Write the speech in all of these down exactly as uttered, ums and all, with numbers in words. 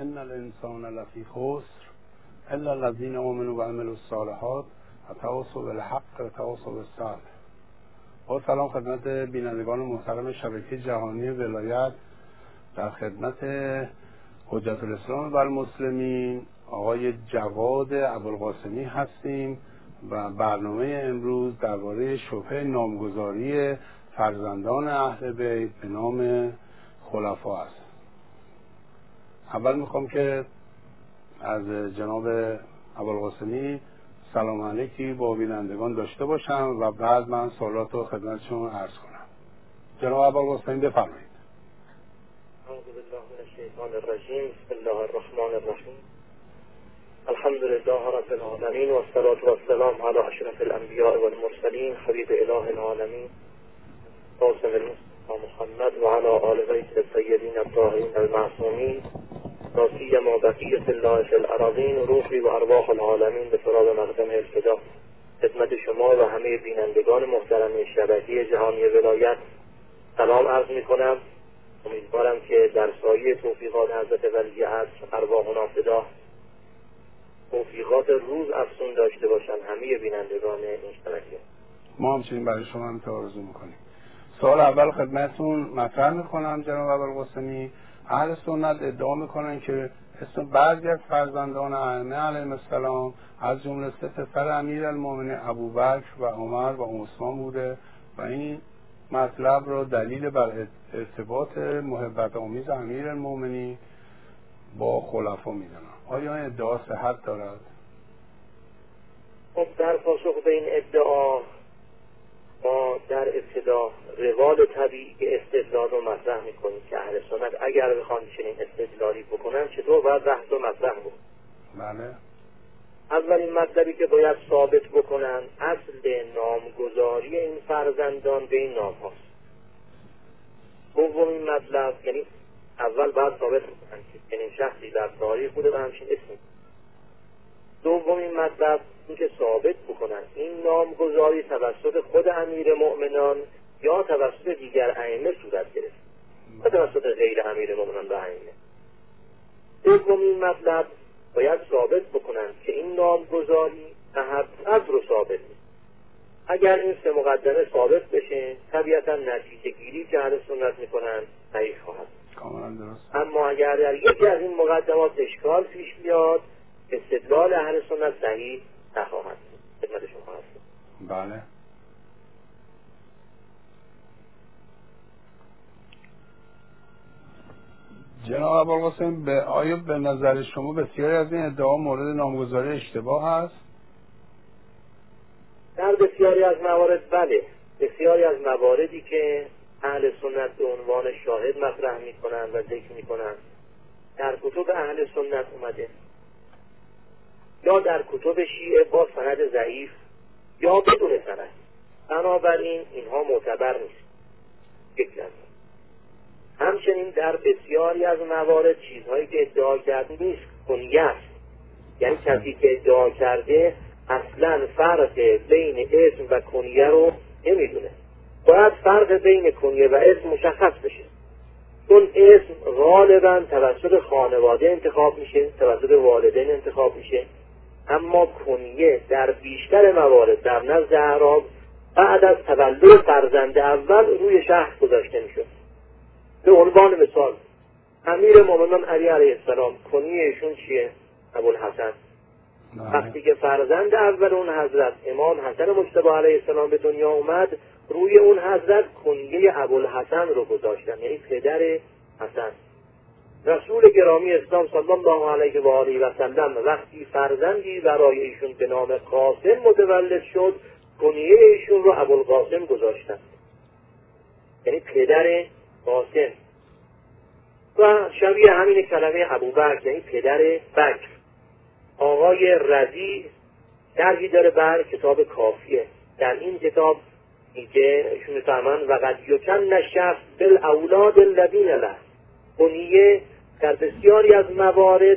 ان الانسان لفی خسر الا الذین آمنوا و عملوا الصالحات و تواصوا بالحق و تواصوا بالصبر. با سلام خدمت بینندگان محترم شبکه جهانی ولایت، در خدمت حجت الاسلام و المسلمین آقای جواد ابوالقاسمی هستیم و برنامه امروز درباره شبهه نامگذاری فرزندان اهل بیت به نام خلفا است. اول میخوام که از جناب ابوالقاسمی سلام علیکی با بینندگان داشته باشم و بعد من سوالات رو خدمتشون عرض کنم. جناب ابوالقاسمی بفرمایید. اعوذ بالله من الشیطان الرجیم. بسم الله الرحمن الرحیم. الحمد لله رب العالمین و الصلاة والسلام علی اشرف الانبیاء والمرسلین حبیب اله العالمین قاسم المصطفى محمد و علی آل بیت الطیبین الطاهرین المعصومین لا سیما بقیة الله فی الارضین روحی و ارواح العالمین به سراب مقدم الفدا. خدمت شما و همه بینندگان محترم شبکه جهانی ولایت سلام عرض می کنم. امیدوارم که در سایه توفیقات حضرت ولی عصر ارواحنا فدا توفیقات روز افزون داشته باشن همه بینندگان این شبکه. ما همچنین برای شما هم آرزو میکنیم. سوال اول خدمتتون مطرح میکنم جناب ابوالقاسمی. اهل سنت ادعا میکنن که اسم بعضی از فرزندان ائمه علیهم السلام از جمله سه پسر امیرالمومنین ابوبکر و عمر و عثمان بوده و این مطلب رو دلیل بر ارتباط محبت آمیز امیرالمومنین با خلفا میدونن. آیا این ادعا صحت دارد؟ خب در پاسخ به این ادعا ما در ابتدا روال طبیعی استدلال رو مطرح میکنیم که اهل سنت اگر بخوان چنین استدلالی بکنن چطور باید بحث رو مطرح بود. بله. اولین مطلبی که باید ثابت بکنن اصل نامگذاری این فرزندان به این نام هاست. دومین مطلب یعنی اول باید ثابت بکنن که چنین شخصی در تاریخ بوده و همچین اسمی. دومین مطلب این که ثابت بکنن این نامگذاری توسط خود امیر مؤمنان یا توسط دیگر ائمه صورت گرفت و توسط غیر امیر مؤمنان و ائمه. دومین مطلب باید ثابت بکنن که این نامگذاری تحقق رو ثابت نیست. اگر این سه مقدمه ثابت بشه طبیعتا نتیجه گیری که اهل سنت میکنن صحیح خواهد. کاملا درست. اما اگر در یکی از این مقدمات اشکال پیش بیاد استدلال اهل سنت صحیح نخواهد. خدمت شما هستم. بله. جناب ابوالقاسم، به آیا به نظر شما بسیاری از این ادعا مورد نامگذاری اشتباه است؟ در بسیاری از موارد بله. بسیاری از مواردی که اهل سنت به عنوان شاهد مطرح میکنن و ذکر میکنن در کتب اهل سنت اومده یا در کتب شیعه با سند ضعیف یا بدون سند. بنابراین اینها معتبر نیست. یک لحظه. همچنین در بسیاری از موارد چیزهایی که ادعا کرده نیست کنیه است. یعنی کسی که ادعا کرده اصلا فرق بین اسم و کنیه رو نمیدونه. باید فرق بین کنیه و اسم مشخص بشه. چون اسم غالبا توسط خانواده انتخاب میشه، توسط والدین انتخاب میشه، اما کنیه در بیشتر موارد در نزد اعراب بعد از تولد فرزند اول روی شخص گذاشته میشه. به عنوان مثال امیر مومنان علی علیه السلام کنیه ایشون چیه؟ ابوالحسن. وقتی که فرزند اول اون حضرت امام حسن مجتبی علیه السلام به دنیا اومد روی اون حضرت کنیه ابوالحسن رو گذاشتن، یعنی پدر حسن. رسول گرامی اسلام صلی الله علیه و آله و سلم وقتی فرزندی برای ایشون به نام قاسم متولد شد کنیه ایشون رو ابوالقاسم گذاشتن، یعنی پدر قاسم. و شبیه همین کلمه ابوبکر یعنی پدر بکر. آقای رضی شرحی داره بر کتاب کافیه. در این کتاب میگه ایشون میفهمن وقد یکن نشف بالاولاد الذین له. کنیه در بسیاری از موارد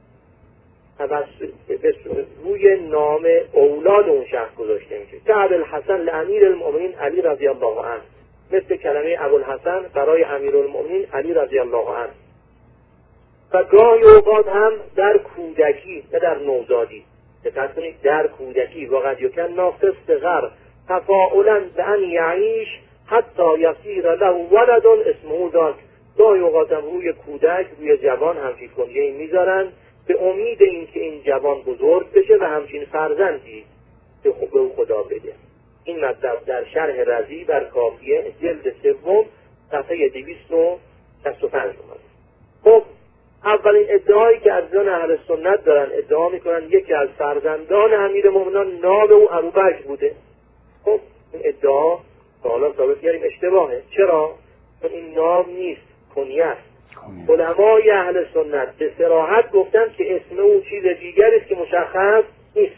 روی نام اولاد اون شخص گذاشته میشه. که ابوالحسن لامیر المؤمنین علی رضی الله عنه، مثل کلمه ابوالحسن برای امیر المؤمنین علی رضی الله عنه. و گاهی اوقات هم در کودکی نه در نوزادی. دقت کنید در کودکی وقد یکن نافس صغر تفاعلا بان یعیش حتی یصیر له ولد اسمه ذاک. گاهی اوقات هم روی کودک روی جوان همچین کنیه میذارن به امید اینکه این جوان بزرگ بشه و همچین فرزندی به او خدا بده. این مطلب در شرح رضی بر کافیه جلد سوم صفحه دویست و شصت و پنج اومد. خب اولین ادعایی که از زن اهل سنت دارن ادعا میکنن یکی از فرزندان امیرالمومنین نام او ابوبکر بوده. خب این ادعا تا حالا ثابت کردیم اشتباهه. چرا؟ چون این نام نیست، کنیه است. علمای اهل سنت به صراحت گفتن که اسم او چیز دیگری است که مشخص نیست.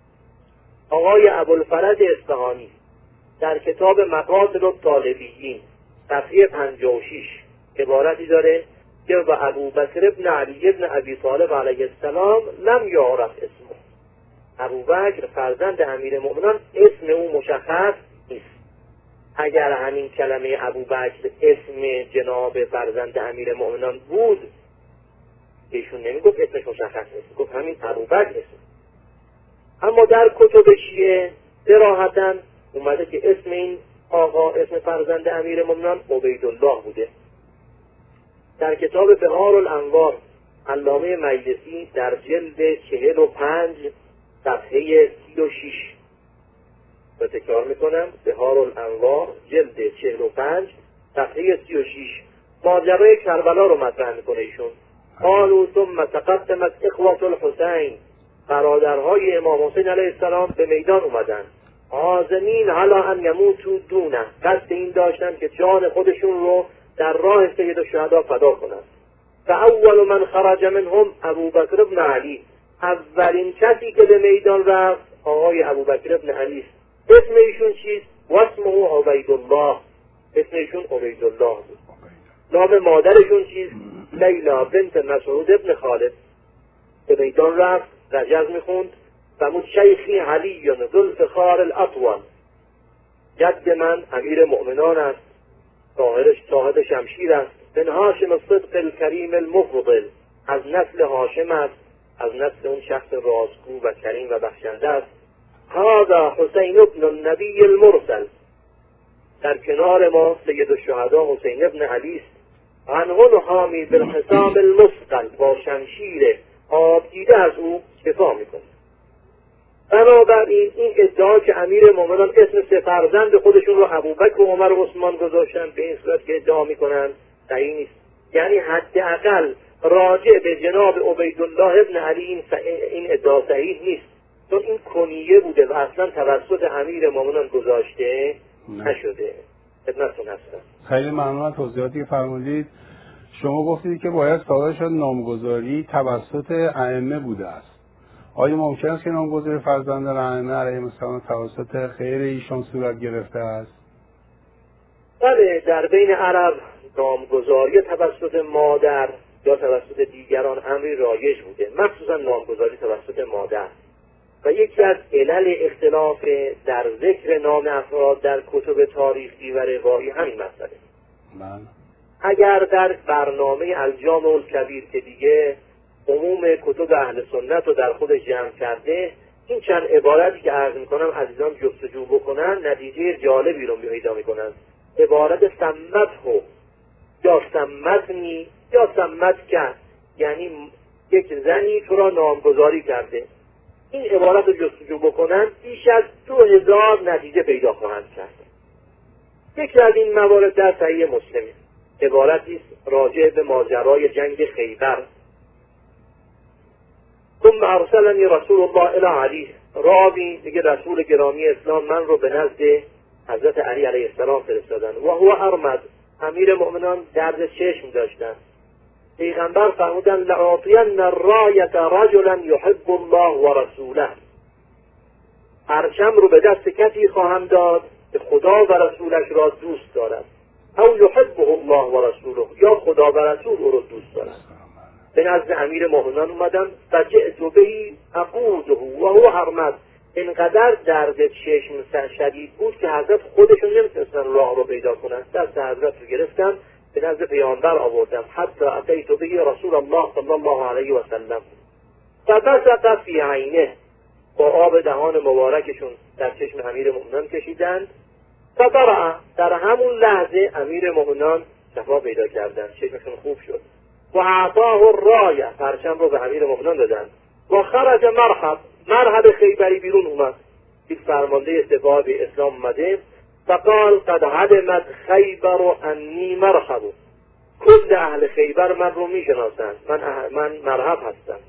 آقای ابوالفرج اصفهانی در کتاب مقاصد الطالبیین صفحه پنجاه و شش عبارتی داره که و ابوبکر ابن علی ابن ابی طالب علیه السلام لم یعرف اسمه. ابوبکر فرزند امیرالمومنین اسم او مشخص نیست. اگر همین کلمه ابوبکر اسم جناب فرزند امیرالمومنین بود ایشون نمیگفت اسمش مشخص نیست، گفت همین ابوبکر اسم. اما در کتب شیعه صراحتاً اومده که اسم این آقا اسم فرزند امیرالمومنین عبیدالله بوده. در کتاب بهار الانوار علامه مجلسی در جلد چهل و پنج صفحه سی و شش و تکرار میکنم بهار الانوار جلد چهل و پنج صفحه سی و شش ماجرای کربلا رو مطرح میکنه ایشون. قالوا ثم تقدمت اخوة الحسین، برادرهای امام حسین علیه السلام به میدان اومدن. عازمین علی ان یموتوا دونه، قصد این داشتن که جان خودشون رو در راه سید الشهدا فدا کنند. و اول من خرج منهم ابوبکر ابن علی، اولین کسی که به میدان رفت آقای ابوبکر ابن علی است. اسم ایشون چیست؟ واسمه عبیدالله، اسم ایشون عبیدالله بود. نام مادرشون چیست؟ لیلا بنت مسعود ابن خالد. به میدان رفت، رجز میخوند و مود شیخی علی ذوالفخار الاطول، جد من امیر مؤمنان است، طاهرش صاحب شمشیر است، من هاشم الصدق الکریم المفضل، از نسل هاشم است، از نسل اون شخص رازگو و کریم و بخشنده است. هذا حسین ابن النبی المرسل، در کنار ما سید الشهدا حسین ابن علی است. عنه حامی بالحسام المثقل، با شمشیر آب دیده از او دفاع میکنه. بنابراین این ادعا که امیر مومنان اسم سه فرزند خودشون رو ابوبکر و عمر و عثمان گذاشتن به این صورت که ادعا میکنن صحیح نیست. یعنی حداقل راجع به جناب عبیدالله ابن علی این, این ادعا صحیح نیست، چون این کنیه بوده و اصلا توسط امیر مومنان گذاشته نشده. خدمتتون هستم. خیلی ممنون از توضیحاتی که فرمودید. شما گفتید که باید صادر شد نامگذاری توسط ائمه بوده است. آیا ممکن است که نامگذاری فرزندان ائمه علیهم السلام توسط غیر ایشان صورت گرفته است؟ بله، در بین عرب نامگذاری توسط مادر یا توسط دیگران امری رایج بوده، مخصوصا نامگذاری توسط مادر. و یکی از علل اختلاف در ذکر نام افراد در کتب تاریخی و روایی همین مسئله. من اگر در برنامه الجامع الکبیر که دیگه عموم کتب اهل سنت رو در خود جمع کرده، این چند عبارتی که عرض میکنم عزیزان جستجو بکنن نتیجه جالبی رو پیدا میکنن. عبارت سمت هو یا سمتنی یا سمت کن، یعنی یک زنی تو را نامگذاری کرده. این عبارت رو جستجو بکنن بیش از دو هزار نتیجه پیدا خواهند کرد. یکی از این موارد در صحیح مسلم عبارتی است راجع به ماجرای جنگ خیبر. ثم ارسلنی رسول الله الی علی، راوی دیگه رسول گرامی اسلام من رو به نزد حضرت علی علیه السلام فرستادن و هو ارمد، امیر مؤمنان درد چشم داشتن. پیغمبر فرمودن لأعطین الرایة رجلا یحب الله و رسوله، پرچم رو به دست کسی خواهم داد که خدا و رسولش را دوست دارد، او یحبه الله و رسوله، یا خدا و رسول او را دوست دارد. به نزد امیر مؤمنان اومدن و جئت بهی اقوده و هو ارمد، اینقدر درد چشم شدید بود که حضرت خودشون نمیتونستن راه رو پیدا کنن. دست حضرت رو گرفتن به نزد پیامبر آوردم حتی اتیت به رسول الله صلی الله علیه و سلم فبصق فی عینه، با آب دهان مبارکشون در چشم امیر مؤمنان کشیدند. فبرأ، در همون لحظه امیر مؤمنان شفا پیدا کردند، چشمشون خوب شد. و اعطاه الرایه، پرچم رو به امیر مؤمنان دادند. و خرج مرحب، مرحب خیبری بیرون اومد، این فرمانده سپاه به اسلام اومده. فقال قد عدمت خیبر و انی مرحب، کل اهل خیبر من رو میشناسند، من, اه... من مرحب هستم.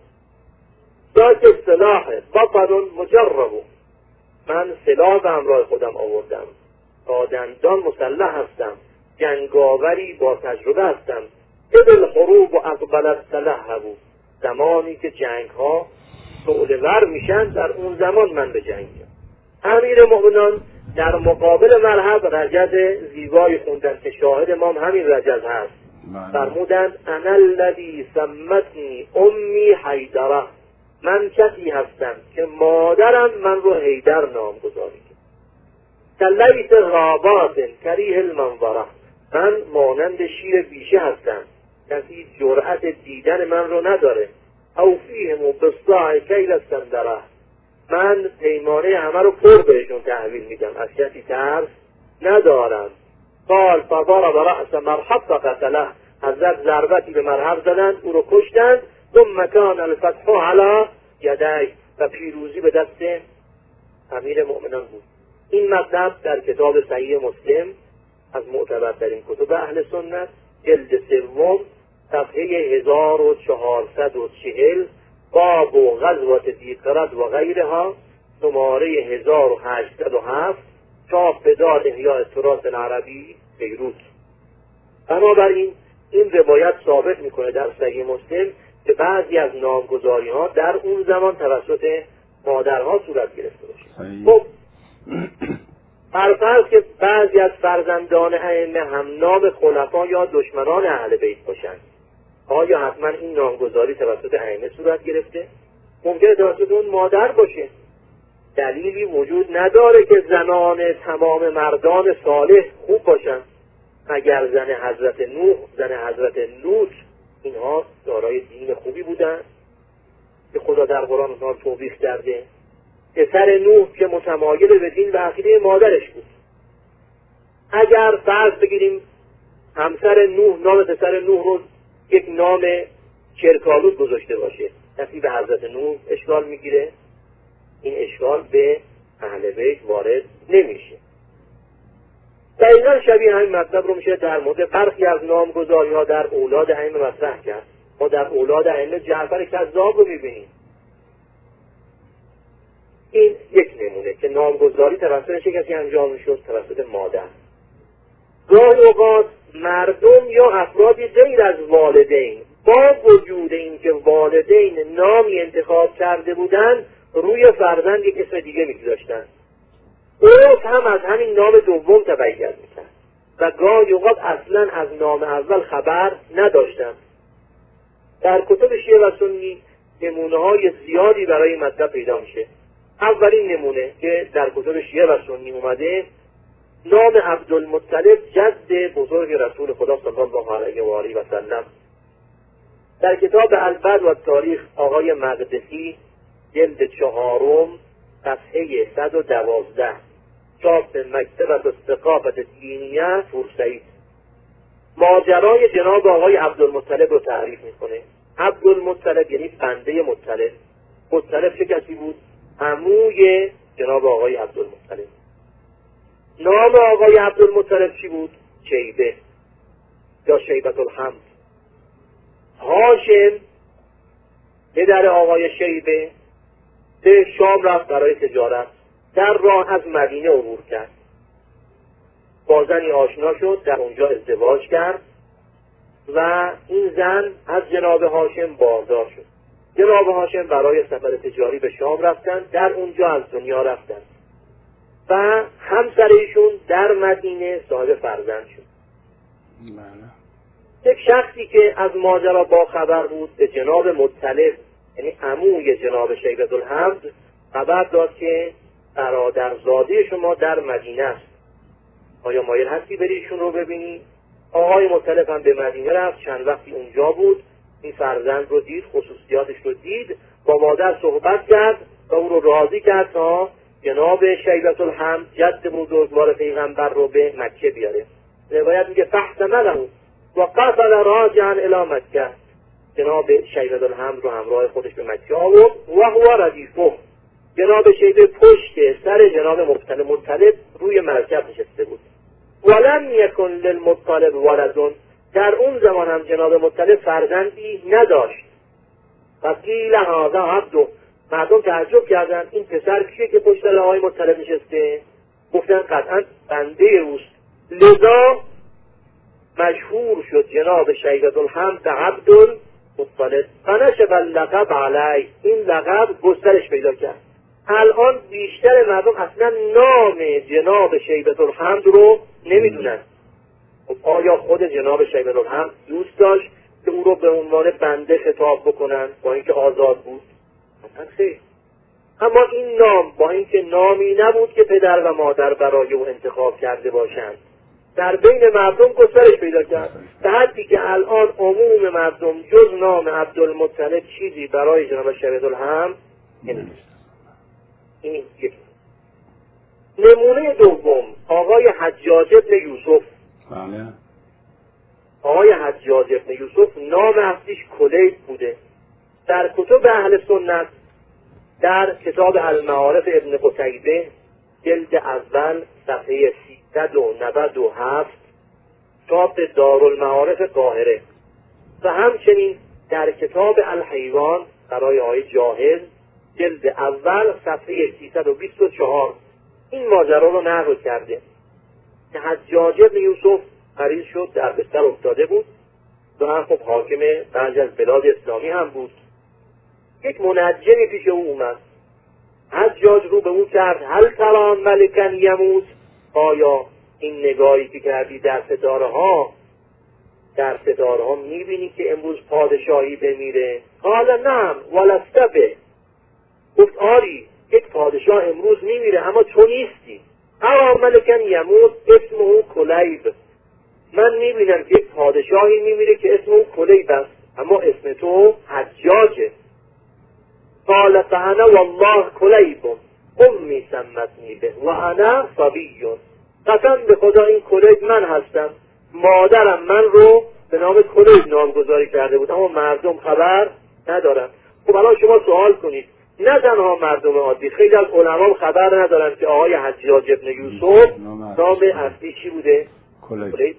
داشت سلاح بطل مجرب، من سلاح به همراه خودم آوردم، تا دندان مسلح هستم، جنگاوری با تجربه هستم. اذ الحروب و اقبلت تلهب، زمانی که جنگ ها شعله‌ور میشن در اون زمان من به جنگ. امیر مؤمنان در مقابل مرحب رجز زیبایی خوندن که شاهد ما همین رجز هست. فرمودند انا الذی سمتنی امی حیدره، من کسی هستم که مادرم من رو حیدر نام گذاری کرد. کلیس غابات کریه المنظره، من مانند شیر بیشه هستم، کسی جرأت دیدن من رو نداره. او فیهم بصاع کیل السندره، من پیمانه همه رو پر بهشون تحویل میدم، از کسی ترس ندارم. قال فضرب رأس مرحب فقتله، حضرت ضربتی به مرحب زدند، او رو کشتند. ثم کان الفتح علی یدی، و پیروزی به دست امیر مؤمنان بود. این مطلب در کتاب صحیح مسلم از معتبرترین کتب اهل سنت، جلد سوم صفحه هزار و چهارصد و چهل، باب و غزوة دیقرد و غیرها، شماره هزار و هشتصد و هفت، چاپ به دار احیاء تراث العربی بیروت. بنابراین این روایت ثابت میکنه در صحیح مسلم که بعضی از نامگذاری ها در اون زمان توسط مادرها صورت گرفته باشه. خب فرض که بعضی از فرزندان ائمه هم نام خلفا یا دشمنان اهل بیت باشند، آیا حتما این نامگذاری توسط ائمه صورت گرفته؟ ممکنه توسط اون مادر باشه. دلیلی وجود نداره که زنان تمام مردان صالح خوب باشن. اگر زن حضرت نوح، زن حضرت لوط، اینها دارای دین خوبی بودن که خدا در قرآن اونها توبیخ کرده. پسر نوح که متمایل به دین و عقیده مادرش بود. اگر فرض بگیریم همسر نوح نام پسر نوح رو یک نام چرکالود گذاشته باشه، کسی به حضرت نوح اشکال میگیره؟ این اشکال به اهل بیت وارد نمیشه. دقیقا شبیه همین مطلب رو میشه در مورد برخی از نامگذاری ها در اولاد ائمه مطرح کرد. ما در اولاد ائمه جعفر کذاب رو میبینیم. این یک نمونه که نامگذاری توسط چه کسی انجام میشد؟ توسط مادر. گاهی اوقات مردم یا افرادی غیر از والدین با وجود اینکه والدین نامی انتخاب کرده بودند روی فرزند یک اسم دیگه میگذاشتن، اوت هم از همین نام دوم تبعیت میکرد و گاهی اوقات اصلا از نام اول خبر نداشتن. در کتب شیعه و سنی نمونه های زیادی برای مطلب پیدا میشه. اولین نمونه که در کتب شیعه و سنی اومده، نام عبدالمطلب جد بزرگ رسول خدا صلی الله علیه و آله و سلم. در کتاب البدء و تاریخ آقای مقدسی جلد چهارم صفحه صد و دوازده، چاپ مکتبت و ثقافت دینیه بورسعید، ماجرای جناب آقای عبدالمطلب رو تعریف میکنه. عبدالمطلب یعنی بنده مطلب. مطلب چه کسی بود؟ عموی جناب آقای عبدالمطلب. نام آقای عبدالمطلب چی بود؟ شیبه یا شیبت الحمد. هاشم پدر آقای شیبه به شام رفت برای تجارت، در راه از مدینه عبور کرد، با زنی آشنا شد، در اونجا ازدواج کرد و این زن از جناب هاشم باردار شد. جناب هاشم برای سفر تجاری به شام رفتن، در اونجا از دنیا رفتن و همسر ایشون در مدینه صاحب فرزند شد. یک شخصی که از ماجرا با خبر بود به جناب مطلب، یعنی عموی جناب شیبة الحمد، خبر داد که برادرزاده شما در مدینه است، آیا مایل هستی بری ایشون رو ببینی؟ آقای مطلب هم به مدینه رفت، چند وقتی اونجا بود، این فرزند رو دید، خصوصیاتش رو دید، با مادر صحبت کرد و او رو راضی کرد تا جناب شیبة الحمد جد بزرگوار پیغمبر رو به مکه بیاره. روایت میگه فاحتمله و قفل راجعا الی مکه، جناب شیبة الحمد رو همراه خودش به مکه آورد و هو ردیفه، جناب شیبه پشت سر جناب مطلب مطلب روی مرکب نشسته بود. ولم یکن للمطلب ولدون، در اون زمان هم جناب مطلب فرزندی نداشت. و قیل هذا عبد، مردم تعجب کردن این پسر کیه که پشت سر آقای مطلب نشسته؟ گفتن قطعا بنده اوست. لذا مشهور شد جناب شیبة الحمد عبدالمطلب، فنشب اللقب علی، این لقب گسترش پیدا کرد. الان بیشتر مردم اصلا نام جناب شیبة الحمد رو نمیدونن. آیا خود جناب شیبة الحمد دوست داشت که او رو به عنوان بنده خطاب بکنن با اینکه آزاد بود؟ اصلا خیر. اما این نام با اینکه نامی نبود که پدر و مادر برای او انتخاب کرده باشند، در بین مردم گسترش پیدا کرد، به حدی که الان عموم مردم جز نام عبدالمطلب چیزی برای جناب شیبة الحمد نمی‌دونن. این یک. نمونه دوم، آقای حجاج ابن یوسف. بله. آقای حجاج ابن یوسف نام اصلیش کلیب بوده. در کتب اهل سنت، در کتاب المعارف ابن قتیبه جلد اول صفحه سیصد و نود و هفت چاپ دارالمعارف قاهره و همچنین در کتاب الحیوان برای آقای جاهز جلد اول صفحه سیصد و بیست و چهار این ماجرا رو نقل کرده که حجاج ابن یوسف مریض شد، در بستر افتاده بود و هم خب حاکم بعضی از بلاد اسلامی هم بود. یک منجمی پیش او اومد. حجاج رو به او کرد، هل تران ملکن یموت، آیا این نگاهی که کردی در ستاره ها در ستاره ها میبینی که امروز پادشاهی بمیره؟ قال نعم ولستبه، گفت آری یک پادشاه امروز میمیره اما تو نیستی. او ملکن یموت اسمه کلیب، من میبینم که یک پادشاهی میمیره که اسم او کلیب است اما اسم تو حجاجه. قال فانا والله کلیب امی سمتنی به و انا صبی، قسم به خدا این کلیب من هستم، مادرم من رو به نام کلیب نامگذاری کرده بود اما مردم خبر ندارن. خب الان شما سوال کنید، نه تنها مردم عادی، خیلی از علما خبر ندارن که آقای حجاج ابن یوسف نام اصلی چی بوده؟ کلیب.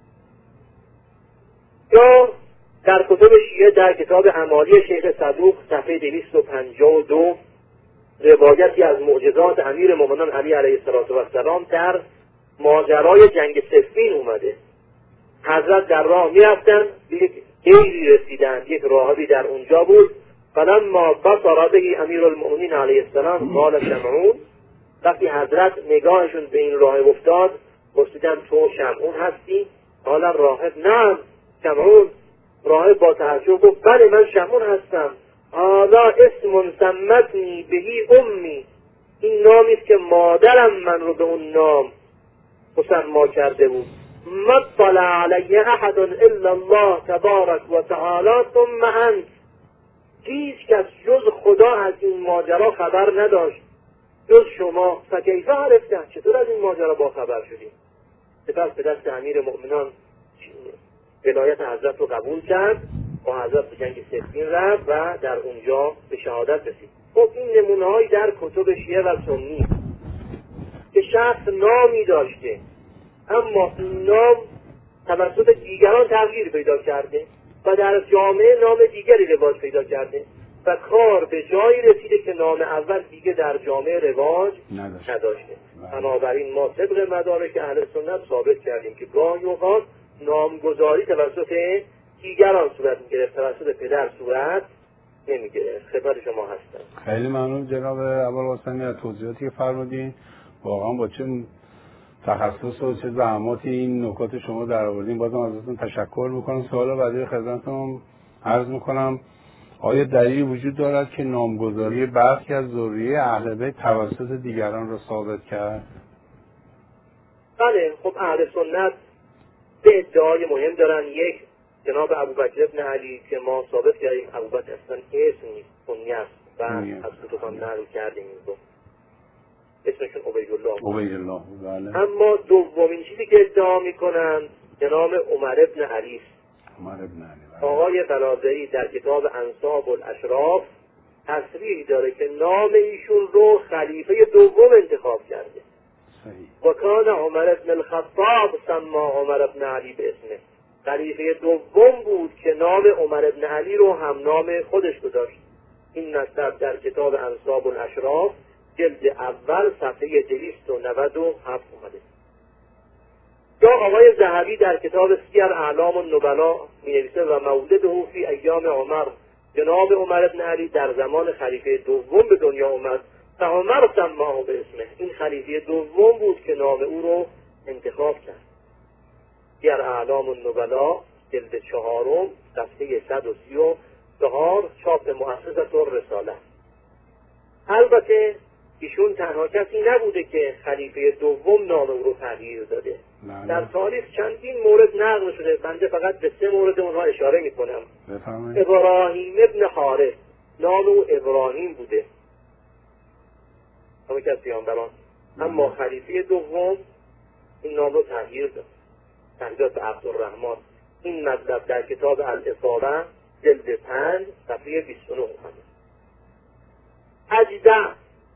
یا در کتب شیعه در کتاب اعمالی شیخ صدوق صفحه دویست و پنجاه و دو روایتی از معجزات امیر مومنان علی علیه السلام در ماجرای جنگ صفین اومده. حضرت در راه میرفتن، یک دیری رسیدن، یک راهبی در اونجا بود. فلما بصر به امیر المؤمنین علیه السلام قال شمعون، وقتی حضرت نگاهشون به این راهب افتاد پرسیدن تو شمعون هستی؟ قال راهب نعم شمعون. راهب با تعجب گفت بله من شمعون هستم. هذا اسم سمتنی بهی امی، این نامی است که مادرم من رو به اون نام مسما کرده بود. مطلع علی احد الا الله تبارک و تعالی ثم انت، هیچ کس جز خدا از این ماجرا خبر نداشت جز شما. فکیف عرفتن، چطور از این ماجرا با خبر شدیم؟ سپس به دست امیر مؤمنان ولایت حضرت رو قبول کرد، با حضرت به جنگ صفین رفت و در اونجا به شهادت رسید. خب این نمونه هایی در کتب شیعه و سنی که شخص نامی داشته اما این نام توسط دیگران تغییر پیدا کرده و در جامعه نام دیگری رواج پیدا کرده و کار به جایی رسیده که نام اول دیگه در جامعه رواج نداشته. بنابراین ما طبق مدارک اهل سنت ثابت کردیم که گاهی اوقات نامگذاری توسط دیگران صورت میگرفت، توسط پدر صورت نمیگرفت. خدمت شما هستم. خیلی ممنون جناب ابوالحسنی از توضیحاتی که فرمودین. واقعا با چه تخصص و چه زحماتی این نکات شما در آوردین. بازم ازتون تشکر میکنم. سوال بعدی خدمتتون عرض میکنم، آیا دلیلی وجود دارد که نامگذاری برخی از ذریه اهل بیت توسط دیگران را ثابت کرد؟ بله، خب اهل سنت به ادعای مهم دارن. یک، جناب ابوبکر ابن علی که ما ثابت کردیم ابوبکر اصلا اسم نیست، کنیه است و از کتبان نقل کردیم این اسمشون عبیدالله عبیدالله بله. اما دومین چیزی که ادعا میکنن جناب عمر ابن علی است. عمر ابن علی بله. آقای بلازری در کتاب انساب الاشراف تصریح داره که نام ایشون رو خلیفه دوم انتخاب کرده. صحیح. و کان عمر ابن الخطاب سما عمر ابن علی به اسمه. خلیفه دوم بود که نام عمر ابن علی رو هم نام خودش گذاشت. این مطلب در کتاب انساب الاشراف جلد اول صفحه دویست و نود و هفت اومده. یا آقای ذهبی در کتاب سیر اعلام النبلا می‌نویسه و مولده فی ایام عمر، جناب عمر ابن علی در زمان خلیفه دوم به دنیا اومد و عمر سماه به اسمه. این خلیفه دوم بود که نام او رو انتخاب کرد. سیر اعلام النبلا جلد چهارم صفحه صد و سی و چهار چاپ مؤسسه الرساله. البته ایشون تنها کسی نبوده که خلیفه دوم نام او رو تغییر داده. بله. در تاریخ چندین مورد نقل شده، بنده فقط به سه مورد اونها اشاره میکنم. بفرمایید. ابراهیم ابن حارث، نام او ابراهیم بوده همه کسی پیامبران، اما خلیفه دوم این نام رو تغییر داد، تغییر داد به عبدالرحمن. این مطلب در کتاب الاصابه جلد پنج صفحه بیست و نه اومده. اجدع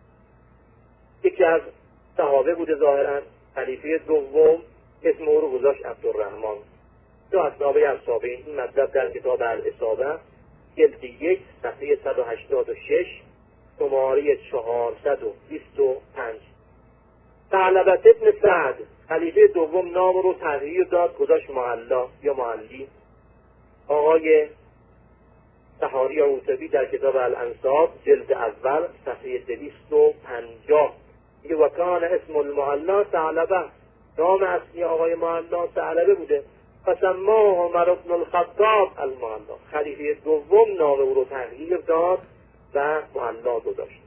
یکی از صحابه بوده ظاهرا، خلیفه دوم اسم او رو گذاشت عبدالرحمن. دو از صحابه از صحابه این مطلب در کتاب الاصابه جلد یک صفحه صد و هشتاد و شش شماره چهارصد و بیست و پنج. ثعلبة ابن سعد خلیفه دوم نام رو تغییر داد، گذاشت معلا یا معلی. آقای طحاری عوتبی در کتاب الانساب جلد اول صفحه دویست و پنجاه میگه و کان اسم المعلا ثعلبه، نام اصلی آقای معلا ثعلبه بوده. فسماه عمر بن الخطاب المعلا، خلیفه دوم نام او رو تغییر داد و معلا گذاشت.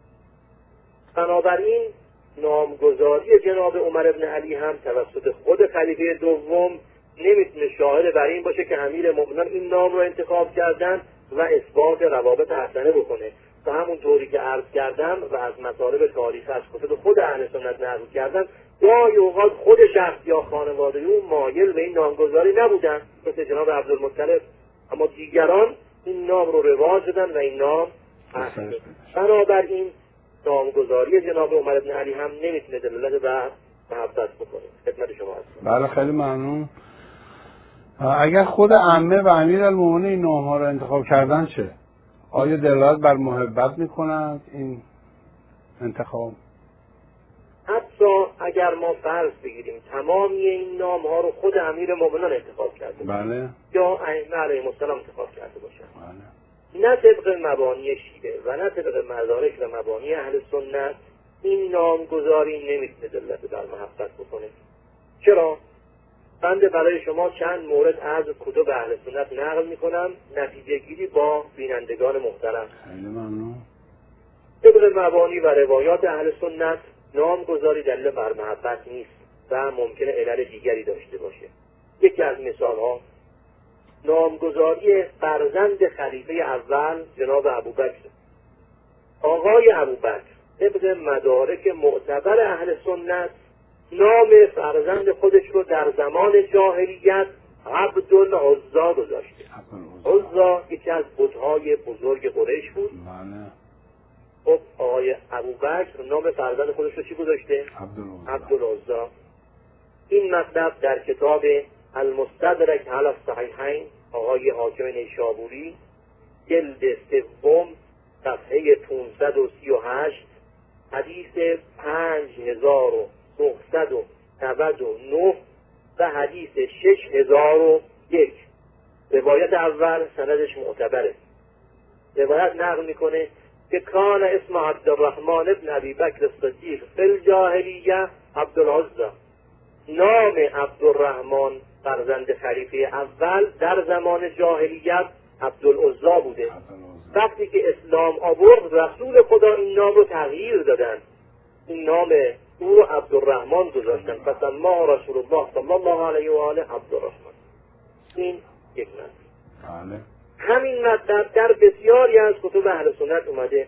بنابراین نامگذاری جناب عمر بن علی هم توسط خود خلیفه دوم نمیتونه شاهد بر این باشه که امیر مؤمنان این نام رو انتخاب کردن و اثبات روابط حسنه بکنه. و همون طوری که عرض کردم و از مطالب تاریخ از کتب خود اهل سنت نقل کردم، گاهی اوقات خود شخص یا خانواده او مایل به این نامگذاری نبودن مثل جناب عبدالمطلب، اما دیگران این نام رو رواج دادن و این نام اصل. بنابراین نامگذاری جناب عمر بن علی هم نمیتونه دلالت بر محبت بکنه. خدمت شما هستم. بله خیلی ممنون. اگر خود عمه و امیرالمومنین این نام‌ها رو انتخاب کردن چه؟ آیا دلالت بر محبت میکنند این انتخاب؟ حتی اگر ما فرض بگیریم تمامی این نام ها رو خود امیر مومنان انتخاب کرده بله. یا ائمه علیهم السلام انتخاب کرده باشن، بله. نه طبق مبانی شیعه و نه طبق مدارک و مبانی اهل سنت این نامگذاری نمیتونه دلالت بر محبت بکنه. چرا؟ بنده برای شما چند مورد از کتب اهل سنت نقل میکنم، نتیجه گیری با بینندگان محترم. خیلی ممنون. طبق مبانی و روایات اهل سنت نامگذاری دلیل بر محبت نیست و ممکنه علل دیگری داشته باشه. یکی از مثال ها نامگذاری فرزند خلیفه اول جناب ابوبکر. آقای ابوبکر طبق مدارک معتبر اهل سنت نام فرزند خودش رو در زمان جاهلیت عبدالعزا گذاشته. عزا یکی از بت‌های بزرگ قریش بود. بله. خب آقای ابوبکر نام فرزند خودش رو چی گذاشته؟ عبدالعزا. این مطلب در کتاب المستدرک علی الصحیحین آقای حاکم نیشابوری جلد سوم صفحه پانصد و سی و هشت حدیث پنج هزار و نهصد و نود و نه و حدیث شش هزار و یک. روایت اول سندش معتبره. روایت نقل میکنه که کان اسم عبدالرحمن ابن ابی بکر الصدیق فی الجاهلیه عبدالعزا. نام عبدالرحمن فرزند خلیفه اول در زمان جاهلیت عبدالعزا بوده. وقتی که اسلام آورد رسول خدا این نام رو تغییر دادن. این نام او رو عبدالرحمن گذاشتن، پس ما رسول الله صلی الله علیه و آله عبدالرحمن. این یک مطلب. بله. همین مطلب در بسیاری از کتب اهل سنت اومده.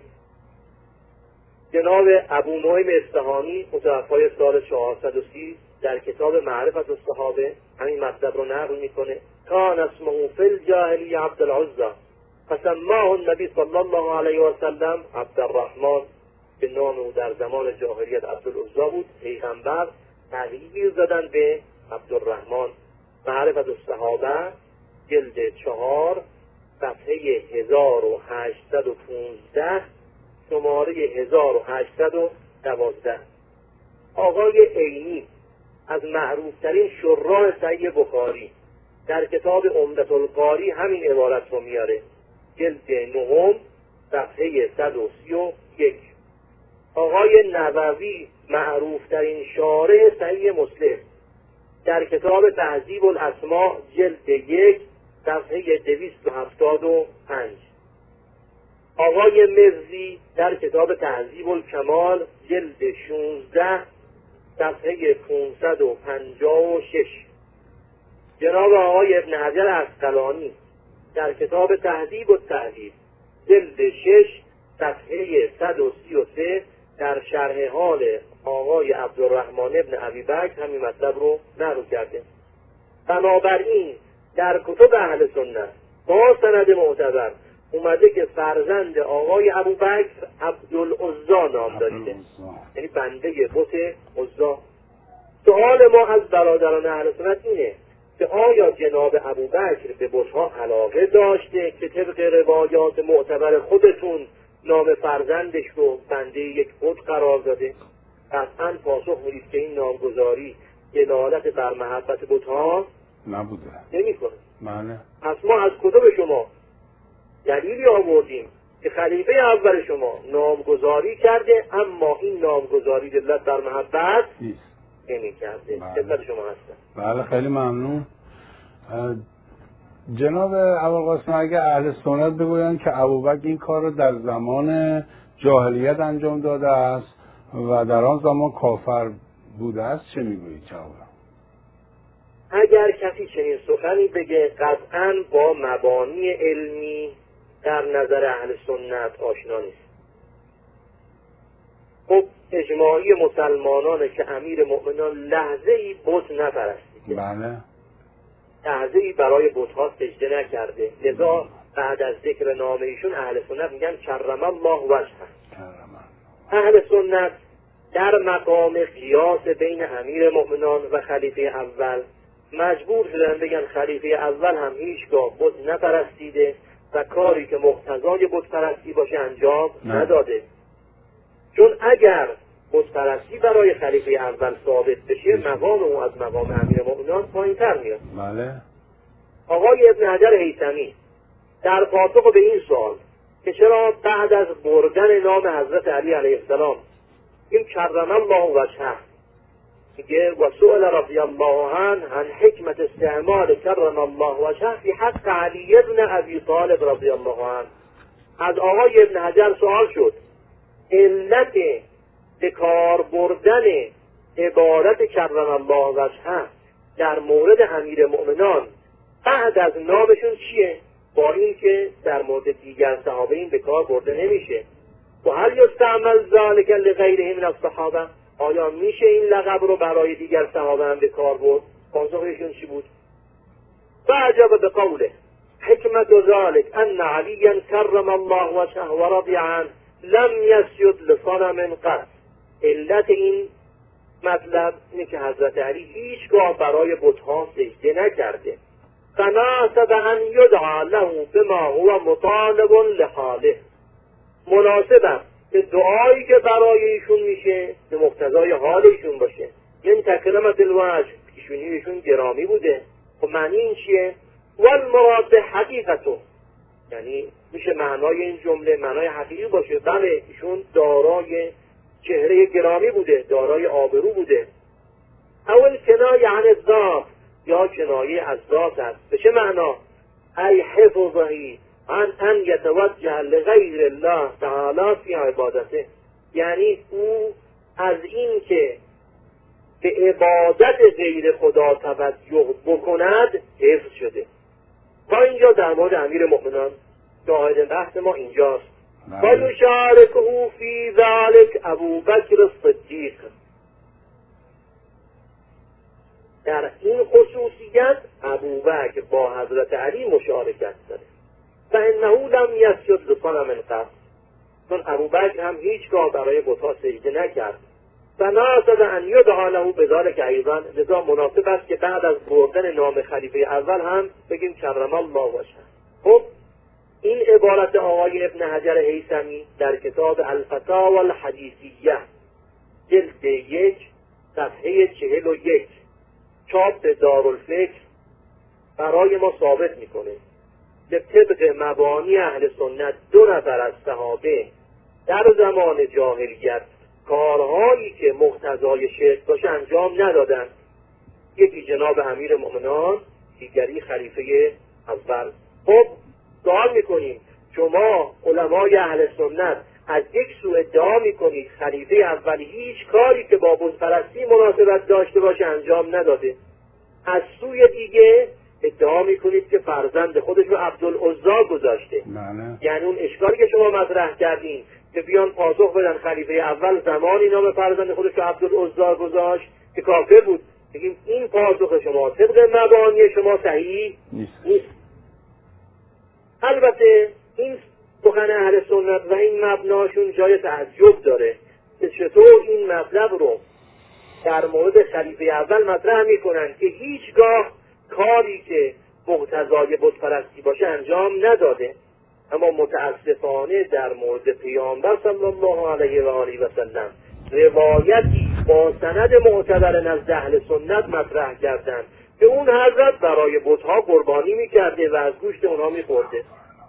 جناب ابو نعیم اصفهانی متوفای سال چهارصد و سی در کتاب معرفت الصحابه همین مطلب رو نقل میکنه. کان اسمه فی الجاهلیه عبدالعزی فسماه النبی صلی الله علیه و سلم عبدالرحمن. به نام او در زمان جاهلیت عبدالعزی بود. پیغمبر تغییر زدن به عبدالرحمن. معرفت الصحابه جلد چهار صفحه هزار و هشتصد و پانزده شماره هزار و هشتصد و دوازده. آقای عینی از معروفترین شراح صحیح بخاری در کتاب عمدة القاری همین عبارت رو میاره. جلد نهم صفحه صد و سی و یک. آقای نووی معروفترین شارح صحیح مسلم در کتاب تهذیب الاسماء جلد یک صفحه دویست و هفتاد و پنج. آقای مزی در کتاب تهذیب الکمال جلد شانزده صفحه پانصد و پنجاه و شش. جناب آقای ابن حجر عسقلانی در کتاب تهذیب التهذیب جلد شش صفحه صد و سی و سه در شرح حال آقای عبدالرحمن ابن ابی بکر همین مطلب رو نقل کرده. بنابراین در کتب اهل سنت با سند معتبر اومده که فرزند آقای ابوبکر عبدالعزا نام داشته، یعنی بنده بت عزا. سوال ما از برادران اهل سنت اینه که آیا جناب ابوبکر به بت‌ها علاقه داشته که طبق روایات معتبر خودتون نام فرزندش رو بنده یک بت قرار داده؟ قطعاً پاسخ میدید که این نامگذاری دلالت بر محبت بت‌ها نبوده، نمی‌کنه. بله. پس ما از کتب شما دلیلی آوردیم که خلیفه اول شما نامگذاری کرده، اما این نامگذاری دلالت بر محبت نیست، نمی‌کرده. بله. خدمت شما هستم. بله، خیلی ممنون. جناب ابوالقاسم، اگه اهل سنت بگویند که ابوبکر این کار رو در زمان جاهلیت انجام داده است و در آن زمان کافر بوده است، چه میگویید جواب؟ اگر کسی چنین سخنی بگه قطعاً با مبانی علمی در نظر اهل سنت آشنا نیست. خب اجماعی مسلمانانه که امیر مؤمنان لحظه ای بت نپرستیده، بله، لحظه ای برای بت‌ها سجده نکرده. لذا بعد از ذکر نام ایشون اهل سنت میگن کرم الله وجهه. اهل سنت در مقام قیاس بین امیر مؤمنان و خلیفه اول مجبور شدن بگن خلیفه اول هم هیچگاه بت نپرستیده و کاری که مقتضای بت پرستی باشه انجام نداده. چون اگر بت پرستی برای خلیفه اول ثابت بشه مقام او از مقام امیر مؤمنان پایین‌تر میاد. بله. آقای ابن حجر هیثمی در پاسخ به این سوال که چرا بعد از بردن نام حضرت علی علیه السلام این کرم الله وجهه میگه و سئل رضی الله عنه عن حکمت استعمال کرم الله وجهه فی حق علی ابن ابی طالب رضی الله عنه، از آقای ابن حجر سوال شد علت به کار بردن عبارت کرم الله وجهه در مورد امیر مؤمنان بعد از نامشون چیه، با این که در مورد دیگر صحابه این به کار برده نمیشه. و هل یستعمل ذلک لغیره من الصحابه، آیا میشه این لقب رو برای دیگر صحابه هم به کار برد؟ پاسخشون چی بود؟ فعجب بقوله حکمت ذلك ان علیا کرم الله وجهه و رضی عنه لم یسجد لصنم قط. علت این مطلب اینه که حضرت علی هیچگاه برای بت‌ها سجده نکرده. فناسب ان یدعا له بما هو مطالب لحاله، مناسبه که دعایی که برای ایشون میشه به مقتضای حال ایشون باشه. یعنی تکرمت الوجه، پیشونی ایشون گرامی بوده. خب معنی این چیه؟ والمراد به حقیقتو، یعنی میشه معنای این جمله معنای حقیقی باشه. بله ایشون دارای چهره گرامی بوده، دارای آبرو بوده. اول کنایه عن الذات، یا کنایه از ذات است. به چه معنا؟ ای حفظهی عن ان یتوجه لغیر الله تعالی فی عبادته، یعنی او از این که به عبادت غیر خدا توجه بکند حفظ شده. تا اینجا در مورد امیر مؤمنان شاهد بحث ما اینجاست. و یشارکه فی ذلک ابوبکر الصدیق. در این خصوصیت ابوبکر با حضرت علی مشارکت داره. فانه لم یسجد لصنم قط، چون ابوبکر هم هیچگاه برای بت‌ها سجده نکرد. فناسب ان یدعا له بذلک ایضا، لذا مناسب است که بعد از بردن نام خلیفه اول هم بگیم کرم الله وجهه. خب این عبارت آقای ابن حجر هیثمی در کتاب الفتاوی الحدیثیه جلد یک صفحه چهل و یک چاپ دارالفکر برای ما ثابت میکنه که طبق مبانی اهل سنت دو نفر از صحابه در زمان جاهلیت کارهایی که مقتضای شرک باشه انجام ندادن. یکی جناب امیر مؤمنان، دیگری خلیفه اول. خب سوال میکنیم شما علمای اهل سنت از یک سو ادعا میکنید خلیفه اولی هیچ کاری که با بت پرستی مناسبت داشته باشه انجام نداده، از سوی دیگه ادعا میکنید که فرزند خودش رو عبدالعزا گذاشته. معنی. یعنی اون اشکالی که شما مطرح کردین که بیان پاسخ بدن خلیفه اول زمانی نام فرزند خودش رو عبدالعزا گذاشت که کافر بود، بگیم این پاسخ شما طبق مبانی شما صحیح نیست. نیست. البته این سخن اهل سنت و این مبناشون جای تعجب داره که چطور این مطلب رو در مورد خلیفه اول مطرح میکنن که هیچگاه کاری که مقتضای بت پرستی باشه انجام نداده، اما متاسفانه در مورد پیامبر صلی الله علیه و آله و سلم روایتی با سند معتبر نزد اهل سنت مطرح کردند که اون حضرت برای بت‌ها قربانی میکرده و از گوشت اونها میخورده.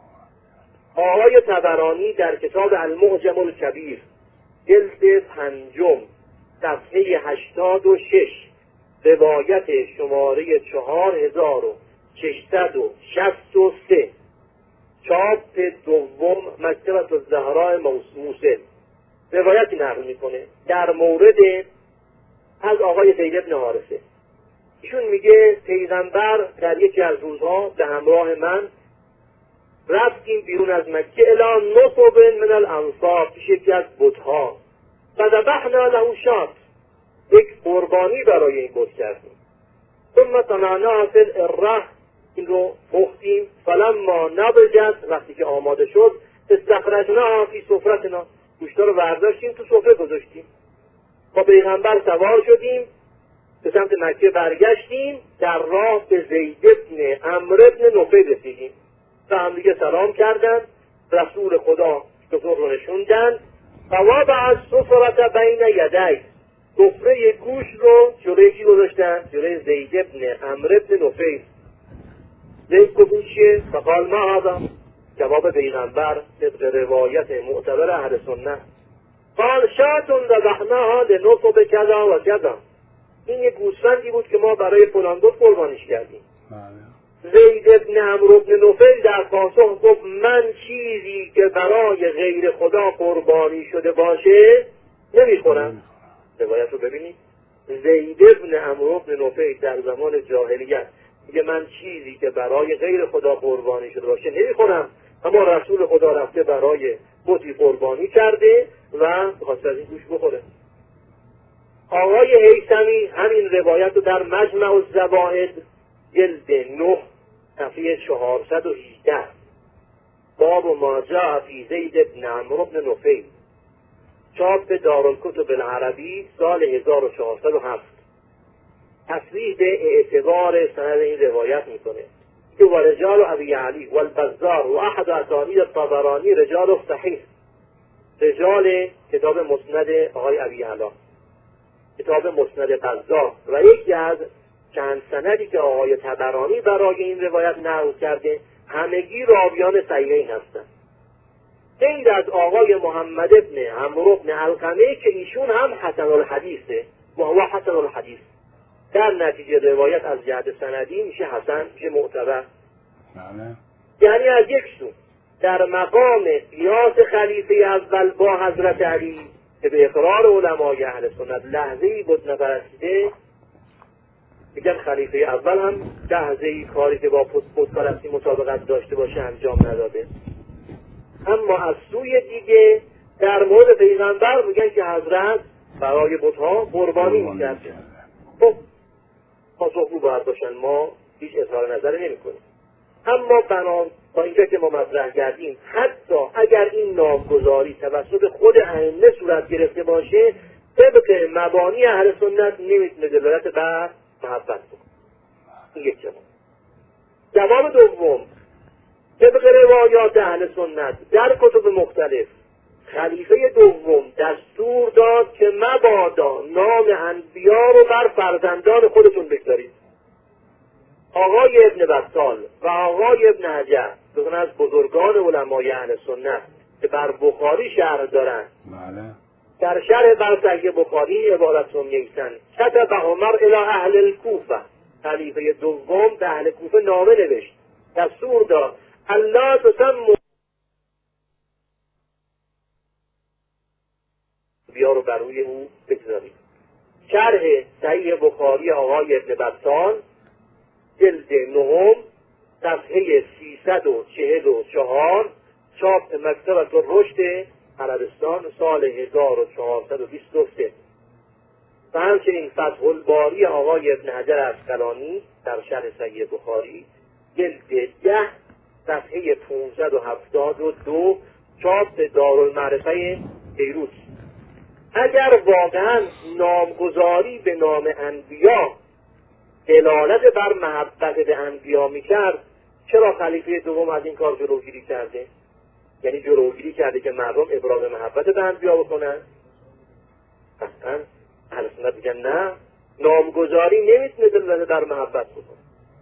آقای طبرانی در کتاب المعجم الکبیر جلد پنجم صفحه هشتاد و شش روایت شماره چهار هزار و ششصد و شصت و سه چاپ دوم مکتبة الزهراء موصل روایتی نقل میکنه در مورد از آقای زید بن حارثه. ایشون میگه پیغمبر در یکی از روزها به همراه من رفتیم بیرون از مکه الی نصب من الانصار، پیش یکی از بتها، و ذبحنا له شاة، یک قربانی برای این بت کردیم. ثم صنعناها فی الاره، این رو پختیم. فلما نضجت، وقتی که آماده شد، استخرجناها فی سفرتنا، گوشتا رو برداشتیم تو سفره گذاشتیم. با پیغمبر سوار شدیم به سمت مکه برگشتیم، در راه به زید بن عمرو بن نفیل رسیدیم و هم دیگه سلام کردن. رسول خدا سفره رو نشوندن و وضع السفرة بین یدی، سفره گوش رو جلوی کی گذاشتن؟ جلوی زید بن عمرو بن نفیل. زید گفت چیه؟ فقال ما هذا، جواب پیغمبر طبق روایت معتبر اهل سنت قال شاتون ذبحناها لنصب کذا و کذا، این یک گوسفندی بود که ما برای فلان بت قربانیش کردیم. زید بن عمرو بن نفیل در پاسخ گفت من چیزی که برای غیر خدا قربانی شده باشه نمیخورم. روایت رو ببینید، زید بن عمرو بن نفیل در زمان جاهلیت میگه من چیزی که برای غیر خدا قربانی شده باشه نمیخورم، اما رسول خدا رفته برای بتی قربانی کرده و میخواسته از این گوش بخوره. آقای هیثمی همین روایت رو در مجمع الزوائد جلد نه صفحه چهارصد و هجده باب ما جاء فی زید بن عمرو بن نفیل، چاپ دارالکتب العربی سال هزار و چهارصد و هفت، تصریح به اعتبار سند این روایت میکنه که و رجال ابی علی و البزار و احد اسانید الطبرانی رجال صحیح، رجال کتاب مسند آقای ابی علی، کتاب مسند بزار و یکی از چند سندی که آقای طبرانی برای این روایت نقل کرده همگی راویان صحیحین هستند. غیر از آقای محمد ابن عمرو بن علقمه که ایشون هم حسن الحدیثه و هو حسن الحدیث، در نتیجه روایت از جهت سندی میشه حسن، میشه معتبر. یعنی از یک سو در مقام قیاس خلیفه اول با حضرت علی که به اقرار علمای اهل سنت لحظه‌ای بت نپرستیده، میگن خلیفه اول هم لحظه‌ای کاری که با بت‌پرستی مطابقت داشته باشه انجام نداده. اما از سوی دیگه در مورد پیغمبر میگن که حضرت برای بت‌ها قربانی می‌کرد. خب پاسخگو باید باشن، ما هیچ اظهار نظری نمی‌کنیم. اما بنا تا اینجا که ما مطرح کردیم، حتی اگر این نامگذاری توسط خود ائمه صورت گرفته باشه، طبق مبانی اهل سنت نمیتونه دلالت بر محبت بکنه. این یک جواب. جواب دوم، طبق روایات اهل سنت در کتب مختلف، خلیفه دوم دستور داد که مبادا نام انبیا رو بر فرزندان خودتون بگذارید. آقای ابن بطال و آقای ابن حجر، دو از بزرگان علمای اهل سنت که بر بخاری شرح دارن، بله، در شرح بر صحیح بخاری عبارت رو می‌نویسن: کتب عمر الی اهل الکوفه، خلیفه دوم به اهل کوفه نامه نوشت، دستور داد الله تسموا بیا رو بر روی او بگذارید. شرح صحیح بخاری آقای ابن بطال جلد نهم صفحه سیصد و چهل و چهار، چاپ مکتبة الرشد عربستان، سال هزار و چهارصد و بیست و سه. و همچنین فتح الباری آقای ابن حجر عسقلانی در شرح صحیح بخاری جلد ده صفحه پانصد و هفتاد و دو، چاپ دارالمعرفه بیروت. اگر واقعا نامگذاری به نام انبیا دلالت بر محبت به انبیا میکرد، چرا خلیفه دوم از این کار جلوگیری کرده؟ یعنی جلوگیری کرده که مردم ابراز محبت به انبیا بکنن؟ اصلا اهل سنت میگن نه، نامگذاری نمیتونه دلالت بر محبت بکنه.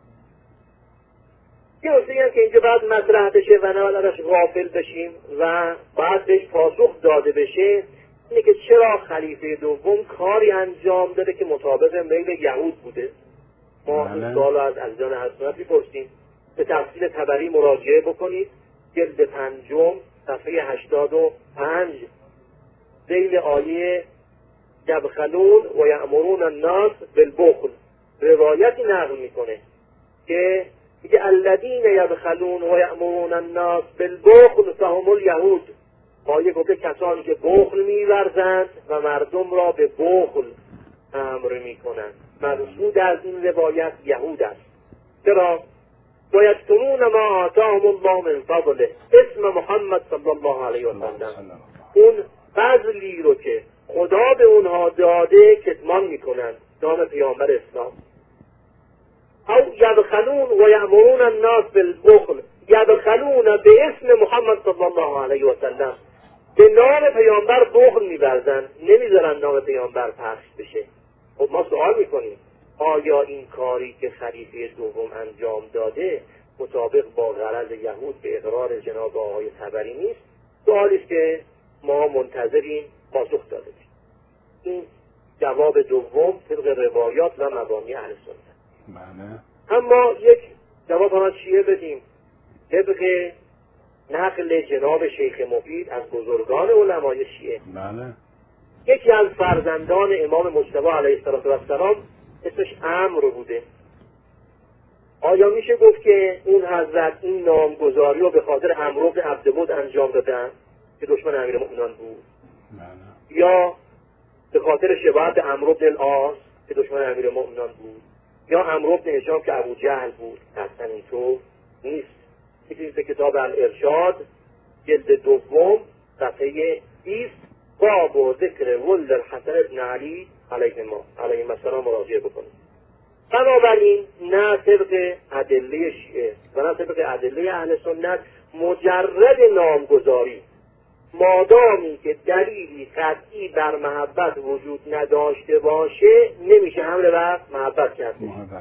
یه نکته هم که اینجا باید مطرح بشه و نه ازش غافل بشیم و باید بهش پاسخ داده بشه، اینه که چرا خلیفه دوم کاری انجام داده که مطابق میل یهود بوده. ما این سوال از عزیزان اهل سنت می‌پرسیم. به تفصیل طبری مراجعه بکنید، جلد پنجم صفحه هشتاد و پنج، ذیل آیه یبخلون و یأمرون الناس بالبخل روایتی نقل میکنه که میگه الذین یبخلون و یأمرون الناس بالبخل فهم الیهود. آیه گفته کسانی که بخل می‌ورزند و مردم را به بخل امر میکنند. مقصود از این روایت یهود است. چرا؟ ویکتمون ما آتاهم الله من فضله، اسم محمد صلی الله علیه و سلم، اون فضلی رو که خدا به اونها داده کتمان میکنند، نام پیامبر اسلام. او یبخلون و یأمرون الناس بالبخل، یبخلون به اسم محمد صلی الله علیه و سلم، به نام پیامبر بخل می‌ورزند، نمیذارن نام پیامبر پخش بشه. خب ما سوال میکنیم آیا این کاری که خلیفه دوم انجام داده مطابق با غرض یهود به اقرار جناب آقای طبری نیست؟ سوالی است که ما منتظریم پاسخ داده بشیم. این جواب دوم طبق روایات و مبانی اهل سنت. بله. اما یک جواب هم چیه بدیم؟ طبق نقل جناب شیخ مفید از بزرگان علمای شیعه، بله. یکی از فرزندان امام مجتبی علیه السلام اسمش عمرو بوده. آیا میشه گفت که اون حضرت این نامگذاری رو به خاطر عمرو بن عبدود انجام دادن که دشمن امیرالمؤمنین بود؟ بله. یا به خاطر شباهت عمرو بن العاص که دشمن امیرالمؤمنین بود؟ یا عمرو بن هشام که ابو جهل بود؟ اصلا اینطور نیست. یکی کتاب الارشاد جلد دوم صفحه بیست باب و ذکر ولد الحسن ابن علی علیه ما علیه السلام مراجعه بکنید. بنابراین نه طبق ادله شیعه و نه طبق ادله اهل سنت مجرد نامگذاری مادامی که دلیلی قطعی بر محبت وجود نداشته باشه نمیشه حمله بر محبت کرد،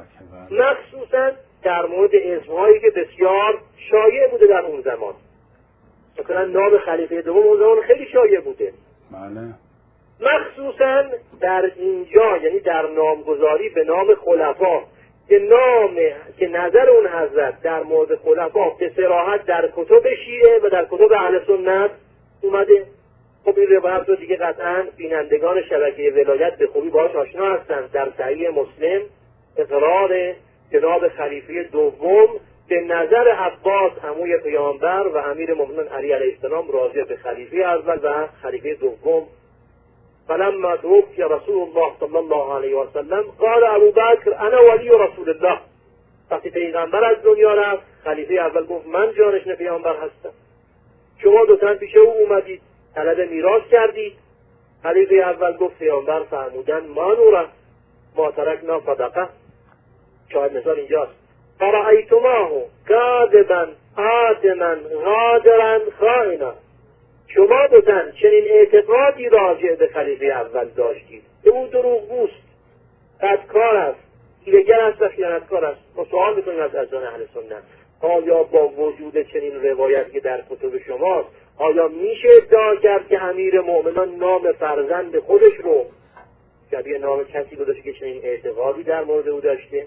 مخصوصا در مورد اسمهایی که بسیار شایع بوده در اون زمان. مثلا نام خلیفه دوم اون زمان خیلی شایع بوده. بله. مخصوصا در اینجا، یعنی در نامگذاری به نام خلفا که نام که نظر اون حضرت در مورد خلفا به صراحت در کتب شیعه و در کتب اهل سنت اومده. خب این روایت رو دیگه قطعا بینندگان شبکه ولایت به خوبی باهاش آشنا هستند. در صحیح مسلم اقرار جناب خلیفه دوم به نظر عباس عموی پیامبر و امیر مومنین علی علیه السلام راجع به خلیفه اول و خلیفه دوم. فلما توفی رسول الله صلی الله علیه و سلم قال ابوبکر انا ولی رسول الله. وقتی پیغمبر از دنیا رفت خلیفه اول گفت من جانشین پیامبر هستم. شما دو تن پیش او اومدید طلب میراث کردید. خلیفه اول گفت پیامبر فرمودن ما نورا ما ترکنا صدقه. شاید مثال اینجاست فرأیتماه کاذبا آثما غادرا خائنا. شما دو تن چنین اعتقادی راجع به خلیفه اول داشتید که او دروغگوست، بدکار است، حیله‌گر است و خیانتکار است. ما سوال می‌کنیم از ازان اهل سنت آیا با وجود چنین روایتی که در کتب شماست آیا میشه ادعا کرد که امیر مؤمنان نام فرزند خودش رو شبیه نام کسی گذاشته که چنین اعتقادی در مورد او داشته؟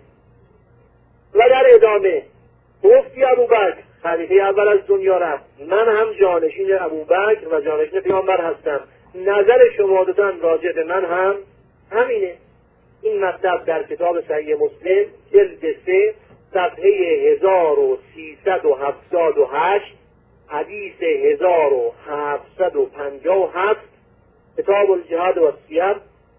و در ادامه گفتی ابوبکر خلیفه اول از دنیا رفت، من هم جانشین ابوبکر و جانشین پیامبر هستم، نظر شما دوتان راجع به من هم همینه. این مطلب در کتاب صحیح مسلم جلد سه صفحه هزار و سیصد و هفتاد و هشت حدیث هزار و هفتصد و پنجاه و هفت کتاب الجهاد و سیر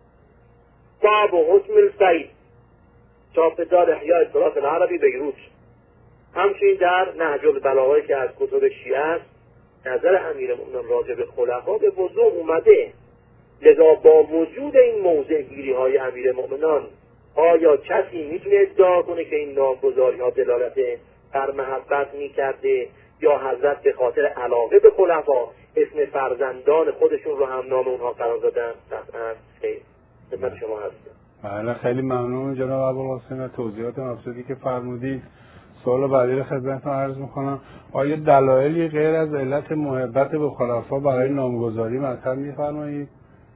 باب حکم السید چاپدار احیاء التراث العربی بیروت. همچنین در نهج البلاغه که از کتب شیعه است نظر امیر مومنین راجع به خلفا به وضوح اومده. لذا با وجود این موضع گیری های امیر مومنین آیا کسی میتونه ادعا کنه که این نامگذاری ها دلالت بر محبت میکرده یا حضرت به خاطر علاقه به خلفا اسم فرزندان خودشون رو هم نام اونها قرار دادن؟ قطعا خیر. خدمت شما هستم. بله خیلی ممنون جناب ابوالقاسم از توضیحات مفصلی که فرمودید. سوال بعدی رو خدمتتون عرض میکنم. آیا دلایلی غیر از علت محبت به خلفا برای نامگذاری مطرح میفرمایید؟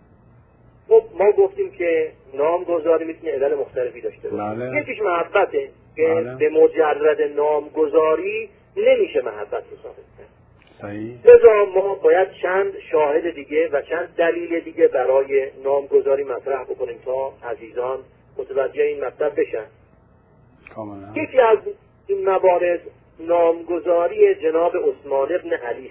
خب ما گفتیم که نامگذاری میتونه علل مختلفی داشته باشه. بله. یکیش محبته که بله. به مجرد نامگذاری نمیشه محبت ثابت کرد. صحیح. لذا ما باید چند شاهد دیگه و چند دلیل دیگه برای نامگذاری مطرح بکنیم تا عزیزان متوجه این مطلب بشن. کاملا. یکی از این موارد نامگذاری جناب عثمان ابن علی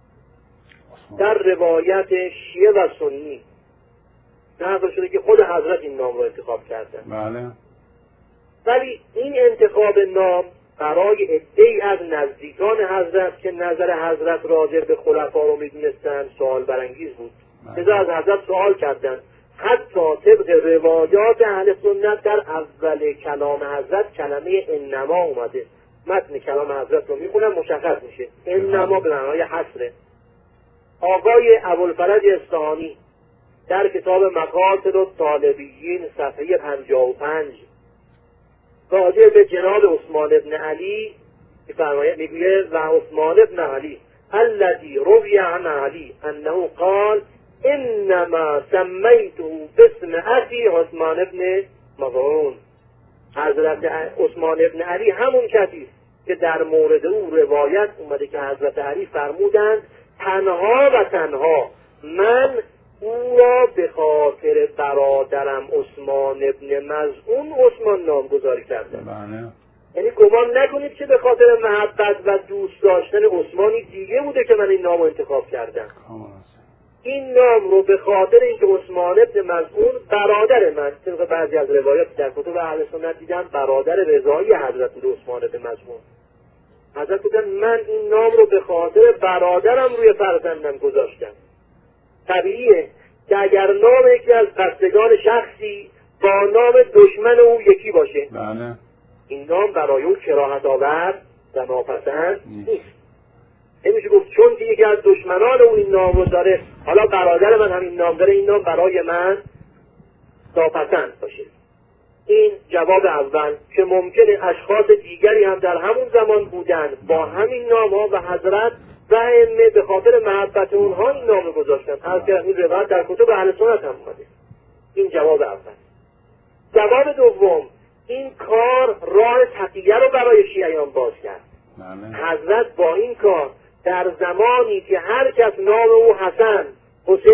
در روایت شیعه و سنی نقل شده که خود حضرت این نام رو انتخاب کردن. بله. ولی این انتخاب نام برای عده‌ای از نزدیکان حضرت که نظر حضرت راجع به خلفا رو می‌دونستن سوال برانگیز بود. لذا از حضرت سوال کردند. حتی طبق روایات اهل سنت در اول کلام حضرت کلمه انما اومده. متن کلام حضرت رو میخونم مشخص میشه. انما به معنای حصره. آقای ابوالفرج اصفهانی در کتاب مقاصد الطالبیین صفحه پنجاه و پنج راجع به جناب عثمان ابن علی میفرماید، میگه و عثمان ابن علی الذي روی عن علی انه قال انما سمیته باسم اخی عثمان ابن مظعون. حضرت عثمان ابن علی همون کسی که در مورد او روایت اومده که حضرت علی فرمودند تنها و تنها من او را به خاطر برادرم عثمان ابن مظعون عثمان نامگذاری کردم. بله. یعنی گمان نکنید که به خاطر محبت و دوست داشتن عثمانی دیگه بوده که من این نام رو انتخاب کردم. این نام رو به خاطر اینکه عثمان ابن مظعون برادر من، طبق بعضی از روایات در کتب اهل سنت دیدم برادر رضایی حضرت بود عثمان ابن مظعون. حضرت بودن من این نام رو به خاطر برادرم روی فرزندم گذاشتم. طبیعیه که اگر نام یکی از بستگان شخصی با نام دشمن او یکی باشه، بله. این نام برای او کراهت آور و ناپسند نیست. نمیشه گفت چون که یکی از دشمنان او این نام رو داره حالا برادر من هم این نام داره این نام برای من ناپسند باشه. این جواب اول که ممکنه اشخاص دیگری هم در همون زمان بودن با همین نام ها و حضرت و ائمه به خاطر محبت اونها این نام رو گذاشتن. هر که این روایت در کتب اهل سنت هم اومده. این جواب اول. جواب دوم، این کار راه تقیه رو برای شیعیان باز کرد. حضرت با این کار در زمانی که هر کس نام او حسن، حسین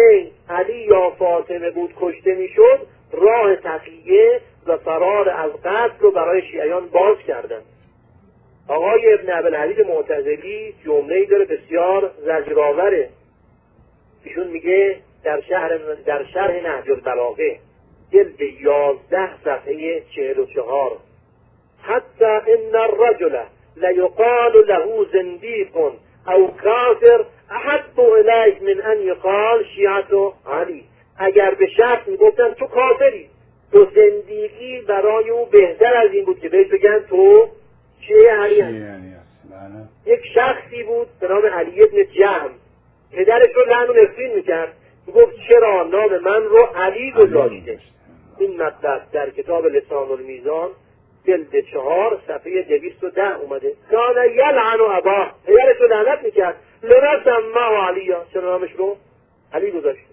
فاطمه بود کشته میشد، راه تقیه و فرار از قتل رو برای شیعیان باز کردن. آقای ابن ابوالحدید معتزلی جمله‌ای داره بسیار زجرآوره. ایشون میگه در شهر در شرح نهج البلاغه جلد یازده صفحه چهل و چهار، حتی ان الرجل لیقال له زندیق او کافر احب الیه من ان یقال شیعة علی. اگر به شخص میگفتن تو کافری، تو زندیقی برای او بهتر از این بود که بهش بگن تو شیعه علی هستی. یک شخصی بود به نام علی ابن جهم، پدرش رو لعن و نفرین میکرد، میگفت چرا نام من رو علی گذاشته. این مطلب در کتاب لسان المیزان جلد چهار صفحه دویست و ده اومده. کان یلعن اباه، پدرش رو لعنت میکرد، لما سماه علی، چرا نامش رو علی گذاشته.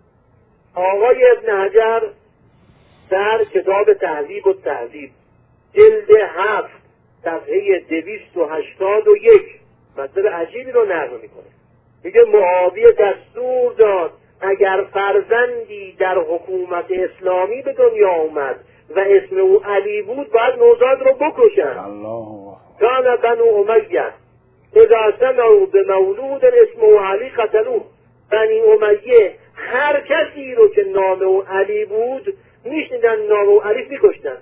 آقای ابن حجر در کتاب تهذیب و تهذیب جلد هفت صفحه دویست و هشتاد و یک مطلب عجیبی رو نقل میکنه. میگه معاویه دستور داد اگر فرزندی در حکومت اسلامی به دنیا اومد و اسم او علی بود باید نوزاد رو بکشن. کان بنو امیه اذا سمعوا بمولود اسمه علی قتلوه. بنی امیه هر کسی رو که نام او علی بود میشنیدن نام او علی میکشتن.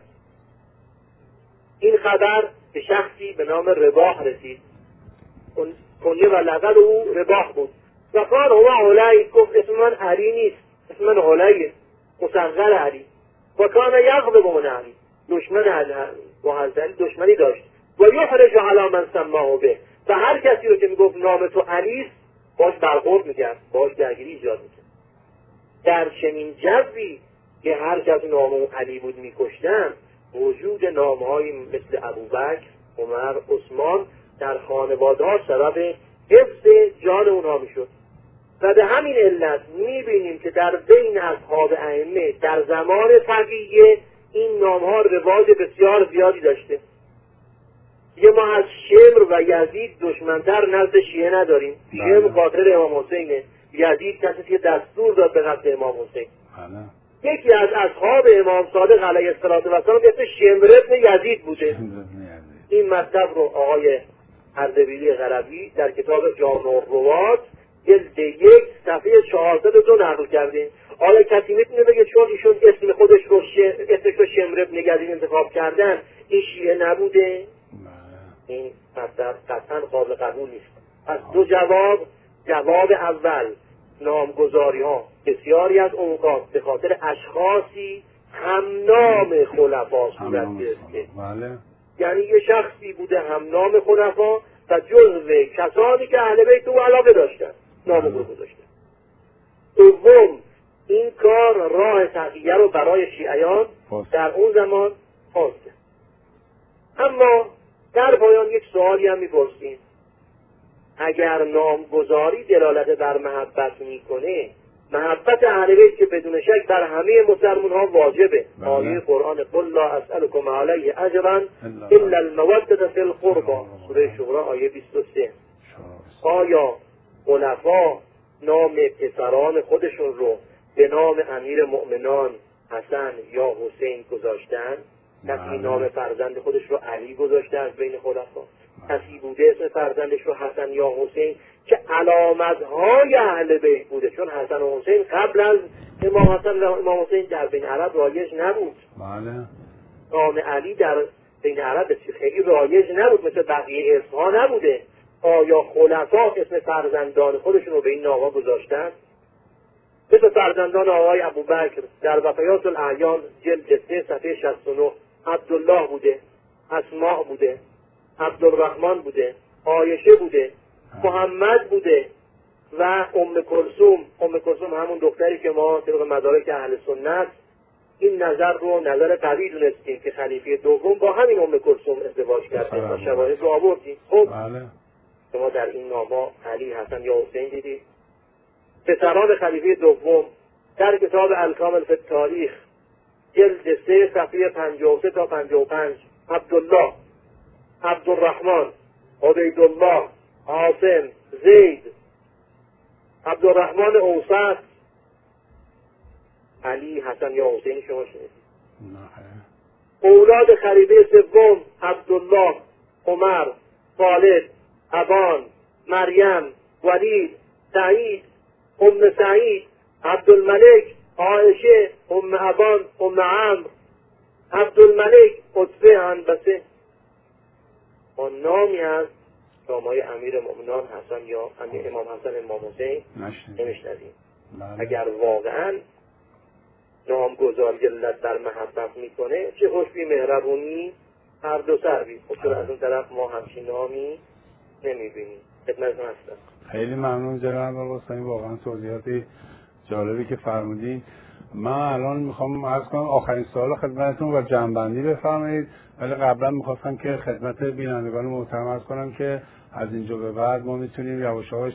این خبر به شخصی به نام رباح رسید، کنیه و لقب او رباح بود. و قال هو علی، گفت اسم من علی نیست، اسم من علیه، مصغر علی. و کان یغضب من علی، دشمن علی دشمنی داشت. و یحرج علی من سماه به، و هر کسی رو که میگفت نام تو علی است باش برخورد میکرد، باش درگیری ایجاد میکرد. در چنین جوی که هر کس نام او علی بود میکشتن، وجود نامهایی مثل ابوبکر، عمر، عثمان در خانواده ها سبب حفظ جان اونها میشد. و به همین علت میبینیم که در بین اصحاب ائمه در زمان تقیه این نامها رواج بسیار زیادی داشته. یه ما از شمر و یزید دشمنتر نزد شیعه نداریم. شمر قاتل امام حسینه، یزید کسی که دستور داد به قتل امام حسین. یکی از اصحاب امام صادق علیه السلام اسم شمر ابن یزید بوده. این مطلب رو آقای اردبیلی غربی در کتاب جامع الروات جلد یک صفحه چهارصد و دو نقل کرده. آیا کسی میتونه بگه چون ایشون اسم خودش رو اسمش رو شمر ابن یزید انتخاب کردن این شیعه نبوده؟ این مطلب قطعا قابل قبول نیست. پس دو جواب. جواب اول، نامگذاری ها بسیاری از اوقات به خاطر اشخاصی هم نام خلفا صورت گرفته. یعنی یه شخصی بوده هم نام خلفا و جزو کسانی که اهل بیت او علاقه داشتن نام او گذاشتن. دوم، این کار راه تقیه رو برای شیعیان در اون زمان باز کرد. اما در پایان یک سوالی هم میپرسیم، اگر نامگذاری دلالت بر محبت میکنه، محبت اهل بیت که بدون شک بر همه مسلمان ها واجبه. آیه قرآن قل لا اسألكم علیه اجرا الا المودة فی القربى، سوره شورا آیه بیست و سه. آیا خلفا نام پسران خودشون رو به نام امیر مؤمنان حسن یا حسین گذاشتن؟ کسی نام فرزند خودش رو علی گذاشته از بین خلفا؟ کسی بوده اسم فرزندش رو حسن یا حسین که علامت‌های اهل بیت بوده؟ چون حسن و حسین قبل از امام حسن و امام حسین در بین عرب رایج نبود. بله. نام علی در بین عرب خیلی رایج نبود، مثل بقیه اسمها نبوده. آیا خلفا اسم فرزندان خودشون رو به این نام‌ها گذاشتن؟ مثل فرزندان آقای ابوبکر در وفیات الاعیان جلد سه صفحه شصت و نه عبدالله بوده، اسماء بوده، عبدالرحمن بوده، عایشه بوده، محمد بوده و ام کلثوم. ام کلثوم همون دختری که ما طبق مدارک اهل سنت این نظر رو نظر قوی دونستیم که خلیفه دوم با همین ام کلثوم ازدواج کرده و شواهد رو آوردیم. خب شما در این نام‌ها علی، حسن یا حسین دیدید. پسران خلیفه دوم در کتاب الکامل فی التاریخ جلد سه صفحه پنجاه و سه تا پنجاه و پنج عبدالله، عبدالرحمن، عبیدالله، عاصم، زید، عبدالرحمن اوسط، علی، حسن یا حسین شما شنیدید. نه. اولاد خلیفه سوم عبدالله، عمر، خالد، ابان، مریم، ولید، سعید، ام سعید، عبدالملک، عایشه، ام ابان، ام عمرو، عبدالملک، عتبه، عنبسه. با نامی از نامهای امیر مؤمنان حسن یا امیر امام حسن امام حسین نمیشنویم. اگر واقعا نامگذاری دلت بر محبت میکنه، چه خوش بی مهربونی هر دو سر بی. خب چرا از اون طرف ما همچین نامی نمیبینیم؟ خدمتتون هستم. خیلی ممنون جناب حسینی، واقعا توضیحاتی جالبی که فرمودین. من الان میخوام عرض کنم آخرین سوال خدمتتون و جمع‌بندی بفرمایید، ولی قبلا میخواستم که خدمت بینندگان محترم عرض کنم که از اینجا به بعد ما میتونیم یواش یواش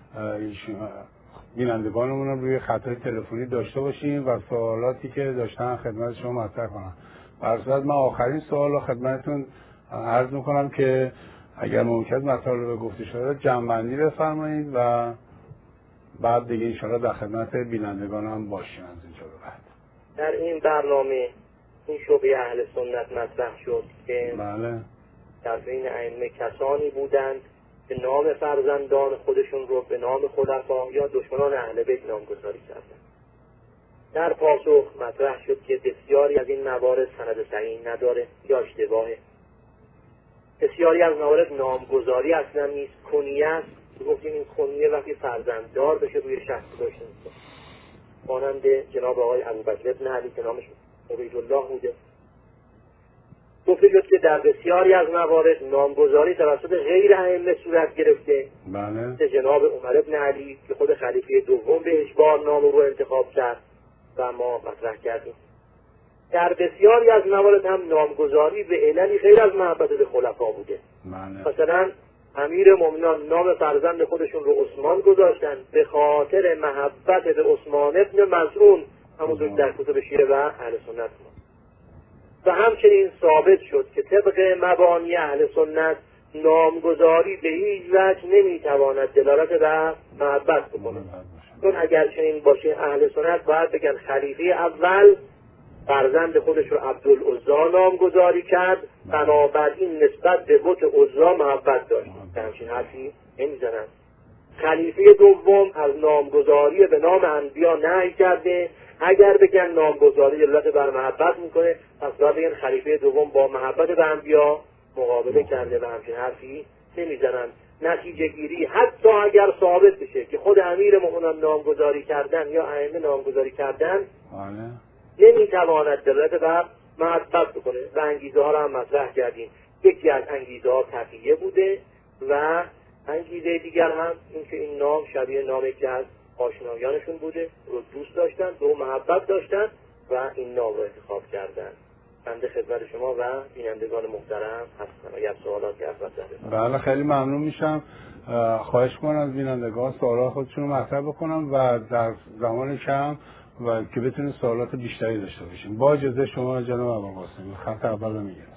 بینندگانمون رو روی خطای تلفنی داشته باشیم و سوالاتی که داشتن خدمت شما مطرح کنم. در صورت من آخرین سوال رو خدمتتون عرض میکنم که اگر ممکن مطالب گفته شده جمع‌بندی بفرمایید و بعد دیگه انشاءالله در خدمت بینندگان هم باشیم از اینجا به بعد. در این برنامه این شعبه اهل سنت مطرح شد که بله. در بین ائمه کسانی بودند که نام فرزندان خودشون رو به نام خلفا یا دشمنان اهل بیت نامگذاری کردند. در پاسخ مطرح شد که بسیاری از این موارد سند صحیح نداره یا اشتباهه. بسیاری از موارد نامگذاری اصلا نیست، کنیه است. گفتیم این کنیه وقتی فرزنددار بشه روی شخص داشته میشه. مانند جناب آقای ابوبکر ابن علی که نامش عبیدالله بوده. گفته شد که در بسیاری از موارد نامگذاری توسط غیر ائمه صورت گرفته. بله. مثل جناب عمر ابن علی که خود خلیفه دوم به اجبار نام رو انتخاب کرد و ما مطرح کردیم. در بسیاری از موارد هم نامگذاری به عللی غیر از محبت به خلفا بوده. بله. مثلا امیر مومنان نام فرزند خودشون رو عثمان گذاشتن به خاطر محبت به عثمان ابن مظعون، همونطور در کتب شیعه و اهل سنت. و همچنین ثابت شد که طبق مبانی اهل سنت نامگذاری به هیچ وجه نمیتواند دلالت بر محبت بکنه. چون اگر چنین باشه اهل سنت باید بگن خلیفه اول فرزند خودش رو عبدالعزا نامگذاری کرد، بنابراین نسبت به بت عزا محبت داشت. همچین حرفی نمیزنن. خلیفه دوم از نامگذاری به نام انبیا نهی کرده. اگر بگن نامگذاری دلالت بر محبت میکنه، پس باید بگن خلیفه دوم با محبت به انبیا مقابله کرده و همچین حرفی نمیزنن. نتیجه گیری حتی اگر ثابت بشه که خود امیر مومنان نامگذاری کردن یا ائمه نامگذاری کردن، نمیتواند دلالت بر محبت بکنه. و انگیزه ها رو هم مطرح کردیم. یکی از انگیزه ها تقیه بوده و انگیزه دیگر هم این که این نام شبیه نامی که از آشنایانشون بوده، رو دوست داشتن، دو محبت داشتن و این نام رو انتخاب کردن. بنده خدمت شما و بینندگان محترم هستم. اگر سوالاتی هست بسید. بله خیلی ممنون میشم. خواهش کنم از بینندگان سوالات خودشون رو مطرح بکنم و در زمان کم و که بتونید سوالات بیشتری داشته باشیم. با اجازه شما جناب ابوالقاسمی خط اول رو میگیرم.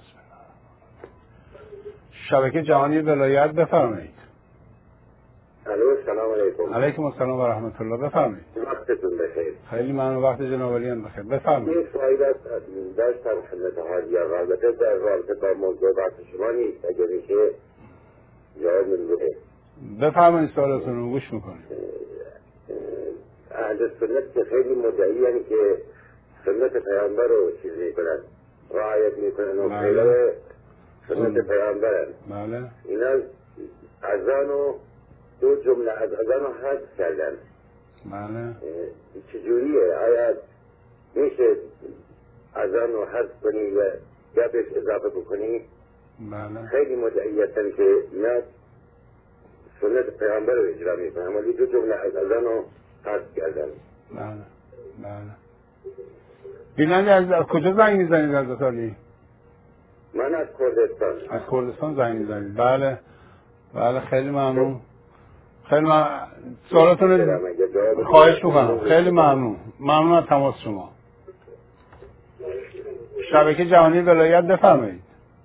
شبکه جهانی ولایت بفرمایید. الو سلام علیکم. علیکم السلام و رحمت الله. بفرمایید. وقتتون بخیر. خیلی ممنون. وقت جناب علی هم بخیر. بفرمایید. این سوالات داشتم خدمت حاجی آقا، البته در رابطه با موضوع بحث شما نیست، اگر اینکه جواب میده. بفرمایید سوالتون رو گوش میکنید. اهل سنت که خیلی مدعی یعنی که سنت پیامبر رو چیز میکنن، رعایت میکنن و خیلی سنت پیامبرن. بله. اینا اذان و دو جمله از اذان رو حذف کردن. بله. چجوریه؟ آیا میشه اذان رو حذف کنی و یا بهش اضافه بکنی؟ بله. خیلی مدعیتن که اینا سنت پیامبر رو اجرا میکنن ولی دو جمله از اذان رو حذف کردن. بله. بله. بیننده از, از کجا زنگ میزنید از علی؟ من از کردستان. از کردستان زنگ میزنید. بله. بله خیلی ممنون. خیلی ممنون. سوالاتون خواهش میکنم. خیلی ممنون. ممنون از تماس شما. شبکه جهانی ولایت بفرمایید.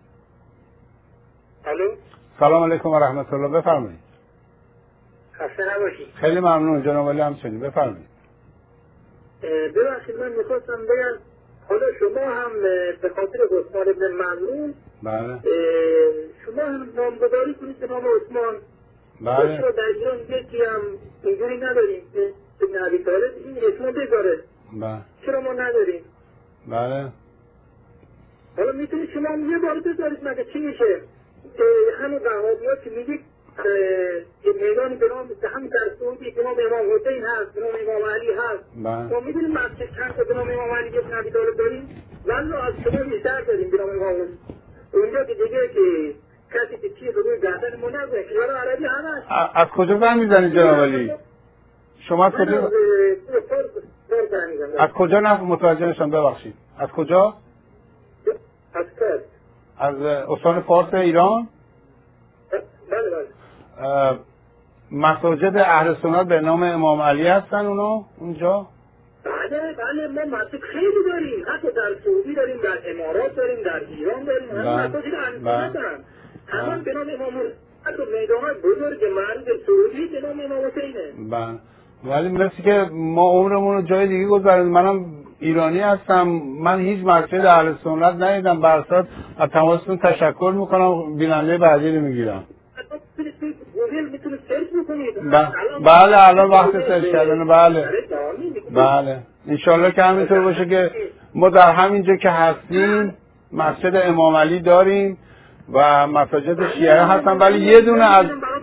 الو. سلام علیکم و رحمت الله. بفرمایید. خسته نباشید. خیلی ممنون جناب علی همچنین. بفرمایید. ببخشید من میخواستم بگم حالا شما هم به خاطر عثمان ابن مظعون بله شما هم نامگذاری کنید به نام عثمان. بله چرا در ایران یکی هم اینجوری نداریم که ابن ابی طالب این اسمو بذاره؟ بله چرا ما نداریم؟ بله حالا میتونید شما هم یه بار بذارید مگه چی میشه؟ همین وهابی‌ها که میگید یه میدانی به نام همین در سعودی به نام امام حسین هست، به نام امام علی هست. ما میدونیم مسجد چند تا به نام امام علی ابن ابی طالب داریم؟ والله از شما بیشتر داریم به نام امام حسین. اونجا که دیگه که کسی که چیه به روی گردن ما نزده خیال عربی همه از کجا زن میزنید جناب علی؟ شما از کجا از کجا نه متوجه نشم ببخشید از کجا؟ از فارس. از استان فارس ایران؟ بله بله. مساجد اهل سنت به نام امام علی هستن اونا اونجا؟ بله بله ما مسجد خیلی داریم، حتی در سعودی داریم، در امارات داریم، در ایران داریم، همه مساجد اهل سنت دارن. همه به نام امام حتی میدانهای بزرگ معروف سعودی به نام امام حسینه. بله ولی مثل که ما عمرمون رو جای دیگه گذاردیم. منم ایرانی هستم، من هیچ مسجد اهل سنت ندیدم. برصد از تماستون تشکر میکنم، بیننده بعدی رو میگیرم. بله الان وقت سرچ کردن. بله بله انشالله که همینطور باشه که ما در همینجا که هستیم مسجد امام علی داریم و مساجد شیعه هستن، ولی یه دونه از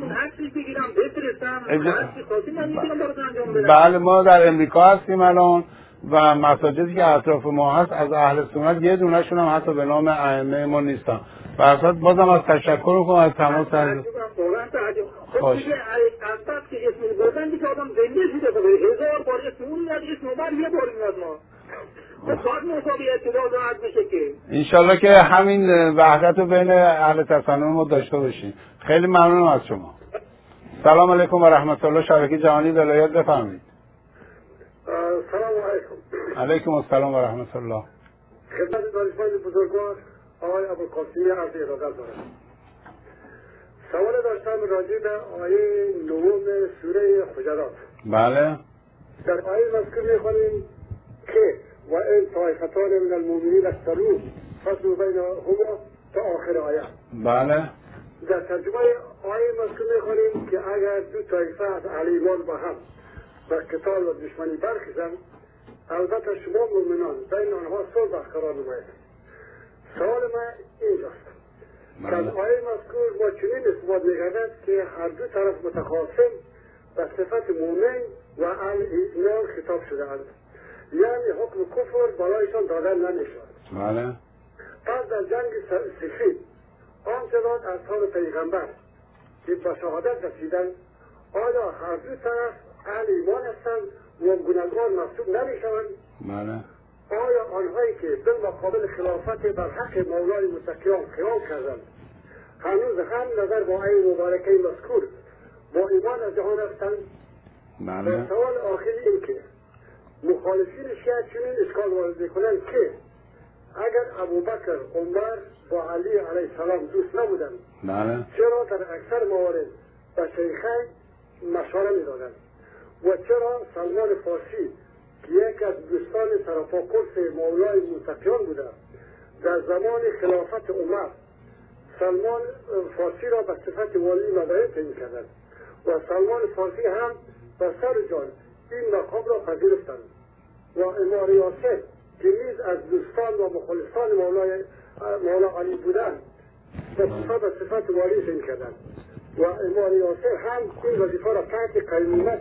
بله ما در امریکا هستیم الان و مساجدی که اطراف ما هست از اهل سنت یه دونه شون هم حتی به نام ائمه ما نیستن. برصد بازم از تشکر میکنم از تماس از خوش انشالله که همین وحدت رو بین اهل تسنن ما داشته باشیم. خیلی ممنونم از شما. سلام علیکم و رحمت الله. شبکه جهانی ولایت بفرمایید. سلام علیکم. علیکم السلام و رحمت الله. خدمت دانشمند بزرگوار آقای ابوالقاسمی عرض ارادت دارم. سوال داشتم راجع به آیه نهم سوره حجرات. بله. در آیه مذکور می‌خوانیم که و این طایفتان من المؤمنین اقتتلوا فاصلحوا بینهما تا آخر آیه. بله. در ترجمه آیه مذکور می‌خوانیم که اگر دو طایفه از اهل ایمان با هم در قتال و دشمنی برخیزند، البته شما مؤمنان بین آنها صلح برقرار نمایید. سوال من اینجاست که از آیه مذکور با چنین استفاده می‌کردند که هر دو طرف متخاصم به صفت مؤمن و اهل ایمان خطاب شده‌اند، یعنی حکم کفر بالایشان دادن نمی‌شود. بله. پس در جنگ صفین آنچنان اصحاب پیغمبر که به شهادت رسیدند، آیا هر دو طرف اهل ایمان هستند و گناهکار محسوب نمی‌شوند؟ بله. آیا آنهایی که بالمقابل خلافت بر حق مولای متقیان قیام کردند هنوز هم نظر با آیه مبارکه مذکور با ایمان از جهان هستند؟ بله. و سوال آخری این که مخالفین شیعه چنین اشکال وارد می‌کنند که اگر ابوبکر عمر با علی علیه السلام دوست نبودند، بله. چرا در اکثر موارد به شیخین مشوره می‌دادند و چرا سلمان فارسی که یک از دوستان سراپاکرس مولای متقیان بوده در زمان خلافت عمر سلمان فارسی را به صفت والی مدینه تعیین کردند و سلمان فارسی هم به سر جان این مقام را پذیرفتند و امام یاسر که نیز از دوستان و مخالفان مولای مولا علی بودند به صفت والی تعیین کردند و امام یاسر هم این وظیفه را تحت قیمت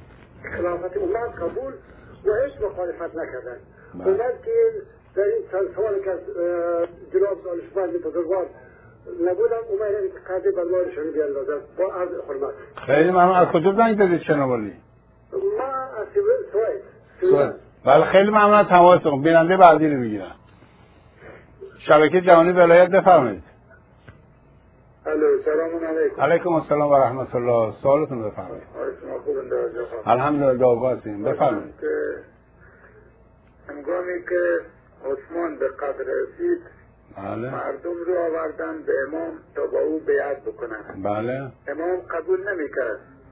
خلافت عمر قبول و هیچ مخالفت نکردند. اومد که در این چند سوال که از جناب دانشمند بزرگوار نبودم اومد انتقاد بلوارشان بیاندازد با عرض حرمت. خیلی ممنون. از کجا زنگ زدید جناب علی؟ ما از سوئد. سوئد. بله خیلی ممنون از تماستون. بیننده بعدی رو میگیرم. شبکه جهانی ولایت بفرمایید. الو سلام علیکم. علیکم السلام و رحمت الله. سوالتون بفرمایید. شما خوبند آقا؟ الحمدلله دعا هستیم. بفرمایید. هنگامی که عثمان به قدر رسید بله. مردم رو آوردن به امام تا با او بیعت بکنن. بله. امام قبول نمیکرد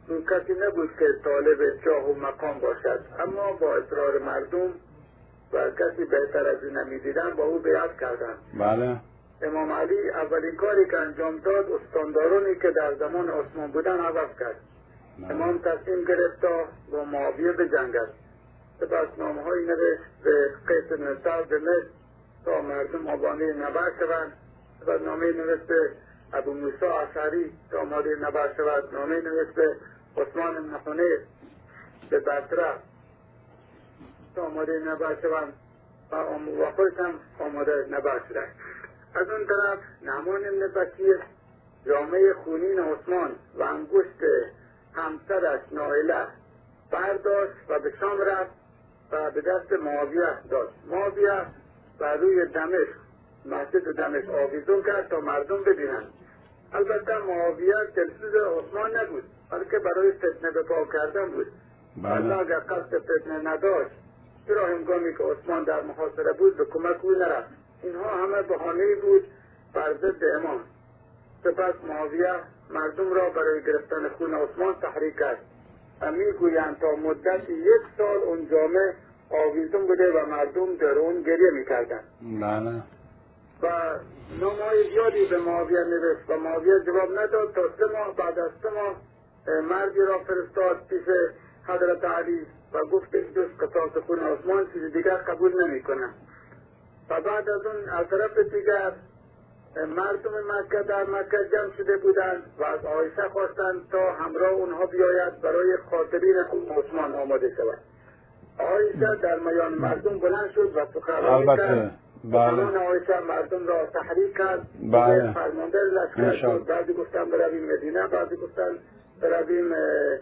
اون کسی نبود که طالب جاه و مقام باشد، اما با اصرار مردم و کسی بهتر از این نمیدیدن با او بیعت کردند. بله. امام علی اولین کاری که انجام داد استاندارانی که در زمان عثمان بودن عوض کرد. بله. امام تصمیم گرفت تا با معاویه بجنگد. سپس نامه‌هایی نوشت به قیس بن سعد به مصر تا مردم آبانه نبرد شوند. سپس نامه نوشت به ابو موسی اشعری تا آماده نبرد شود. نامه نوشت به عثمان بن حنیف به بصره تا آماده نبرد شوند و خودش هم آماده نبرد شدند. از اون طرف نعمان بن بشیر جامعه خونین عثمان و انگشت همسرش نائله برداشت و به شام رفت و به دست معاویه داد. معاویه و روی دمشق مسجد دمشق آویزون کرد تا مردم ببینند. البته معاویه دلسوز عثمان نبود، بلکه برای فتنه به پا کردن بود. بله. اگر قصد فتنه نداشت چرا هنگامی که عثمان در محاصره بود به کمک او نرفت؟ اینها همه بهانه‌ای بود بر ضد امام. سپس معاویه مردم را برای گرفتن خون عثمان تحریک کرد و میگویند تا مدت یک سال اون جامعه آویزون بوده و مردم در اون گریه میکردند. بله. و نامه‌های زیادی به معاویه نوشت و معاویه جواب نداد تا سه ماه بعد از سه ماه مردی را فرستاد پیش حضرت علی و گفت جز قصاص خون عثمان چیز دیگر قبول نمی‌کنم. و بعد از اون از طرف دیگر مردم مکه در مکه جمع شده بودند و از عایشه خواستند تا همراه اونها بیاید برای خاطرین خون عثمان آماده شود. عایشه در میان مردم بلند شد و سخنرانی کرد. بله. عایشه مردم را تحریک کرد. بله. فرمانده لشکر شد. بعضی گفتن برویم مدینه، بعضی گفتن برویم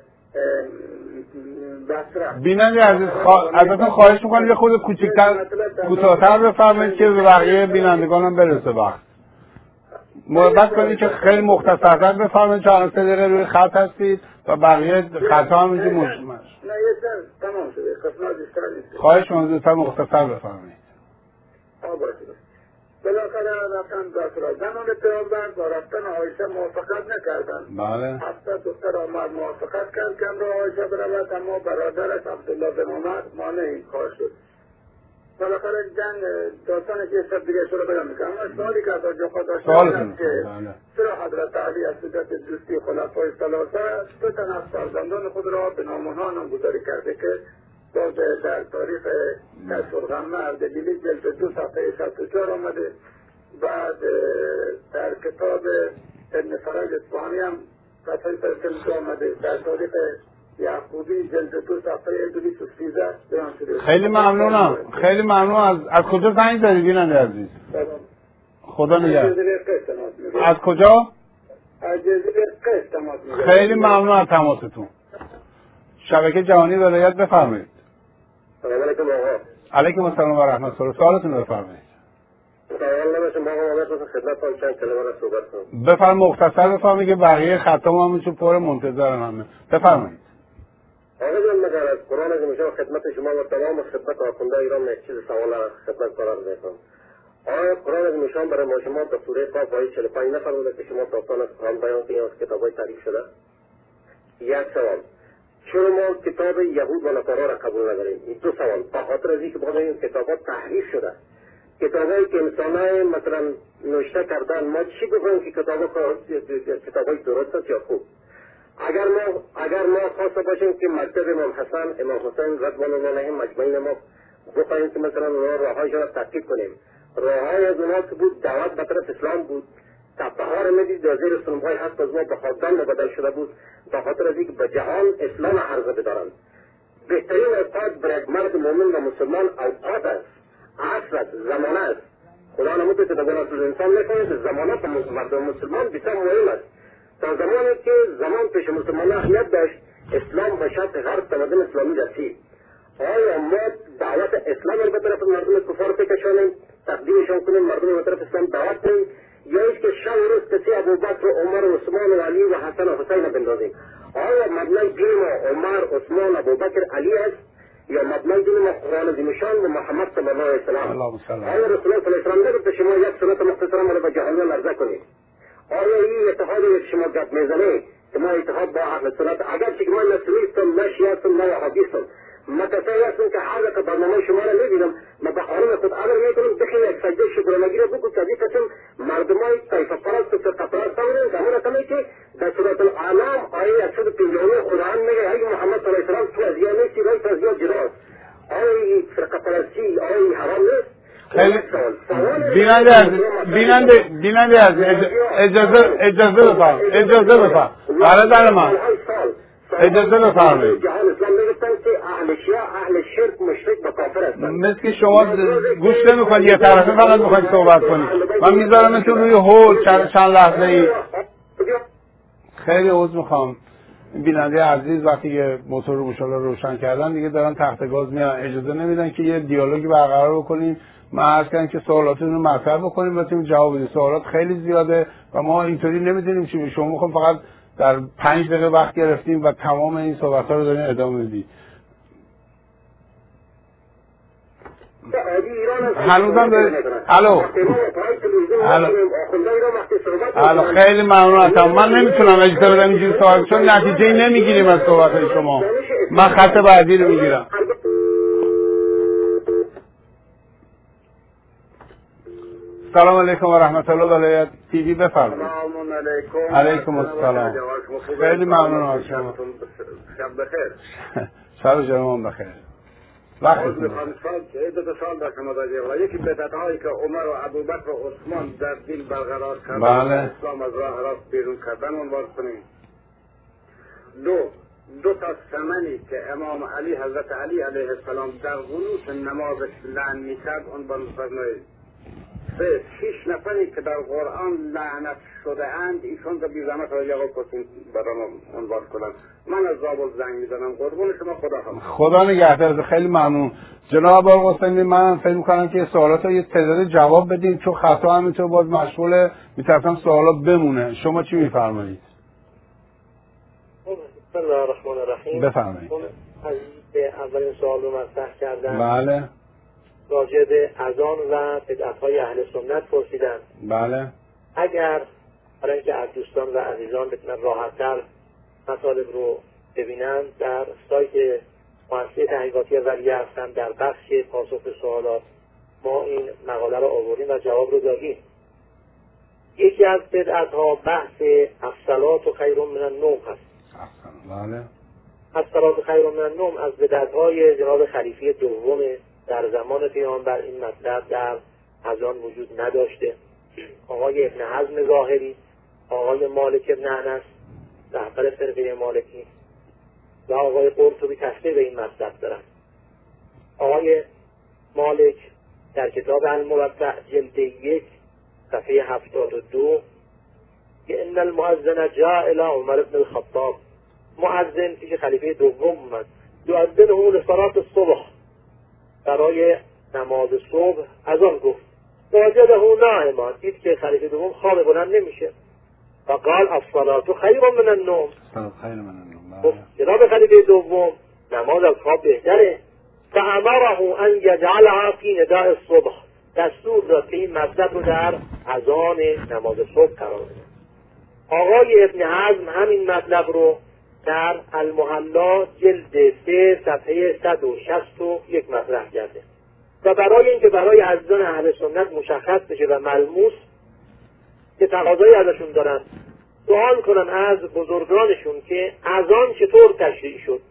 بصره. بیننده عزیز خوا... ازتون خواهش میکنم یه خود کوچکتر کوتاه‌تر بفرمایید که به بقیه بینندگانم برسه وقت. محبت کنید که خیلی مختصرتر بفرمایید چون الان سه دقیقه روی خط هستید و بقیه خطا هم اینجا مشمش. نه یه سر تمام شده. قسمت بیشتر نیست. خواهش می‌کنم زودتر مختصر بفرمایید. آه باشه. بالاخره رفتن بصره. زنان پیامبر با رفتن عایشه موافقت نکردند. بله. حتی دختر عمر موافقت کرد که امرو عایشه برود، اما برادرش عبدالله بن عمر مانع خواهد شد. بالاخره جنگ داستان که شب دیگه شروع بگم میکنم. اما سوالی که از آجا خود داشتن که چرا حضرت علی از سجت دوستی خلفای ثلاثه دو تن از فرزندان خود را به نامونها نامگذاری کرده که باز در تاریخ کشف الغمه اردبیلی جلد دو صفحه شصت و چهار آمده. بعد در کتاب ابن فرج اصفهانی هم صفحه پرسنت آمده. در تاریخ یعقوبی جلد دو صفحه دویست و سیزده بیان شده. خیلی ممنونم. خیلی ممنون. از از کجا زنگ زدید بیننده عزیز؟ خدا نگهدار. از کجا؟ از جزیره قشم تماس می‌گیرم. خیلی ممنون از تماستون. شبکه جهانی ولایت بفرمایید. سلام علیکم آقا. علیکم السلام و رحمت الله. سوالتون رو بفرمایید. سوال نمیشه ما آقا مثلا خدمتتون چند کلمه را صحبت کنم. بفرمایید مختصر بفرمایید که بقیه خطام هم چون پر منتظرم همه. بفرمایید. آقا جان مگر از قرآن از میشه خدمت شما و تمام خدمت آخونده ایران یک چیز سوال خدمت قرار میکنم. آیا قرآن از میشان برای ما شما در سوره قاف آیه چهل و پنج نفرموده که شما داستان از قرآن بیان کنید از کتابای تعریف شده؟ یک سوال. چرا ما کتاب یهود و نصارا را قبول نداریم؟ این دو سوال. به خاطر از اینکه بعضی این کتاب‌ها تحریف شده. کتابایی که انسان‌های مثلا نوشته کردن، ما چی بگوییم که کتاب‌ها کتابای درست است یا خوب؟ اگر ما اگر ما خواسته باشیم که مکتب امام حسن امام حسین رضوان الله علیهم مجمعین ما بخواهیم که مثلا اونها راه‌هایش را تحقیق کنیم، راه‌های از اونها که بود دعوت به طرف اسلام بود، تبهار میدید در زیر سنبهای حتی از ما به خواندن مبدل شده بود، به خاطر از اینکه به جهان اسلام عرضه بدارند. بهترین اوقات برای مرد مومن و مسلمان اوقات است، عصر است، زمانه است. خدا نموده که در اصل انسان میکنید زمانه به مردم مسلمان بسیار مهم است. تا زمانی که زمان پیش مسلمان اهمیت داشت، اسلام به شرط غرب تمدن اسلامی رسید. آیا ما دعوت اسلام رو به طرف مردم کفار بکشانیم، تقدیمشان کنیم، مردم به طرف اسلام دعوت کنیم، یا ایش که شب و روز کسی ابوبکر و عمر و عثمان و علی و حسن و حسین بندازیم؟ آیا مبنای دین ما عمر، عثمان، ابوبکر، علی است یا مبنای دین ما قرآن عظیمشان و محمد صلی الله علیه وسلم؟ آیا رسول الله صلی الله علیه وسلم نگفت شما یک سنت مختصرا رو به جهانیان عرضه کنید؟ آیا این اتحادی که شما گپ میزنید که ما اتحاد با اهل سنت اگر که من نه سنیستم نه شیعه‌ام نه وهابیستم متفق هستم که هر که برنامه شما را میبینم من به خانم خود امر میکنم بخین یک سجده شکرانگی را بگو که از این قسم مردمای طایفه پرست و فرقه پرست آورند زمان کمی که در سورة الانعام آیه صد و پنجاه قرآن میگه ای محمد صلی الله علیه و سلم تو از یا نیستی رای تو از یا جراست آیه فرقه پرستی آیه حرام نیست. خیلی بیننده از بیننده بیننده از اجازه اجازه بفرم اجازه بفرم برادر من اجازه بفرمایید. جهان اسلام میگفتن که اهل شیعه اهل شرک مشرک و کافر هستند. مثل که شما گوش نمی‌کنید یه طرفه فقط می‌خواید صحبت کنید. من میذارمتون روی هول چند چند لحظه ای. خیلی عذر میخوام. بیننده عزیز وقتی که موتور رو مشاله روشن کردن دیگه دارن تحت گاز میان، اجازه نمیدن که یه دیالوگی برقرار بکنیم. ما عرض کردیم که سوالاتتون رو مطرح بکنیم بتونیم جواب بدیم. سوالات خیلی زیاده و ما اینطوری نمیدونیم چی شما میخوام فقط در پنج دقیقه وقت گرفتیم و تمام این صحبت‌ها رو داریم ادامه میدیم. هنوزم داریم. الو الو خیلی ممنون هستم. من نمیتونم اجازه بدم اینجوری صحبت چون نتیجه نمیگیریم از صحبت‌های شما. من خط بعدی رو میگیرم. سلام علیکم و رحمت الله. ولایت تی وی بفرمایید. سلام علیکم. علیکم السلام. خیلی ممنون از شما. شب بخیر. شب شما بخیر. وقتی میخوام سال که دو سال در شما داریم. یکی بدعت‌هایی که عمر و ابوبکر و عثمان در دین برقرار کردن، بله. اسلام از راه راست بیرون کردن عنوان کنیم. دو دو تا ثمنی که امام علی حضرت علی علیه السلام در قنوت نمازش لعن میکرد عنوان فرمایید. سه شش نفری که در قرآن لعنت شده اند ایشون را بی زحمت رای آقا کسین برام عنوان کنن. من از زابل زنگ میزنم. قربون شما خدا هم. خدا نگهدار. خیلی ممنون جناب آقا حسینی. من فکر می‌کنم که سوالات رو یه تعداد جواب بدین چون خطا همینطور باز مشغول میترسم سوالا بمونه. شما چی میفرمایید؟ بسم الله الرحمن الرحیم. بفرمایید. از اولین سوال رو مطرح کردن. بله. راجع به اذان و بدعت‌های اهل سنت پرسیدن. بله. اگر برای اینکه از دوستان و عزیزان بتونن راحت‌تر مطالب رو ببینن در سایت مؤسسه تحقیقاتی ولیعصر هستن در بخش پاسخ به سوالات ما این مقاله رو آوردیم و جواب رو دادیم. یکی از بدعت‌ها بحث الصلاة خیر من النوم هست. بله. الصلاة خیر من النوم از بدعت‌های جناب خلیفه دوم در زمان پیامبر این مطلب در اذان وجود نداشته. آقای ابن حزم ظاهری، آقای مالک ابن انس رهبر فرقه مالکی و آقای قرطبی تصریح به این مطلب دارن. آقای مالک در کتاب المربع جلد یک صفحه هفتاد و دو که ان المؤذن جاء الى عمر بن الخطاب، مؤذن پیش خلیفه دوم اومد، یؤذنه لصلاة الصبح، برای نماز صبح اذان گفت. وجده نائما، دید که خلیفه دوم خواب بلند نمیشه و قال الصلاة خیر من النوم، خیر من النوم. گفت جناب خلیفه دوم نماز از خواب بهتره. فامره ان یجعلها فی نداء الصبح، دستور داد که این مطلب رو در اذان نماز صبح قرار بده. آقای ابن حزم همین مطلب رو در المحلا جلد سه صفحه صد و شصت و یک مطرح کرده و برای اینکه برای عزیزان اهل سنت مشخص بشه و ملموس که تقاضایی ازشون دارن سوال کنن از بزرگانشون که اذان چطور تشریع شد.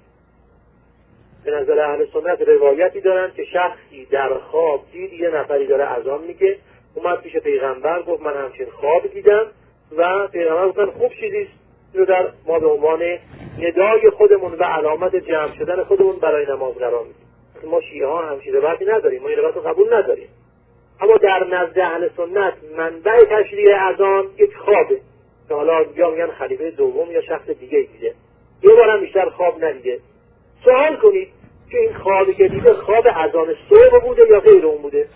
به نظر اهل سنت روایتی دارن که شخصی در خواب دید یه نفری داره اذان میگه، اومد پیش پیغمبر گفت من همچین خواب دیدم و پیغمبر گفتن خوب چیزیست رو در ما به عنوان ندای خودمون و علامت جمع شدن خودمون برای نماز قرار میدیم. ما شیعه ها همچین روایتی نداریم، ما این روایت رو قبول نداریم. اما در نزد اهل سنت منبع تشریع اذان یک خوابه که حالا یا میگن خلیفه دوم یا شخص دیگه دیده، یه بار هم بیشتر خواب ندیده. سوال کنید که این خوابی که دیده خواب اذان صبح بوده یا غیر اون بوده.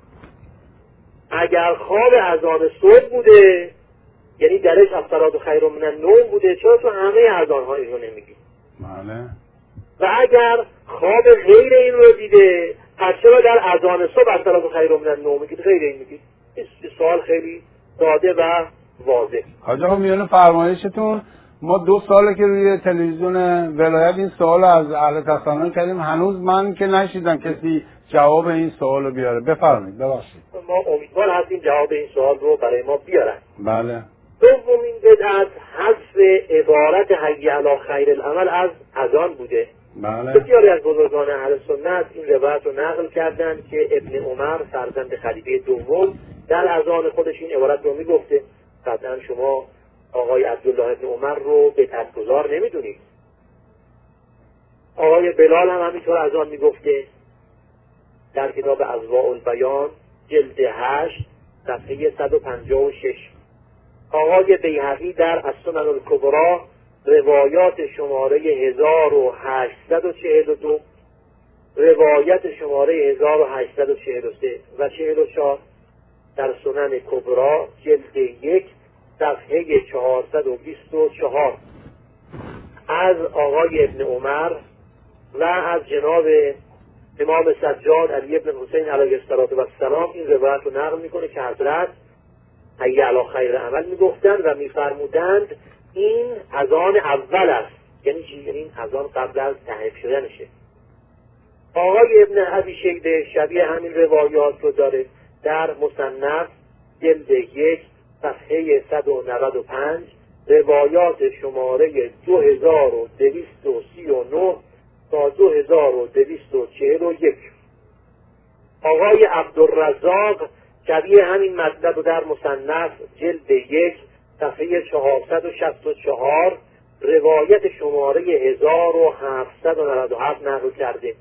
اگر خواب اذان صبح بوده یعنی درش الصلاة خیر من النوم بوده، چرا تو همه اذان‌ها اینو نمیگی؟ بله. و اگر خواب غیر این رو دیده پس چرا در اذان صبح الصلاة خیر من النوم میگید غیر این میگید؟ این سوال خیلی ساده و واضح. حاج آقا میونه فرمایشتون ما دو ساله که روی تلویزیون ولایت این سوال از اهل تسنن کردیم، هنوز من که نشیدم کسی جواب این سوال رو بیاره. بفرمایید. ببخشید. ما امیدوار هستیم جواب این سوال رو برای ما بیارن. بله. دومین بدعت حذف عبارت حی علی خیر العمل از اذان بوده. بله. بسیاری از بزرگان اهل سنت این روایت رو نقل کردند که ابن عمر فرزند خلیفه دوم در اذان خودش این عبارت رو میگفته. قطعا شما آقای عبدالله ابن عمر رو بدعت‌گذار نمیدونید. آقای بلال هم همینطور اذان میگفته. در کتاب اضواء البیان جلد هشت صفحه صد و پنجاه و شش. آقای بیهقی در السنن الکبری روایات شماره هزار و هشتصد و چهل و دو، روایت شماره هزار و هشتصد و چهل و سه و چهل و چهار در سنن کبری جلد یک صفحه چهارصد و بیست و چهار از آقای ابن عمر و از جناب امام سجاد علی ابن حسین علیه السلام این روایت رو نقل میکنه که حضرت حی علی خیر عمل میگفتند و میفرمودند این اذان اول است. یعنی چی؟ یعنی این اذان قبل از تحریف شدنشه. آقای ابن ابی شیبه شبیه همین روایات رو داره در مصنف جلد یک صفحه صد و نود و پنج روایات شماره دو هزار و دویست و سی و نه تا دو هزار و دویست و چهل و یک. آقای عبدالرزاق شبیه همین مطلب رو در مصنف جلد یک صفحه چهارصد و شصت و چهار روایت شماره هزار و هفتصد و نود و هفت نقل کرده.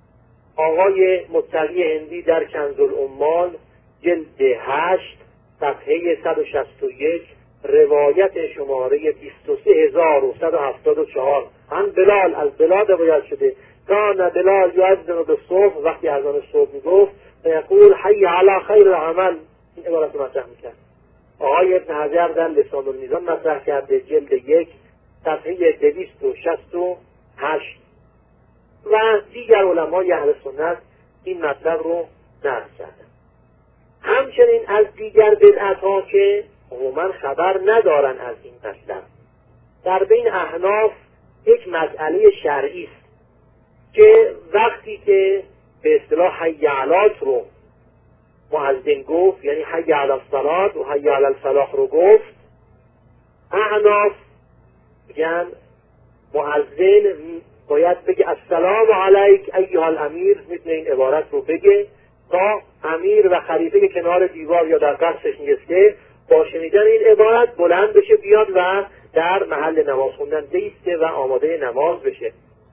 آقای متقی هندی در کنز العمال جلد هشت صفحه صد و شصت و یک روایت شماره بیست و سه هزار و صد و هفتاد و چهار هم بلال از بلال روایت شده. کان بلال یؤذن بالصبح، وقتی اذان صبح میگفت یقول حی علی خیر العمل، این عبارت رو مطرح میکرد. آقای ابن حجر در لسان المیزان مطرح کرده جلد یک صفحه دویست و شصت و هشت و دیگر علمای اهل سنت این مطلب رو نقل کردند. همچنین از دیگر بدعت‌ها که عموما خبر ندارن از این مطلب، در بین احناف یک مسئله شرعی است که وقتی که به اصطلاح حی علات رو مؤذن گفت، یعنی حی علی الصلاة و حی علی الفلاح رو گفت، احناف میگن مؤذن باید بگه السلام علیک ایها الامیر، میتونه این عبارت رو بگه تا امیر و خلیفه که کنار دیوار یا در قصرش نشسته با شنیدن این عبارت بلند بشه بیاد و در محل نماز خوندن بیسته و آماده نماز بشه.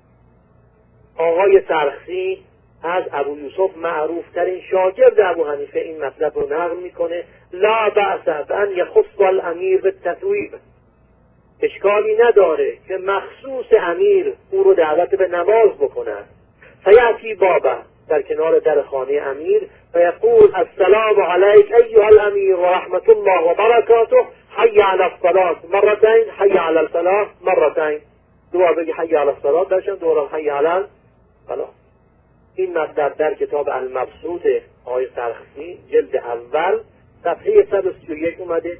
آقای سرخسی از ابو یوسف معروف ترین شاگرد ابو حنیفه این مطلب رو نقل میکنه لا بأس ان یخص الامیر بالتثویب، اشکالی نداره که مخصوص امیر او رو دعوت به نماز بکنن. فیأتی بابه، در کنار در خانه امیر، و یقول السلام علیک ایها الامیر و رحمت الله و برکاته حی علی الصلاة مرتين حی علی الفلاح مرتين، دو بگی حی علی الصلاة داشتن دورم حی علی الفلاح. این مطلب در کتاب المبسوط آقای سرخسی جلد اول صفحه صد و سی و یک اومده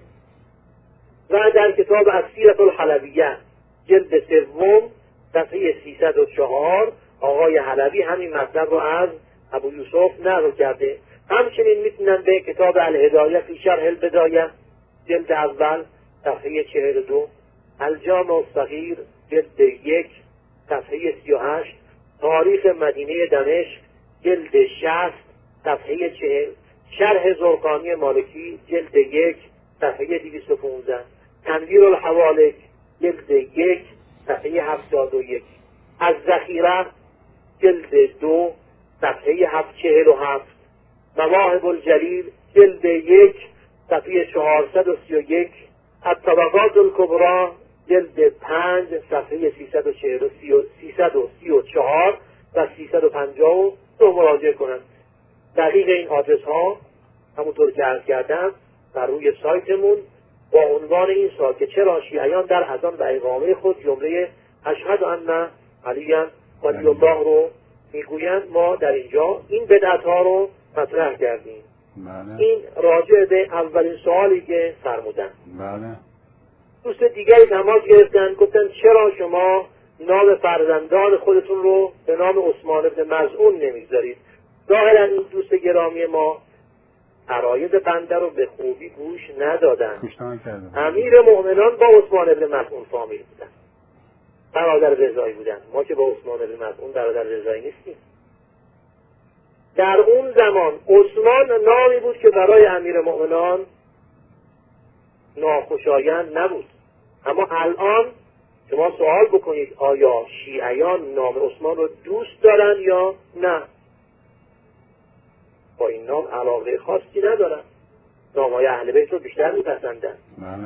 و در کتاب السیرة الحلبیه جلد سوم صفحه سیصد و چهار آقای حلبی همین مطلب رو از ابو یوسف نقل کرده. همچنین میتونن به کتاب الهدایه فی شرح البدایه جلد اول صفحه چهل و دو، الجامع الصغیر جلد یک صفحه سی و هشت، تاریخ مدینه دمشق جلد شصت صفحه چهل، شرح زرقانی مالکی جلد یک صفحه دویست و پانزده، تنویر الحوالک جلد یک صفحه هفتاد و یک، از ذخیره جلد دو صفحه هفتصد و چهل و هفت، مواهب الجلیل جلد یک صفحه چهارصد و سی و یک، الطبقات الکبری جلد پنج صفحه سیصد و چهل و سیصد و سی و چهار و سیصد و پنجاه و دو مراجعه کنند. دقیق این آدرس ها همونطور که عرض کردم بر روی سایتمون با عنوان این سال که چرا شیعیان در اذان و اقامه خود جمله اشهد ان علی ولی الله رو میگویند، ما در اینجا این بدعت ها رو مطرح کردیم. بله. این راجع به اولین سوالی که فرمودن. بله. دوست دیگری تماس گرفتن، گفتن چرا شما نام فرزندان خودتون رو به نام عثمان بن مظعون نمیگذارید؟ ظاهرا این دوست گرامی ما عراید بنده رو به خوبی گوش ندادن. امیر مؤمنان با عثمان بن مظعون فامیل بودن، برادر رضایی بودن. ما که با عثمان بن مظعون برادر رضایی نیستیم. در اون زمان عثمان نامی بود که برای امیر مؤمنان ناخوشایند نبود. اما الان شما سوال بکنید آیا شیعیان نام عثمان رو دوست دارن یا نه؟ با این نام علاقه خاصی ندارن. نامهای اهل بیت رو بیشتر میپسندن.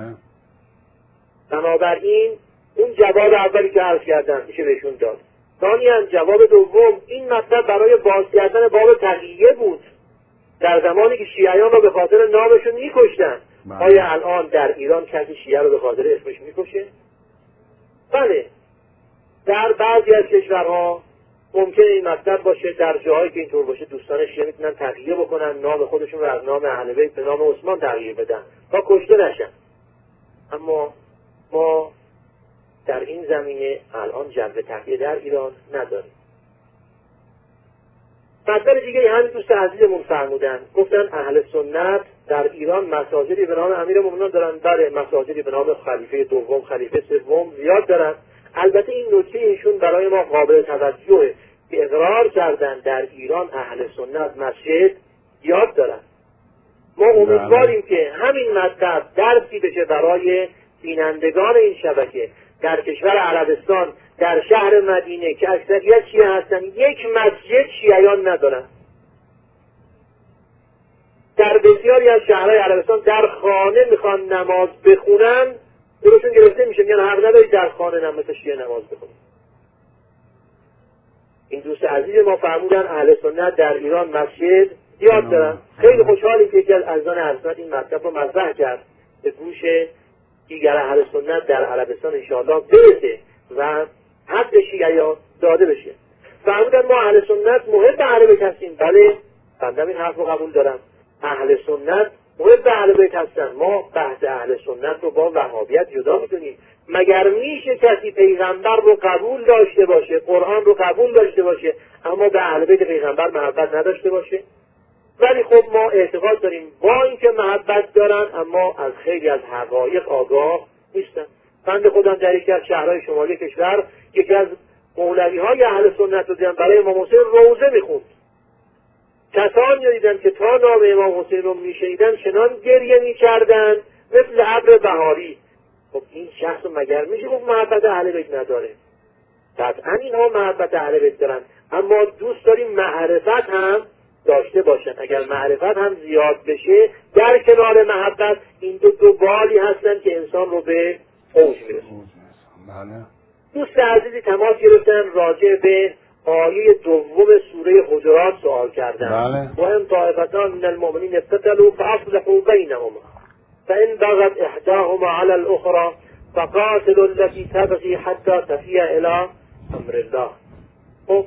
بنابراین اون جواب اولی که عرض کردم میشه بهشون داد. ثانیاً جواب دوم، این مطلب برای باز کردن باب تقیه بود در زمانی که شیعیان رو به خاطر نامشون میکشتن. آیا الان در ایران کسی شیعه رو به خاطر اسمش میکشه؟ بله، در بعضی از کشورها ممکنه این مطلب باشه. در جاهایی که اینطور باشه دوستان شیعه میتونن تغییر بکنن، نام خودشون رو از نام اهل بیت به نام عثمان تغییر بدن تا کشته نشن. اما ما در این زمینه الان جنبه تغییر در ایران نداریم. مطلب دیگه همین دوست عزیزمون فرمودن، گفتن اهل سنت در ایران مساجدی به نام امیر مومنان دارن. بله، مساجدی به نام خلیفه دوم، خلیفه سوم زیاد دارن. البته این نکته ایشون برای ما قابل توجهه که اقرار کردن در ایران اهل سنت مسجد زیاد دارن. ما امیدواریم که همین مطلب درسی بشه برای بینندگان این شبکه در کشور عربستان، در شهر مدینه که اکثریت شیعه هستن، یک مسجد شیعیان ندارن. در بسیاری از شهرهای عربستان در خانه میخوان نماز بخونن، دلشون گرفته میشه، میگن حق نداری در خانه نم مثل شیعه نماز بخونن. این دوست عزیز ما فرمودن اهل سنت در ایران مسجد زیاد دارن. خیلی خوشحالیم که یکی از عزیزان اهل سنت این مطلب رو مطرح کرد به گوش دیگر اهل سنت در عربستان انشاءالله برسه و حق شیعیان داده بشه. فرمودن ما اهل سنت محب اهل بیت هستیم. بله، بنده این حرف رو قبول دارم. اهل سنت محب اهل بیت هستن. ما بحث اهل سنت رو با وهابیت جدا می‌دونیم. مگر میشه کسی پیغمبر رو قبول داشته باشه، قرآن رو قبول داشته باشه، اما به اهل بیت پیغمبر محبت نداشته باشه؟ ولی خب ما اعتقاد داریم با اینکه محبت دارن اما از خیلی از حقایق آگاه نیستن. بنده خودم در یکی از شهرهای شمالی کشور یکی از مولوی های اهل سنت رو دیدم برای امام حسین روزه میخوند. کسانی رو دیدم که تا نام امام حسین رو میشنیدن چنان گریه میکردن مثل ابر بهاری. خب این شخص مگر میشه گفت محبت اهل بیت نداره؟ قطعا اینها محبت اهل بیت دارن، اما دوست داریم معرفت هم داشته باشن. اگر معرفت هم زیاد بشه در کنار محبت، این دو دو بالی هستن که انسان رو به اوج میرسن. دوست عزیزی تماس گرفتن راجع به آیه دوم سوره حجرات سوال کردن. و ان طائفتان من المؤمنین اقتتلوا فاصلحوا بینهما فان بغت احداهما على الاخرى فقاتلوا التي تبغي حتى تفیء الی امر الله. خب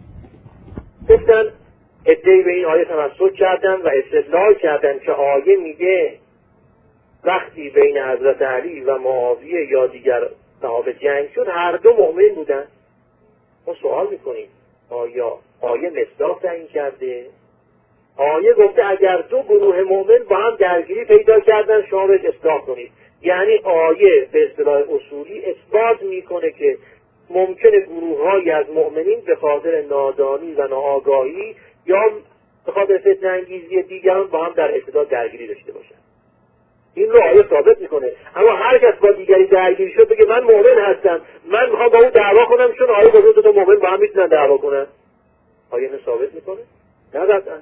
گفتن ادعی به این آیه تمسک کردن و استدلال کردن که آیه میگه وقتی بین حضرت علی و معاویه یا دیگر صحابه جنگ شد هر دو مؤمن بودن. ما سوال میکنیم آیا آیه مصداق تعیین کرده؟ آیه گفته اگر دو گروه مؤمن با هم درگیری پیدا کردن شما بهش اصلاح کنید. یعنی آیه به اصطلاح اصولی اثبات میکنه که ممکنه گروه‌هایی از مؤمنین به خاطر نادانی و ناآگاهی یا به خاطر فتنه انگیزی دیگران با هم در ارتباط درگیری داشته باشن. این رو آیه ثابت میکنه. اما هر کس با دیگری درگیری شد بگه من مؤمن هستم، من میخوام با اون دعوا کنم، چون آیه گفته دو تا مؤمن با هم میتونن دعوا کنن. آیه اینو ثابت میکنه؟ نه قطعا.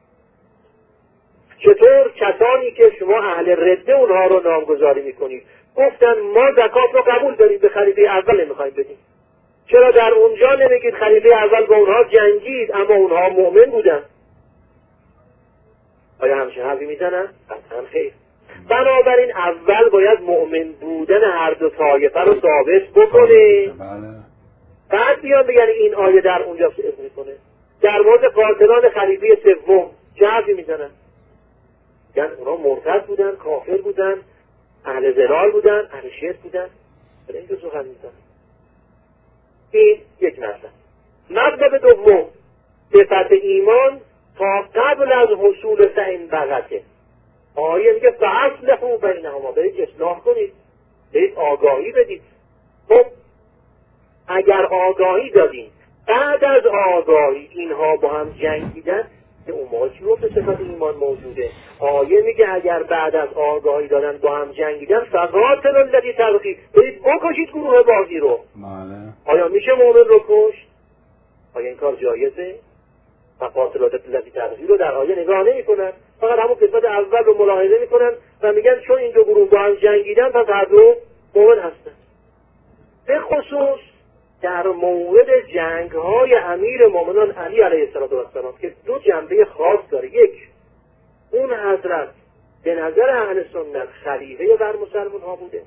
چطور کسانی که شما اهل رده اونها رو نامگذاری میکنید؟ گفتن ما زکات رو قبول داریم، به خلیفه اول نمیخوایم بدیم. چرا در اونجا نمیگید خلیفه اول با اونها جنگید اما اونها مؤمن بودن؟ آیا همچین حرفی میزنن؟ قطعا خیر. بنابراین اول باید مؤمن بودن هر دو طایفه رو ثابت بکنه، بعد بیان بگن این آیه در اونجا چه اسم میکنه. در مورد قاتلان خلیفه سوم چه حرفی میزنن؟ یعنی اونا مرتد بودن، کافر بودن، اهل زلال بودن، اهل شرک بودن، برای اینکه سخن میزن. این یک مطلب. مطلب دوم، صفت ایمان تا قبل از حصول فهم بغته. آیه میگه فاصلحوا بینهما، برید اصلاح کنید، برید آگاهی بدید. خب اگر آگاهی دادین، بعد از آگاهی اینها با هم جنگیدن، که اون موقع چی گفت صفت ایمان موجوده؟ آیه میگه اگر بعد از آگاهی دادن با هم جنگیدن، فقاتلوا الذی تبغی، برید بکشید گروه باغی رو. بله. آیا میشه مؤمن رو کشت؟ آیا این کار جایزه؟ فقاتلوا الذی تبغی رو در آیه نگاه نمی‌کنن، فقط همون قسمت اول رو ملاحظه میکنن و میگن چون این دو گروه با هم جنگیدن پس هر دو مؤمن هستن. به خصوص در مورد جنگ های امیر مومنان علی علیه السلام که دو جنبه خاص داره. یک، اون حضرت به نظر اهل سنت خلیفه بر مسلمان ها بوده،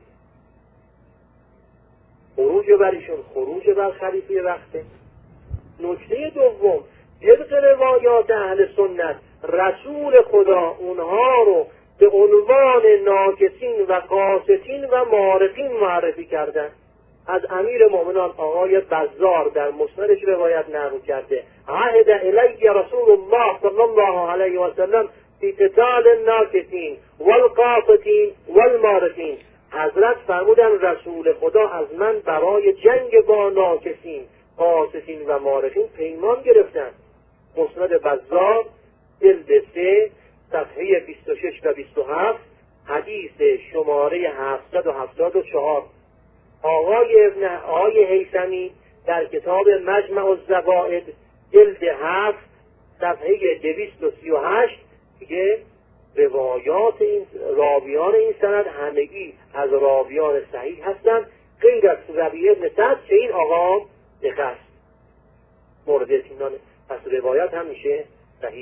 خروج بر ایشون خروج بر خلیفه وقته. نکته دوم، طبق روایات اهل سنت رسول خدا اونها رو به عنوان ناکسین و قاسطین و معرفین معرفی کردن. از امیر مومنان آقای بزار در مسندش روایت نقل کرده، عهد الی رسول الله صلی الله علیه و سلم فی قتال الناکسین والقاسطین والمعرفین. حضرت فرمودن رسول خدا از من برای جنگ با ناکسین، قاسطین و معرفین پیمان گرفتن. مسند بزار جلد سه صفحه بیست و شش و بیست و هفت، حدیث شماره هفتصد و هفتاد و چهار. آقای ابن آقای هیثمی در کتاب مجمع الزوائد جلد هفت صفحه دویست و سی و هشت میگه روایات این راویان این سند همگی از راویان صحیح هستند غیر از ربیع ابن سعد که این آقا دقیق مورد اطمینانه، پس روایت هم میشه صحیح.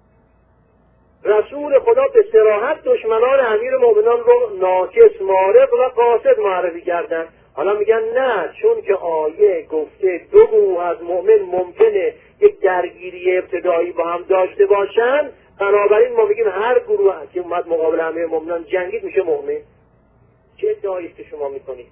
رسول خدا به صراحت دشمنان امیر مومنان رو ناکس، معرف و قاصد معرفی کردن. حالا میگن نه، چون که آیه گفته دو گروه از مؤمن ممکنه یک درگیری ابتدایی با هم داشته باشن، بنابراین ما میگیم هر گروه که اومد مقابل امیر مومنان جنگید میشه مؤمن. چه ادعایی است که شما میکنید؟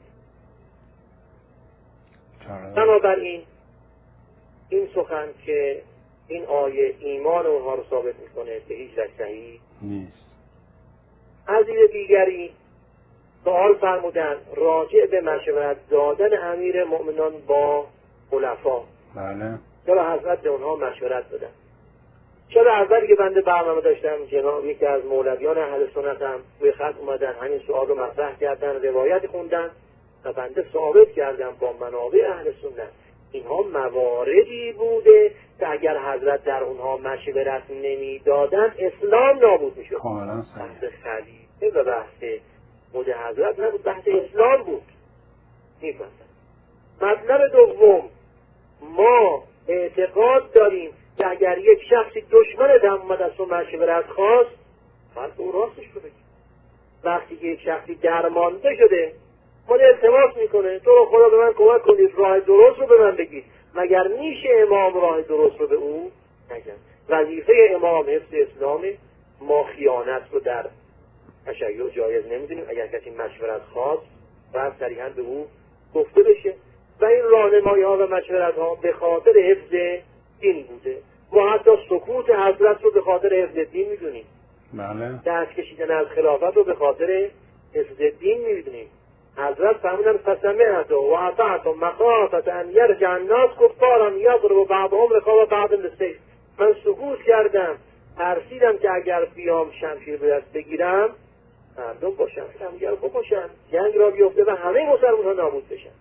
بنابراین این سخن که این آیه ایمان اونها رو ثابت میکنه به هیچ وجه صحیح نیست. از دید دیگری سوال فرمودن راجع به مشورت دادن امیر مؤمنان با خلفا. بله. چرا حضرت به اونها مشورت دادن؟ چرا اولی که بنده برنامه داشتم جناب یکی از مولویان اهل سنت هم روی خط اومدن همین سوال رو مطرح کردن، روایت خوندن و بنده ثابت کردم با منابع اهل سنت اینها مواردی بوده که اگر حضرت در اونها مشورت نمیدادن اسلام نابود میشد. کاملا بحث خلیفه و بحث خود حضرت نبود، بحث اسلام بود. میفهمم. مطلب دوم، ما اعتقاد داریم که اگر یک شخصی دشمن دم اومد از تو مشورت خواست باید او راستش رو بگی. وقتی که یک شخصی درمانده شده خود التماس میکنه تو رو خدا به من کمک کنید راه درست رو به من بگید، مگر میشه امام راه درست رو به او نگن؟ وظیفه امام حفظ اسلامه. ما خیانت رو در تشیع جایز نمیدونیم. اگر کسی مشورت خواست باید صریحا به او گفته بشه و این راهنمایی ها و مشورت ها به خاطر حفظ دین بوده. ما حتی سکوت حضرت رو به خاطر حفظ دین میدونیم. بله. دست کشیدن از خلافت رو به خاطر حفظ دین میدونیم. حضرت فرمودن فسمعت و اطعت مخافت ان یرجع الناس کفارا یضرب بعضهم رقاب بعض بالسیف. من سکوت کردم ترسیدم که اگر بیام شمشیر به دست بگیرم مردم با شمشیر همدیگر رو بکشن، جنگ را بیفته و همه مسلمان ها نابود بشن.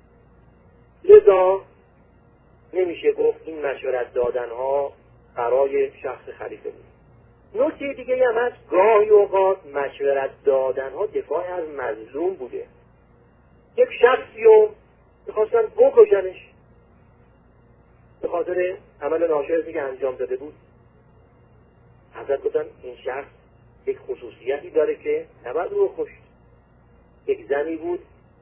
لذا نمیشه گفت این مشورت دادن ها برای شخص خلیفه بود. نکته دیگه هم هست، گاهی اوقات مشورت دادن ها دفاع از مظلوم بوده. یک شخصی رو میخواستن بکشنش به خاطر عمل ناشایستی که انجام داده بود. حضرت گفتن این شخص یک خصوصیتی داره که نباید او رو کشت. یک زنی بود،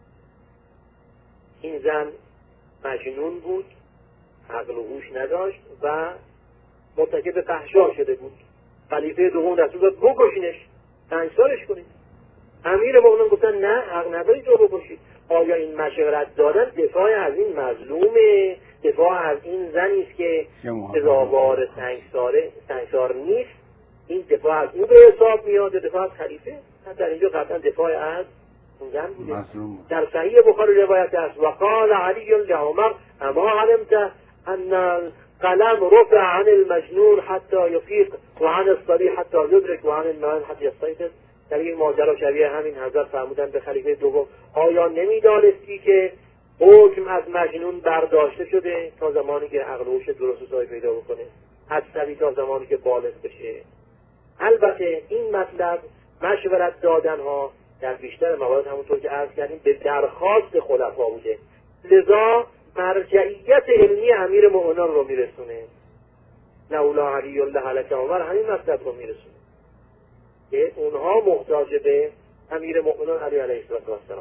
این زن مجنون بود، عقل و هوش نداشت و مرتکب فحشا شده بود. خلیفه دوم دستور داد بکشینش، سنگسارش کنید. امیر مؤمنین گفتن نه، حق نداری تو بکشید. آیا این مشورت دادن دفاع از این مظلومه، دفاع از این زنی است که سزاوار سنگساره سنگسار نیست، این دفاع از او به حساب میاد، دفاع از خلیفه؟ در اینجا قطعا دفاع از اون زن بوده. در صحیح بخاری روایت است و قال علی لعمر اما علمت ان القلم رفع عن المجنون حتی یفیق و عن الصبی حتی یدرک و عن المعن حتی یستیقظ. در این ماجرا شبیه همین حضرت فرمودن به خلیفه دوم آیا نمیدانستی که حکم از مجنون برداشته شده تا زمانی که عقل و هوش درست و صحیح پیدا بکنه، از صبی تا زمانی که بالغ بشه. البته این مطلب مشورت دادن ها در بیشتر موارد همونطور که عرض کردیم به درخواست خلفا بوده، لذا مرجعیت علمی امیر مؤمنان رو میرسونه. لولا علی الله لک عمر همین مطلب رو میرسونه که اونها محتاج به امیر مؤمنان علی علیه السلام.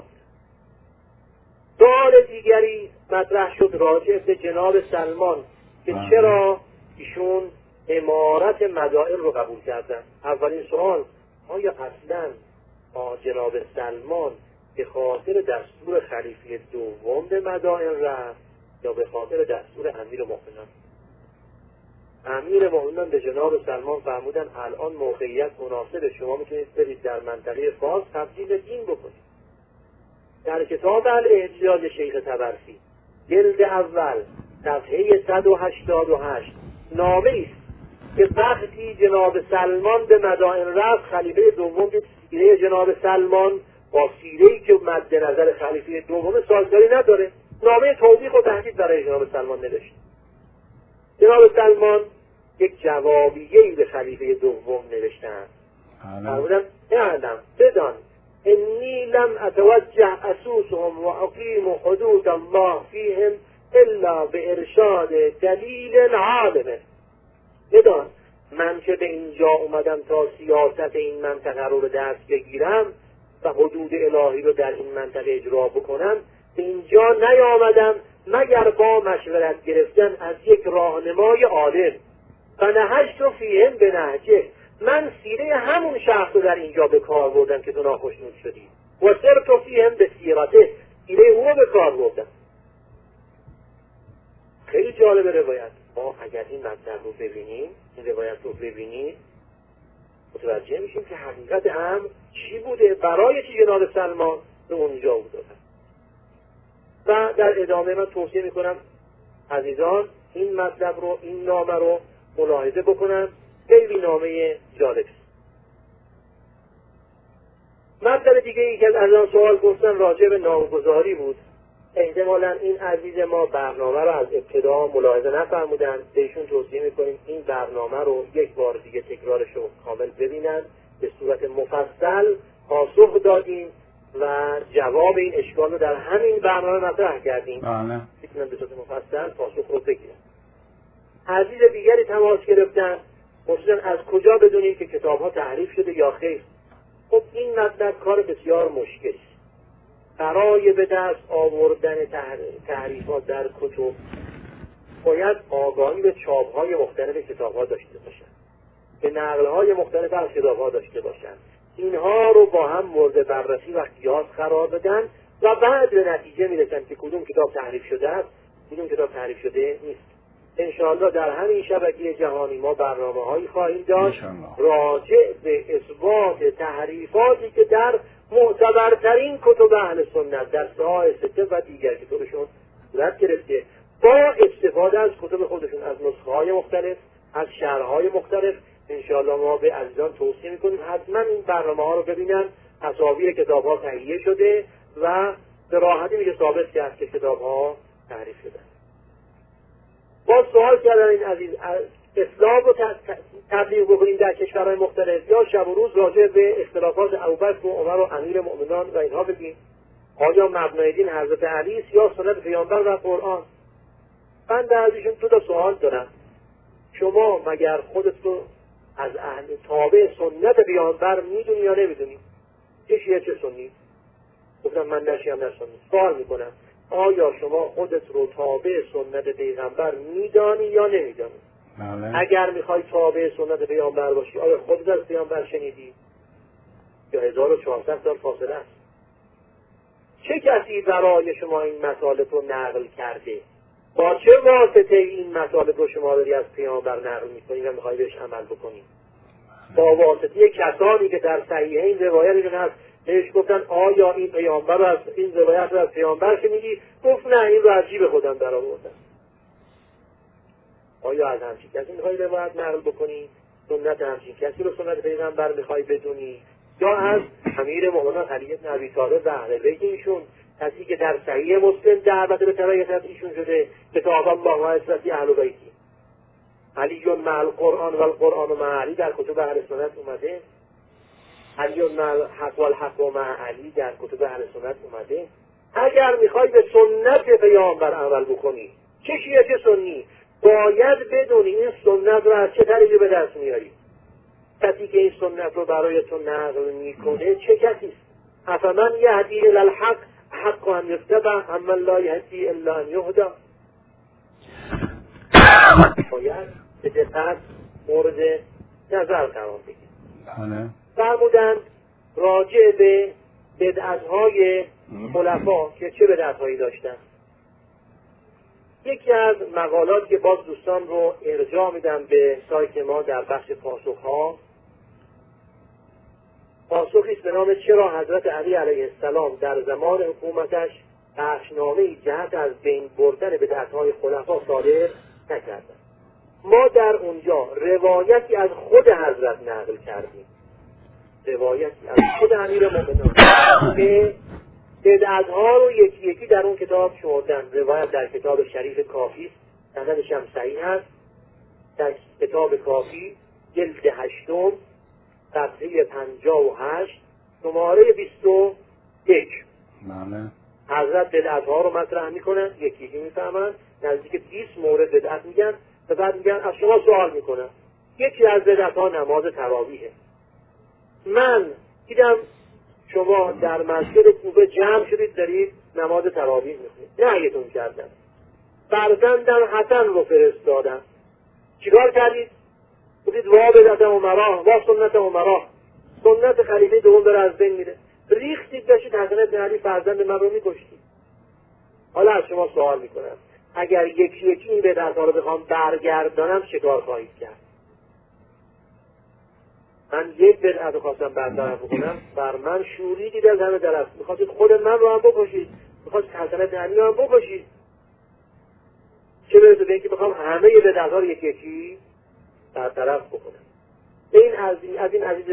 سوال دیگری مطرح شد راجع به جناب سلمان که چرا ایشون امارت مدائن رو قبول کردن. اولین سوال، آیا اصلا جناب سلمان به خاطر دستور خلیفه دوم به مدائن رفت یا به خاطر دستور امیر مؤمنان؟ امیر مؤمنان به جناب سلمان فرمودن الان موقعیت مناسب، شما میتونید برید در منطقه فارس تبدیل دین بکنید. در کتاب الاحتجاج شیخ طبرسی جلد اول صفحه صد و هشتاد و هشت نامه است که وقتی جناب سلمان به مدائن رفت، خلیفه دوم دید سیره جناب سلمان با سیره‌ای که مد نظر خلیفه دوم سازگاری نداره، نامه توبیخ و تهدید برای جناب سلمان نوشت. جناب سلمان یک جوابیه‌ای به خلیفه دوم نوشتند. فرمودن اعلم بدان انی لم اتوجه اسوسهم و اقیم حدود الله فیهم الا به ارشاد دلیل عالمه. بدان من که به اینجا اومدم تا سیاست این منطقه رو به دست بگیرم و حدود الهی رو در این منطقه اجرا بکنم، به اینجا نیامدم مگر با مشورت گرفتن از یک راهنمای عالم. و نهجت و فیهم به نهجه، من سیره همون شخص رو در اینجا به کار بردم که تو ناخشنود شدی و سرت و فیهم به سیرته، سیره او رو به کار بردم. خیلی جالب روایت. ما اگر این مطلب رو ببینیم، این روایت رو ببینیم، متوجه میشیم که حقیقت امر چی بوده، برای چی جناب سلمان به اونجا بوده. و در ادامه من توصیه میکنم عزیزان این مطلب رو، این نامه رو ملاحظه بکنن، خیلی نامه جالب. مطلب دیگه ای که از آن سوال پرسیدن راجع به نامگذاری بود. احتمالا این عزیز ما برنامه رو از ابتدا ملاحظه نفرمودن، بهشون توصیه میکنیم این برنامه رو یک بار دیگه تکرارش رو کامل ببینن. به صورت مفصل پاسخ دادیم و جواب این اشکال رو در همین برنامه مطرح کردیم. بله. میتونن به صورت مفصل پاسخ رو بگیرن. عزیز دیگری تماس گرفتن، پرسیدن از کجا بدونیم که کتاب ها تحریف شده یا خیر. خب این مطلب کار بسیار مشکلی است. برای به دست آوردن تحریفات در کتب باید آگاهی به چاپ های مختلف کتاب ها داشته باشن، به نقل های مختلف از کتاب ها داشته باشن، اینها رو با هم مورد بررسی و قیاس قرار بدن و بعد به نتیجه میرسن که کدوم کتاب تحریف شده است، کدوم کتاب تحریف شده نیست. انشاءالله در همین شبکه جهانی ما برنامه هایی خواهیم داشت راجع به اثبات تحریفاتی که در معتبرترین کتب اهل سنت در ساحه سته و دیگر کتبشون صورت گرفته، با استفاده از کتب خودشون، از نسخه های مختلف، از شرح های مختلف. انشاءالله ما به عزیزان توصیه میکنیم حتما این برنامه ها رو ببینن. تصاویر کتاب ها تهیه شده و به راحتی میشه ثابت کرد که کتاب ها تحریف شده. با سوال کردن این عزیز اسلام رو تبلیغ بکنیم در کشورهای مختلف یا شب و روز راجع به اختلافات ابوبکر و عمر و امیر مؤمنان و اینها بگیم؟ آیا مبنای دین حضرت علی است یا سنت پیامبر و قرآن؟ من در ازشون دو تا سوال دارم. شما مگر خودت رو از اهل تابع سنت پیامبر میدونی یا نمیدونی؟ چه شیعه چه سنی؟ گفتم من نه شیعه نه سنی. سوال میکنم آیا شما خودت رو تابع سنت پیغمبر میدانی یا نمیدانی؟ بله. اگر میخوای تابع سنت پیامبر باشی آیا خودت از پیامبر شنیدی؟ یا هزار و چهارصد سال فاصله است. چه کسی برای شما این مطالب رو نقل کرده؟ با چه واسطه این مطالب رو شما داری از پیامبر نقل میکنید و میخواهی بهش عمل بکنید؟ با واسطه کسانی که در صحیحین روایتی که هست بهش گفتن آیا این پیامبر رو از این روایت رو از پیامبر شنیدی؟ گفت نه، این رو از جیب خودم در آوردم. آیا از همچین کسی میخوای روایت نقل بکنی؟ سنت همچین کسی رو سنت پیغمبر میخوای بدونی؟ یا از امیر مومنان علی بن ابی طالب و اهل بیت ایشون، کسی که در صحیح مسلم دعوت به تبعیت ایشون شده، کتاب الله و عزت اهل بیتی، علی مع القرآن و القرآن مع علی در کتب اهل سنت اومده، علی مع الحق و الحق مع علی در کتب اهل سنت اومده. اگر میخوای به سنت پیامبر عمل بکنی، چه شیعه چه سنی، باید بدونی این سنت رو از چه طریقی به دست میاری. کسی که این سنت رو برای تو نقل میکنه چه کسی است؟ افمن یهدی الی الحق حق ان یتبع اما لا یهدی الا ان یهدی. باید به دقت مورد نظر قرار بگیرید. فرمودند راجع به بدعت‌های خلفا که چه بدعت‌هایی داشتن. یکی از مقالات که باز دوستان رو ارجاع میدم به سایت ما در بخش پاسخ‌ها، پاسخی است به نام چرا حضرت علی علیه السلام در زمان حکومتش بخشنامه‌ای جهت از بین بردن بدعت‌های خلفا صادر نکردند. ما در اونجا روایتی از خود حضرت نقل کردیم، روایتی از خود امیر مومنان که بدعت‌ها رو یکی یکی در اون کتاب شمردن. روایت در کتاب شریف کافی است، سندش هم صحیح هست. در کتاب کافی جلد هشتم صفحه پنجاه و هشت شماره بیست و یک حضرت بدعت‌ها رو مطرح میکنن، یکی یکی میفهمن، نزدیک بیست مورد بدعت میگن و بعد میگن از شما سوال میکنن. یکی از بدعت‌ها نماز تراویحه. من دیدم شما در مسجد کوفه جمع شدید دارید نماز تراویح میخونید، نهیتون کردم. فرزندم حسن رو فرستادم، چیکار کردید؟ گفتید وا بدعتم و مراه، وا سنتم و مراه، سنت خلیفه دوم داره از بین میره. ریختید داشتید حسن بن علی فرزند من رو میکشتید. حالا از شما سوال میکنم، اگر یکی یکی این بدعت‌ها رو بخوام برگردانم چه کار خواهید کرد؟ من یک بدعت خواستم برطرف بکنم، بر من شوری دیده از همه طرف. میخواستید خود من رو هم بکشید، میخواستید حسن بن علی رو هم بکشید، چه برسه به اینکه بخوام همه بدعت‌ها رو یکی یکی برطرف بکنم. این از این از این عزیز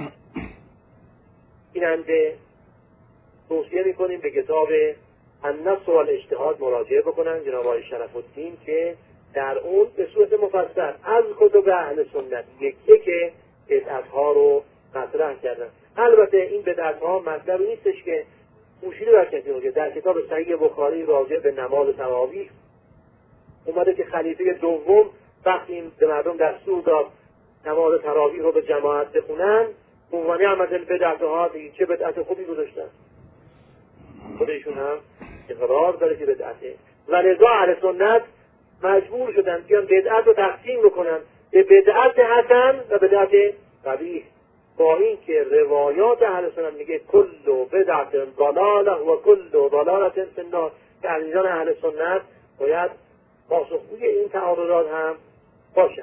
بیننده توصیه میکنیم به کتاب النص و الاجتهاد مراجعه بکنن، جناب آقای شرف الدین، که در اون به صورت مفصل از کتب اهل سنت یکی که بدعت‌ها رو مطرح کردن. البته این بدعت‌ها مطلب نیستش که پوشیده بر کسی باشه. در کتاب صحیح بخاری راجع به نماز تراویح اومده که خلیفه دوم وقتی به مردم دستور داد نماز تراویح رو به جماعت بخونن، عنوانی احمد البدعت‌ها دیگه چه بدعت خوبی گذاشتن. خودشون هم اقرار داره که بدعته و لذا اهل سنت مجبور شدن بیان بدعت رو تقسیم بکنن به بدعت حسن و بدعت قبیح، با این که روایات اهل سنت میگه کل بدعت ضلاله و کل ضلالة فی النار، که عزیزان اهل سنت باید پاسخگوی این تعارضات هم باشن.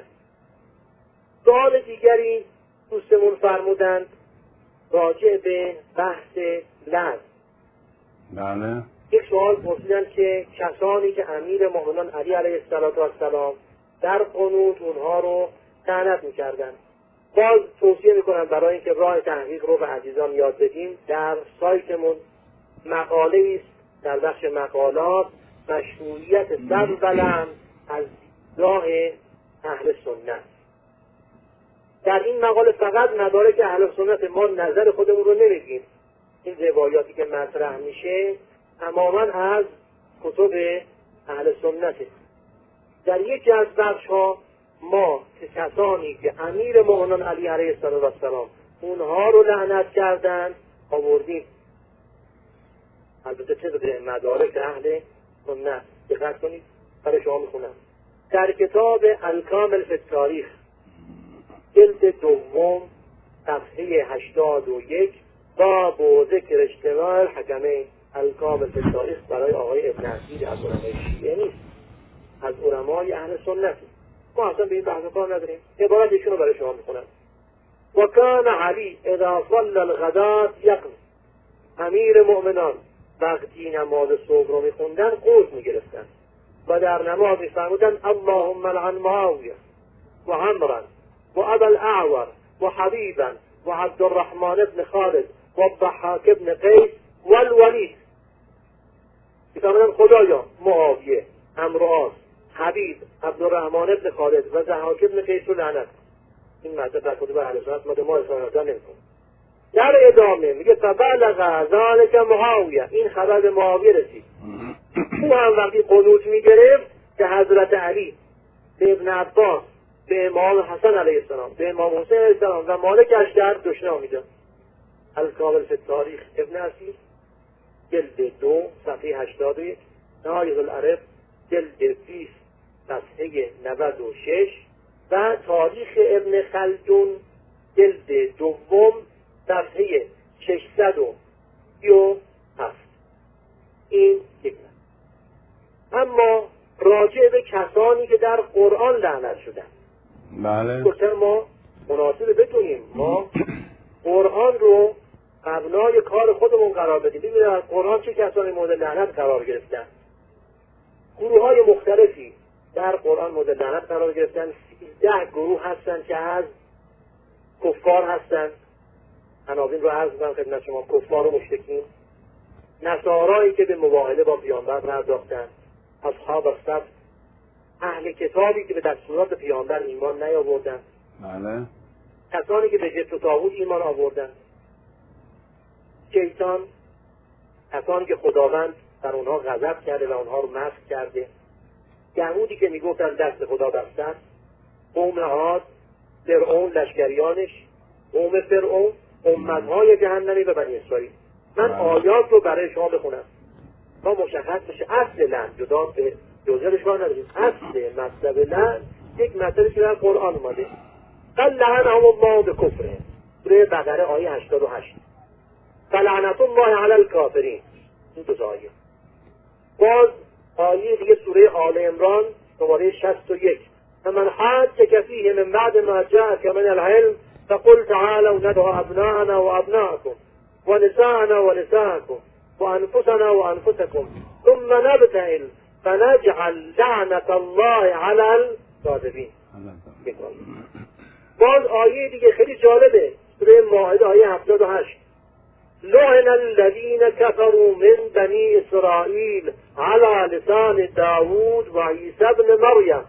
سوال دیگری دوستمون فرمودند راجع به بحث لعن. بله. یک سوال پرسیدن که کسانی که امیر مومنان علی علیه السلام در قنوت اونها رو لعنت میکردن. باز توصیه میکنم برای اینکه راه تحقیق رو به عزیزان یاد بدیم، در سایتمون مقاله است در بخش مقالات مشروعیت سب و لعن از راه اهل سنت. در این مقاله فقط مدارک اهل سنت، ما نظر خودمون رو نمیگیم. این روایاتی که مطرح میشه تماما از کتب اهل سنته. در یکی از بخش ها ما که کسانی که امیر مومنان علی علیه السلام اونها رو لعنت کردن آوردیم. البته چه به مدارک اهل سنت دقت کنید، برای شما میخونم. در کتاب الکامل فی التاریخ جلد دوم صفحه هشتاد و یک باب و ذکر اجتماع الحکمین الکامل فی التاریخ برای آقای ابن عقیل از علمای شیعه نیست، از علمای اهل سنت. ما اصلا به این بحث کار نداریم. عبارت ایشون رو برای شما میخونم. و کان علی اذا صلى الغداة یقظ، امیر مؤمنان وقتی نماز صبح رو میخوندن قوت میگرفتن و در نماز میفرمودن اللهم لعن معاویه و عمرا و ابا الاعور و حبیبا و عبد الرحمن بن خالد و الضحاک بن قیس و الولید. میفرمودن خدایا معاویه، عمرو عاص، حبیب، عبدالرحمن بن خالد و ضحاک بن قیس رو لعنت. این مطلب در کتب اهل سنت ما ما اصلا نمی‌کنیم. در ادامه میگه فبلغ ذلك معاویه، این خبر به معاویه رسید. او هم وقتی قنوت میگرفت که حضرت علی به ابن عباس، به امام حسن علیه السلام، به امام حسین علیه السلام و مالک اشتر دشنام میدن. الکامل فی التاریخ ابن اسیر جلد دو صفحه هشتاد و یک، نهایت العرب جلد بیست صفحه نود و شش و تاریخ ابن خلدون جلد دوم صفحه ششصد و سی و هفت. این یک. اما راجع به کسانی که در قرآن لعنت شدن، بله گفتم ما مناسب بدونیم ما قرآن رو مبنای کار خودمون قرار بدیم. ببینید از قرآن چه کسانی مورد لعنت قرار گرفتن. گروه های مختلفی در قرآن مورد لعنت قرار گرفتن. سیزده گروه هستن که از کفار هستن. عناوین رو عرض می‌کنم خدمت شما. کفار و مشرکین، نصارایی که به مباهله با پیامبر پرداختن، اصحاب السبت، اهل کتابی که به دستورات پیامبر ایمان نیاوردن، بله کسانی که به جبت و طاغوت ایمان آوردن، شیطان، کسانی که خداوند در اونها غضب کرده و اونها رو مسخ کرده، یهودی که میگفتن دست خدا بستن، قوم عاد، فرعون لشکریانش، قوم فرعون، امتهای جهنمی و بنی اسرائیل. من آیات رو برای شما بخونم تا مشخص بشه اصل لعن، جدا به جزئیاتش کار نداریم. اصل مطلب لعن یک مطلبی که در قرآن اومده. قال لعنهم الله بکفرهم، سوره بقره آیه هشتاد و هشت. فلعنت الله علی الکافرین، این دو آیه. باز آیه دیگه سوره آل عمران شماره شصت و یک. فمن حاجک فیه من بعد ما جاءک من العلم فقل تعالوا ندعو ابناءنا وابناءکم ونساءنا ونساءکم وانفسنا وانفسکم ثم نبتهل فنجعل لعنت الله علی الکاذبین. باز آیه دیگه خیلی جالبه، سوره مائده آیه هفتاد و هشت. لعن الذين كفروا من بني اسرائيل على لسان داوود و عیسی ابن مریم.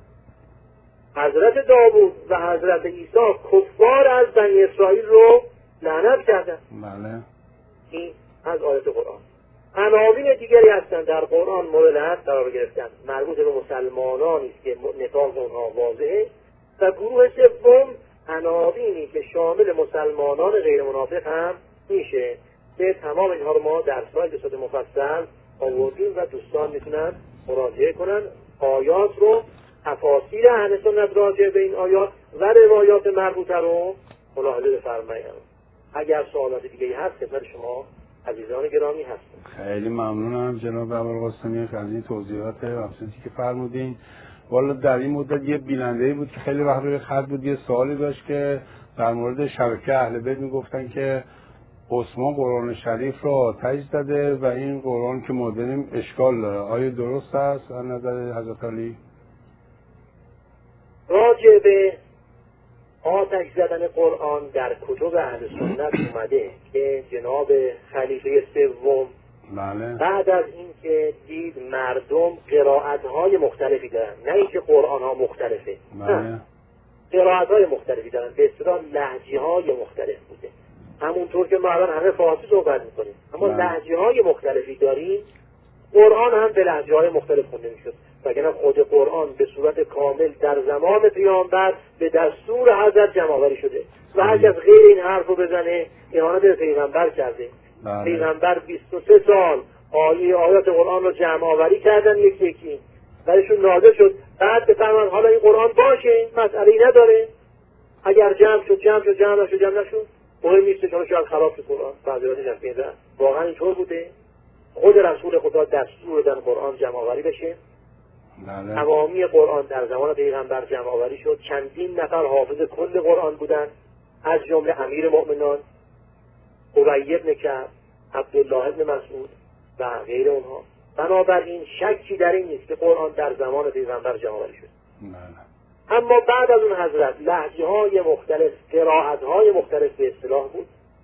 حضرت داوود و حضرت عیسی کفار از بنی اسرائیل رو لعنت کردن. بله این از آیات قرآن. عناوین دیگری هستند در قرآن مورد لعنت قرار گرفتن، مربوط به مسلمانانی است که نفاق اونها واضحه، و گروه سوم عناوینی که شامل مسلمانان غیر منافق هم میشه. به تمام اینها رو ما در سایت بساط مفصل آوردیم و دوستان میتونن مراجعه کنن. آیات رو، تفاسیر اهل سنت راجع به این آیات و روایات مربوطه رو ملاحظه بفرمایید. اگر سوالات دیگه هست خدمت شما عزیزان گرامی هستم. خیلی ممنونم جناب ابوالقاسمی از این توضیحات افسوسی که فرمودین. والا در این مدت یه بیننده‌ای بود که خیلی وقت روی خط بود، یه سوالی داشت که در مورد شبکه اهل بیت میگفتن که عثمان قرآن شریف را آتش زده و این قرآن که ما داریم اشکال داره. آیا درست است از نظر حضرت علی؟ راجع به آتش زدن قرآن در کتب اهل سنت اومده که جناب خلیفه سوم بله بعد از اینکه دید مردم قرائت‌های مختلفی دارن، نه اینکه قرآن‌ها مختلفه، بله نه، قرائت‌های مختلفی دارن، به اصطلاح لهجه‌های مختلف بوده. همونطور که ما الان همه فارسی صحبت می‌کنیم، اما لهجه‌های مختلفی داریم. قرآن هم به لهجه‌های مختلف خونده می‌شد، وگرنه خود قرآن به صورت کامل در زمان پیامبر به دستور حضرت جمع‌آوری شده و هر کس غیر این حرف رو بزنه اهانت به پیغمبر کرده. بله. پیغمبر بیست و سه سال آیه آیات قرآن رو جمع‌آوری کردن یکی یکی، برایشون نازل شد. بعد بفرمان حالا این قرآن باشه، مسئله‌ای نداره، اگر جمع شد جمع شد، جمع نشد جمع نشد. مهم نیست که شاید خراب شد قرآن، بعضی‌ها دیدن میدن واقعا اینطور بوده. خود رسول خدا دستور دادن قرآن جمع آوری بشه. بله. تمامی قرآن در زمان پیغمبر جمع آوری شد. چندین نفر حافظ کل قرآن بودن، از جمله امیر مؤمنان ابی بن کعب، عبدالله بن مسعود و غیر اونها. بنابراین شکی در این نیست که قرآن در زمان پیغمبر جمع آوری شد. بله. اما بعد از اون حضرت لهجه های مختلف، قرائت های مختلف به اصطلاح بود.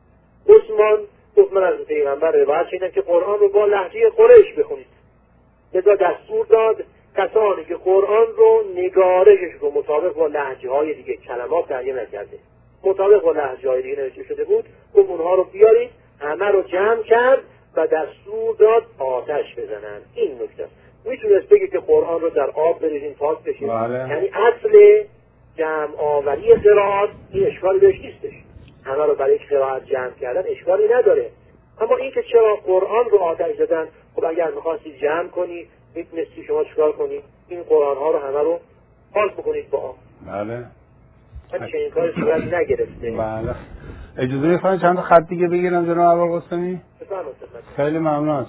عثمان گفت من از پیغمبر روایت شنیدم که قرآن رو با لهجه قریش بخونید. لذا دستور داد کسانی که قرآن رو نگارشش رو مطابق با لهجه های دیگه، کلمات تغییر نکرده، مطابق با لهجه های دیگه نوشته شده بود، گفت اونها رو بیارید، همه رو جمع کرد و دستور داد آتش بزنن. این نکته میتونست بگه که قرآن رو در آب بریزین پاک بشه. بله. یعنی اصل جمع آوری قرائات این اشکالی بهش نیستش، همه رو برای یک قرائت جمع کردن اشکالی نداره. اما این که چرا قرآن رو آتش زدن، خب اگر میخواستی جمع کنی میتونستی شما چیکار کنی؟ این قرآن ها رو همه رو پاک بکنید با آب. بله. من چنین کاری صورت نگرفته. بله. اجازه میخواین چند تا خط دیگه بگیرم جناب ابوالقاسمی؟ بفرمایید. خیلی ممنون از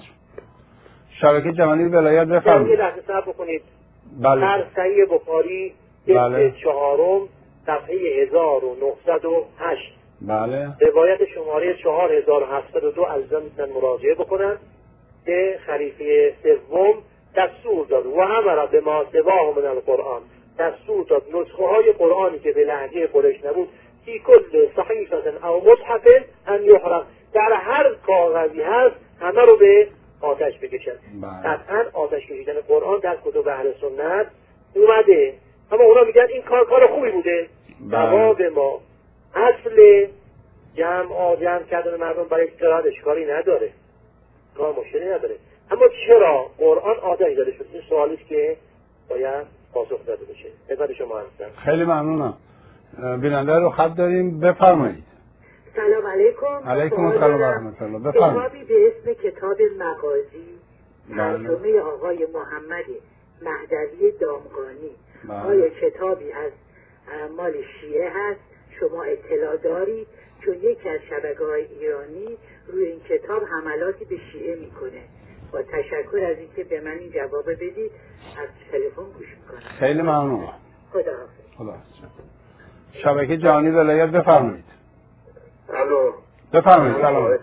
شبکه جهانی ولایت یه بفرمایید. لحظه صبر بکنید. بله. در صحیح بخاری بله. چهارم صفحه هزار و نهصد و هشت بله. روایت شماره چهار هزار و هفتصد و دو عزیزان میتونن مراجعه بکنن که خلیفه سوم دستور داد و امر به ما سواه من القرآن، دستور داد نسخه های قرآنی که به لهجه قریش نبود فی کل صحیفه او مصحف ان یحرق، در هر کاغذی هست همه رو به آتش بکشن. قطعا آتش کشیدن قرآن در کتب اهل سنت اومده، اما اونا میگن این کار کار خوبی بوده. جواب ما اصل جمع جمع کردن مردم برای قرائت اشکالی نداره، کار مشکلی نداره، اما چرا قرآن آتش زده شد؟ این سوالی است که باید پاسخ داده بشه. خدمت شما هستم. خیلی ممنونم. بیننده رو خط داریم، بفرمایید. سلام علیکم. علیکم السلام و رحمت الله. بفرمایید. کتابی به اسم کتاب مغازی، ترجمه آقای محمد مهدوی دامغانی. آیا کتابی از اعمال شیعه هست؟ شما اطلاع داری؟ چون یکی از شبکه‌های ایرانی روی این کتاب حملاتی به شیعه میکنه. با تشکر از اینکه به من این جواب بدید، از تلفن گوش میکنم. خیلی ممنون. خداحافظ. خداحافظ. شبکه جهانی ولایت بفرمایید. الو. بفرمایید. سلام.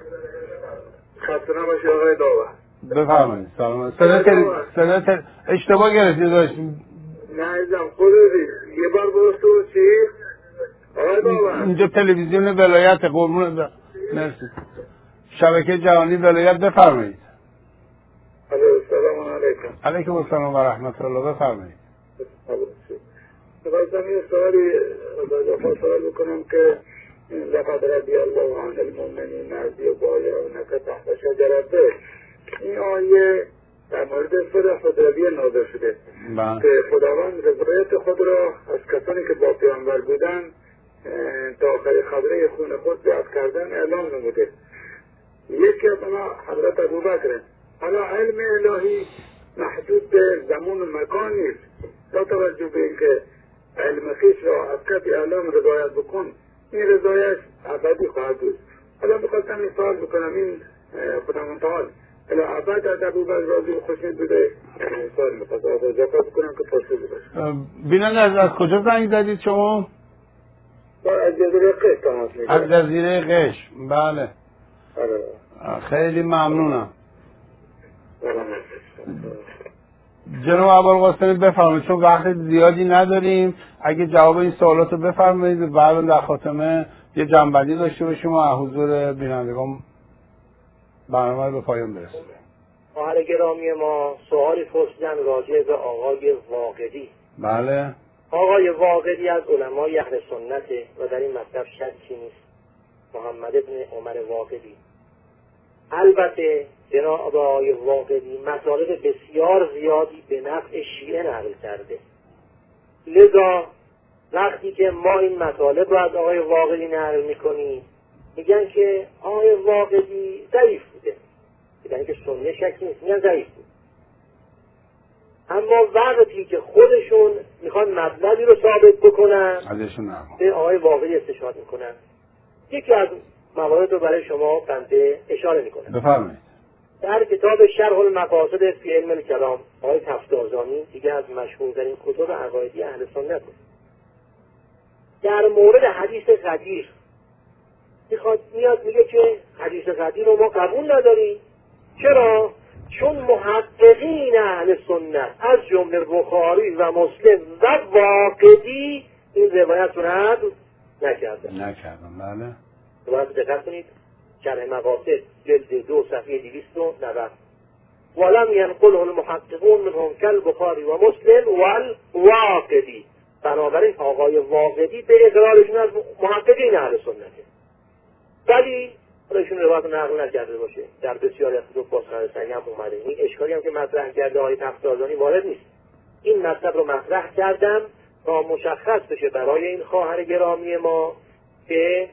خسته نباشید آقای داور. بفرمایید. سلام. صدا تل... صدا تل... اشتباه گرفتید داشتیم. نه عزیزم خودت یه بار برو تو چی؟ آقای داور. اینجا تلویزیون ولایت قربون ب... مرسی. شبکه جهانی ولایت بفرمایید. الو سلام علیکم. علیکم السلام و رحمت الله. بفرمایید. می‌خواستم یه سوالی از سوال بکنم که لقد رضی الله عن المؤمنین اذ یبایعونک تحت شجرة، این آیه در مورد صلح حدیبیه نازل شده که خداوند رضایت خود را از کسانی که با پیامبر بودن تا آخر خبره خون خود بیعت کردن اعلام نموده. یکی از آنها حضرت ابوبکر. حالا علم الهی محدود به زمان و مکان نیست، با توجه به اینکه علم خویش را از کسی اعلام رضایت بکن، این رضایت ابدی خواهد بود. حالا میخواستم این سوال بکنم، این خداوند تعالی الا ابد از ابوبکر راضی و خوشنود بوده؟ سوال میخواستم اضافه بکنم که پاسخ بده. بیننده از از کجا زنگ زدید شما؟ از جزیره قش تماس میگیرم. از جزیره قش. بله. خیلی ممنونم. جناب ابوالقاسمی بفرمایید، چون وقت زیادی نداریم، اگه جواب این سوالات رو بفرمایید و بعد در خاتمه یه جنبندی داشته باشیم و حضور بینندگان برنامه رو به پایان برسونیم. خواهر گرامی ما سوالی پرسیدن راجع به آقای واقدی. بله. آقای واقدی از علمای اهل سنته و در این مطلب شکی نیست. محمد بن عمر واقدی. البته جناب آقای واقدی مطالب بسیار زیادی به نفع شیعه نقل کرده، لذا وقتی که ما این مطالب رو از آقای واقدی نقل میکنیم میگن که آقای واقدی ضعیف بوده، میگن که سنی شکی نیست، میگن ضعیف بود. اما وقتی که خودشون میخوان مطلبی رو ثابت بکنن ازشون به آقای واقدی استشهاد میکنن. یکی از موارد رو برای شما بنده اشاره میکنم. بفرمایید. در کتاب شرح المقاصد فی علم الکلام آقای تفتازانی، دیگه از مشهورترین کتب عقایدی اهل سنت بود، در مورد حدیث غدیر میخواد میاد میگه که حدیث غدیر رو ما قبول نداریم. چرا؟ چون محققین اهل سنت از جمله بخاری و مسلم و واقدی این روایت رو رد نکردن. نکردن. بله. باید دقت کنید، شرح مقاصد جلد دو صفحه دویست و نود. ولم ينقله المحققون منهم كالبخاری و مسلم والواقدی. بنابراین آقای واقدی به اقرارشون از محققین اهل سنته، ولی ایشون روایت نقل نکرده باشه. در بسیاری از کتب باسناد صحیح هم اومده. این اشکالی هم که مطرح کرده آقای تفتازانی وارد نیست. این مطلب رو مطرح کردم تا مشخص بشه برای این خواهر گرامی ما که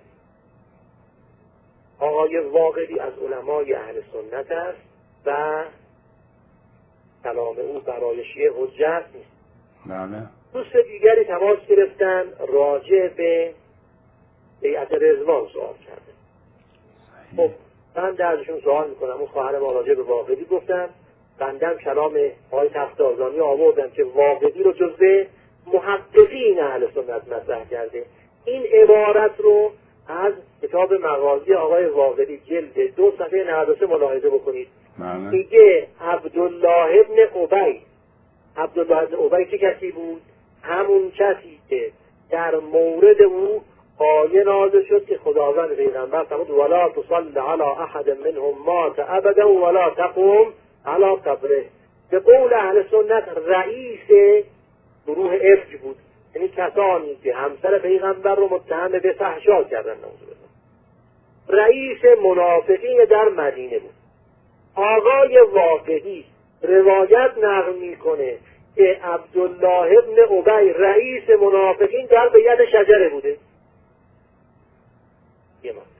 آقای واقدی از علمای اهل سنت است و کلام او برای شیعه حجت نیست. بله. دوست دیگری تماس گرفتن راجع به بیعت رضوان سوال کرده. خب من درشون سوال میکنم، اون خواهر ما راجع به واقدی گفتم، بندم کلام آقای تفتازانی آوردم که واقدی رو جزو محققین اهل سنت مطرح کرده. این عبارت رو از کتاب مغازی آقای واقدی جلد دو صفحه نود و سه ملاحظه بکنید. میگه عبدالله ابن ابی. عبدالله ابن ابی چه کسی بود؟ همون کسی که در مورد او آیه نازل شد که خداوند پیغمبر فرمود ولا تصل علی احد منهم مات ابدا ولا تقوم علی قبره. به قول اهل سنت رئیس گروه افج بود، یعنی کسانی که همسر پیغمبر رو متهم به فحشا کردن. رئیس منافقین در مدینه بود. آقای واقدی روایت نقل میکنه که عبدالله ابن ابی رئیس منافقین در بیعت شجره بوده. یه من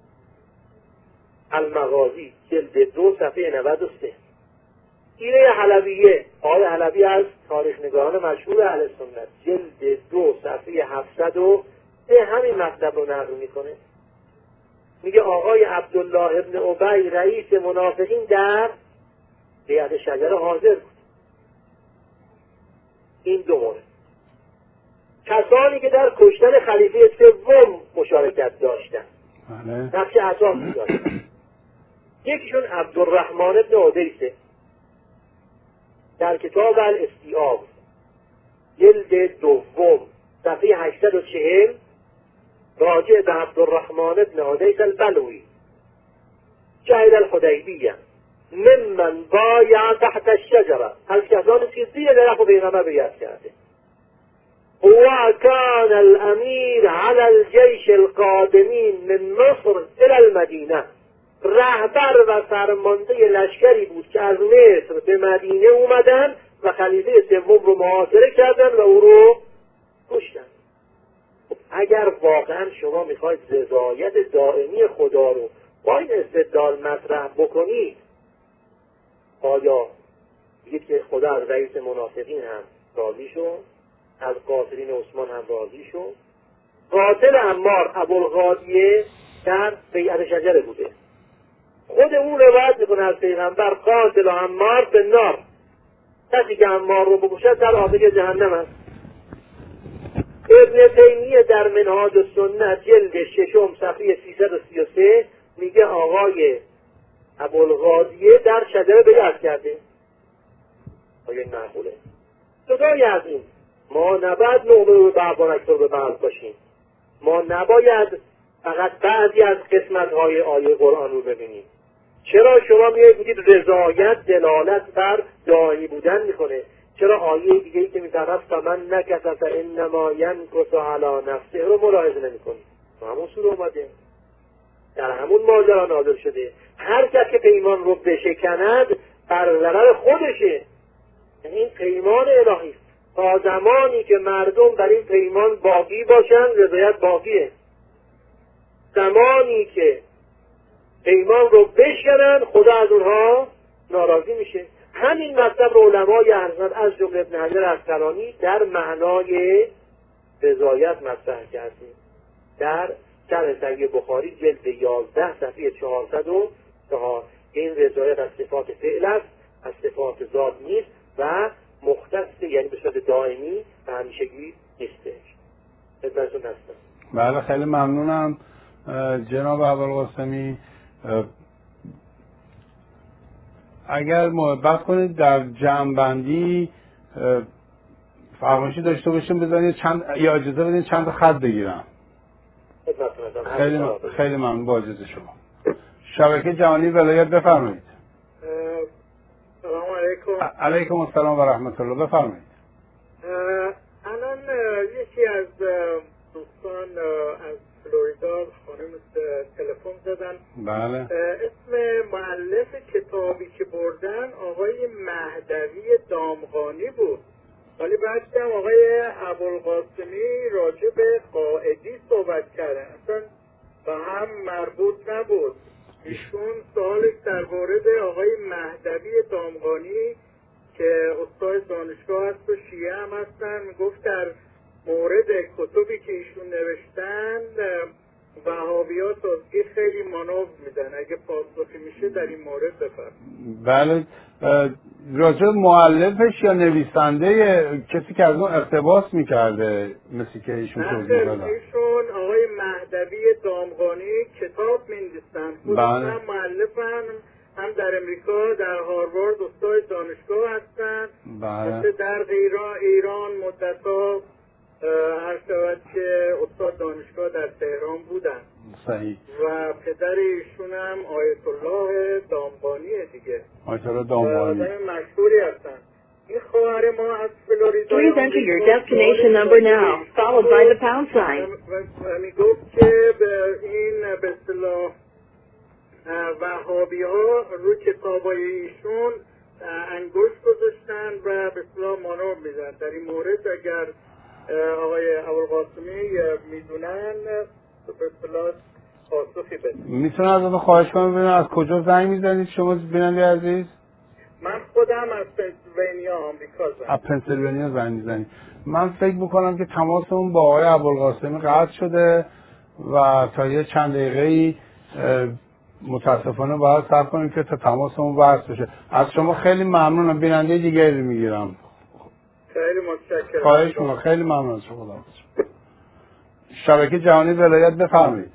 المغازی جلد دو صفحه نود و سه. ایره حلبیه، آقای حلبی از تاریخ نگاران مشهور اهل سنت جلد دو صفحه هفتصد و سه همین مطلب رو نقل میکنه. میگه آقای عبدالله ابن ابی رئیس منافقین در بیعت شجره حاضر بود. این دو مورد. کسانی که در کشتن خلیفه سوم مشارکت داشتن، نقش اساسی داشتن، یکیشون عبدالرحمن ابن عدیسه. در کتاب الاستیاب جلد دوم صفحه هشتصد و چهل راجع به عبدالرحمن ابن عدیس البلوی شهد الحدیبیه ممن بایع تحت الشجره، از کسانی که زیر درخت پیغمبر بیعت کرده. و کان الامیر علی الجیش القادمین من مصر الى المدینه، رهبر و فرمانده لشکری بود که از مصر به مدینه اومدن و خلیفه سوم رو محاصره کردن و او رو کشتن. اگر واقعا شما میخواید رضایت دائمی خدا رو با این استدلال مطرح بکنید، آیا بگید که خدا از رئیس منافقین هم راضی شد، از قاتلین عثمان هم راضی شد؟ قاتل عمار ابوالغادیه در بیعت شجره بوده. خود اون روایت میکنه از پیغمبر قاتل عمار به نار، کسی که عمار رو بکشد در آتش جهنم است. ابن تیمیه در منهاج السنه جلد ششم صفحه سیصد و سی و سه میگه آقای ابوالغادیه در شجره بیعت کرده. آیا این معقوله؟ جدای از این ما نباید نؤمن به بعض و نکفر به بعض باشیم. ما نباید فقط بعضی از قسمت‌های آیه قرآن رو ببینیم. چرا شما میایید میگید رضایت دلالت بر داعی بودن میکنه؟ چرا آیه دیگه ای که میفرماید فمن نکث فانما ینکث علی نفسه رو ملاحظه نمیکنید؟ همون سوره اومده، در همون ماجرا نازل شده. هر کس که پیمان رو بشکند بر ضرر خودشه. این پیمان الهی است. تا زمانی که مردم بر این پیمان باقی باشن رضایت باقیه. زمانی که پیمان رو بشکنن خدا از اونها ناراضی میشه. همین مطلب رو علمای اهل سنت از جمله ابن حجر عسقلانی در معنای رضایت مطرح کرده. در شرح صحیح بخاری جلد یازده صفحه چهارصد و چهار. این رضایت از صفات فعل است، از صفات ذات نیست و مختص یعنی به صورت دائمی و همیشگی نیستش. خدمتتون هستم. بله خیلی ممنونم جناب ابوالقاسمی. اگر محبت کنید در جمع‌بندی فرمایشی داشته باشیم بزنید چند یا اجازه بدین چند خط بگیرم. خیلی م... خیلی ممنون با اجازه شما. شبکه جهانی ولایت بفرمایید. سلام علیکم. علیکم السلام و رحمت الله. بفرمایید. الان یکی از دوستان از فلوریدا خانم تلفن زدن. بله. اسم مؤلف کتابی که بردن آقای مهدوی دامغانی بود. ولی بعد هم آقای ابوالقاسمی راجع به قائدی صحبت کردن، اصلا به هم مربوط نبود. ایشون سوالش در مورد آقای مهدوی دامغانی که استاد دانشگاه هست و شیعه هم هستن، میگفت در مورد کتبی که ایشون نوشتن وهابی‌ها تازگی خیلی مانور میدن. اگه پاسخی میشه در این مورد بفرمایید. بله. راجع مؤلفش یا نویسنده کسی که از اون اقتباس میکرده مثل که ایشون توضیح دادن؟ ایشون آقای مهدوی دامغانی کتاب می‌نویسن، خودشون هم مؤلفن، هم در امریکا در هاروارد استاد دانشگاه هستن. بله. در ایران ایران مدت‌ها هر شود که استاد دانشگاه در تهران بودن. صحیح. و پدر ایشون هم آیت الله دامغانیه دیگه. آیت الله دامغانی. آدم مشهوری هستن. این خواهر ما از فلوریدا. Please enter your destination number now, followed by the pound sign. میگفت که به این به اصطلاح وهابی ها رو کتابای ایشون انگشت گذاشتن و به اصطلاح مانور میدن. در این مورد اگر آقای ابوالقاسمی میدونن به اصطلاح پاسخی بدن. میتونم ازتون خواهش کنم ببینم از کجا زنگ میزنید شما بیننده عزیز؟ من خودم از پنسیلوانیا آمریکا زنگ. از پنسیلوانیا زنگ میزنید. من فکر میکنم که تماسمون با آقای ابوالقاسمی قطع شده و تا یه چند دقیقه‌ای متاسفانه باید صبر کنیم که تا تماسمون وصل بشه. از شما خیلی ممنونم. بیننده دیگری میگیرم. خیلی متشکرم. خواهش میکنم. خیلی ممنون از شما. شبکه جهانی ولایت بفرمایید.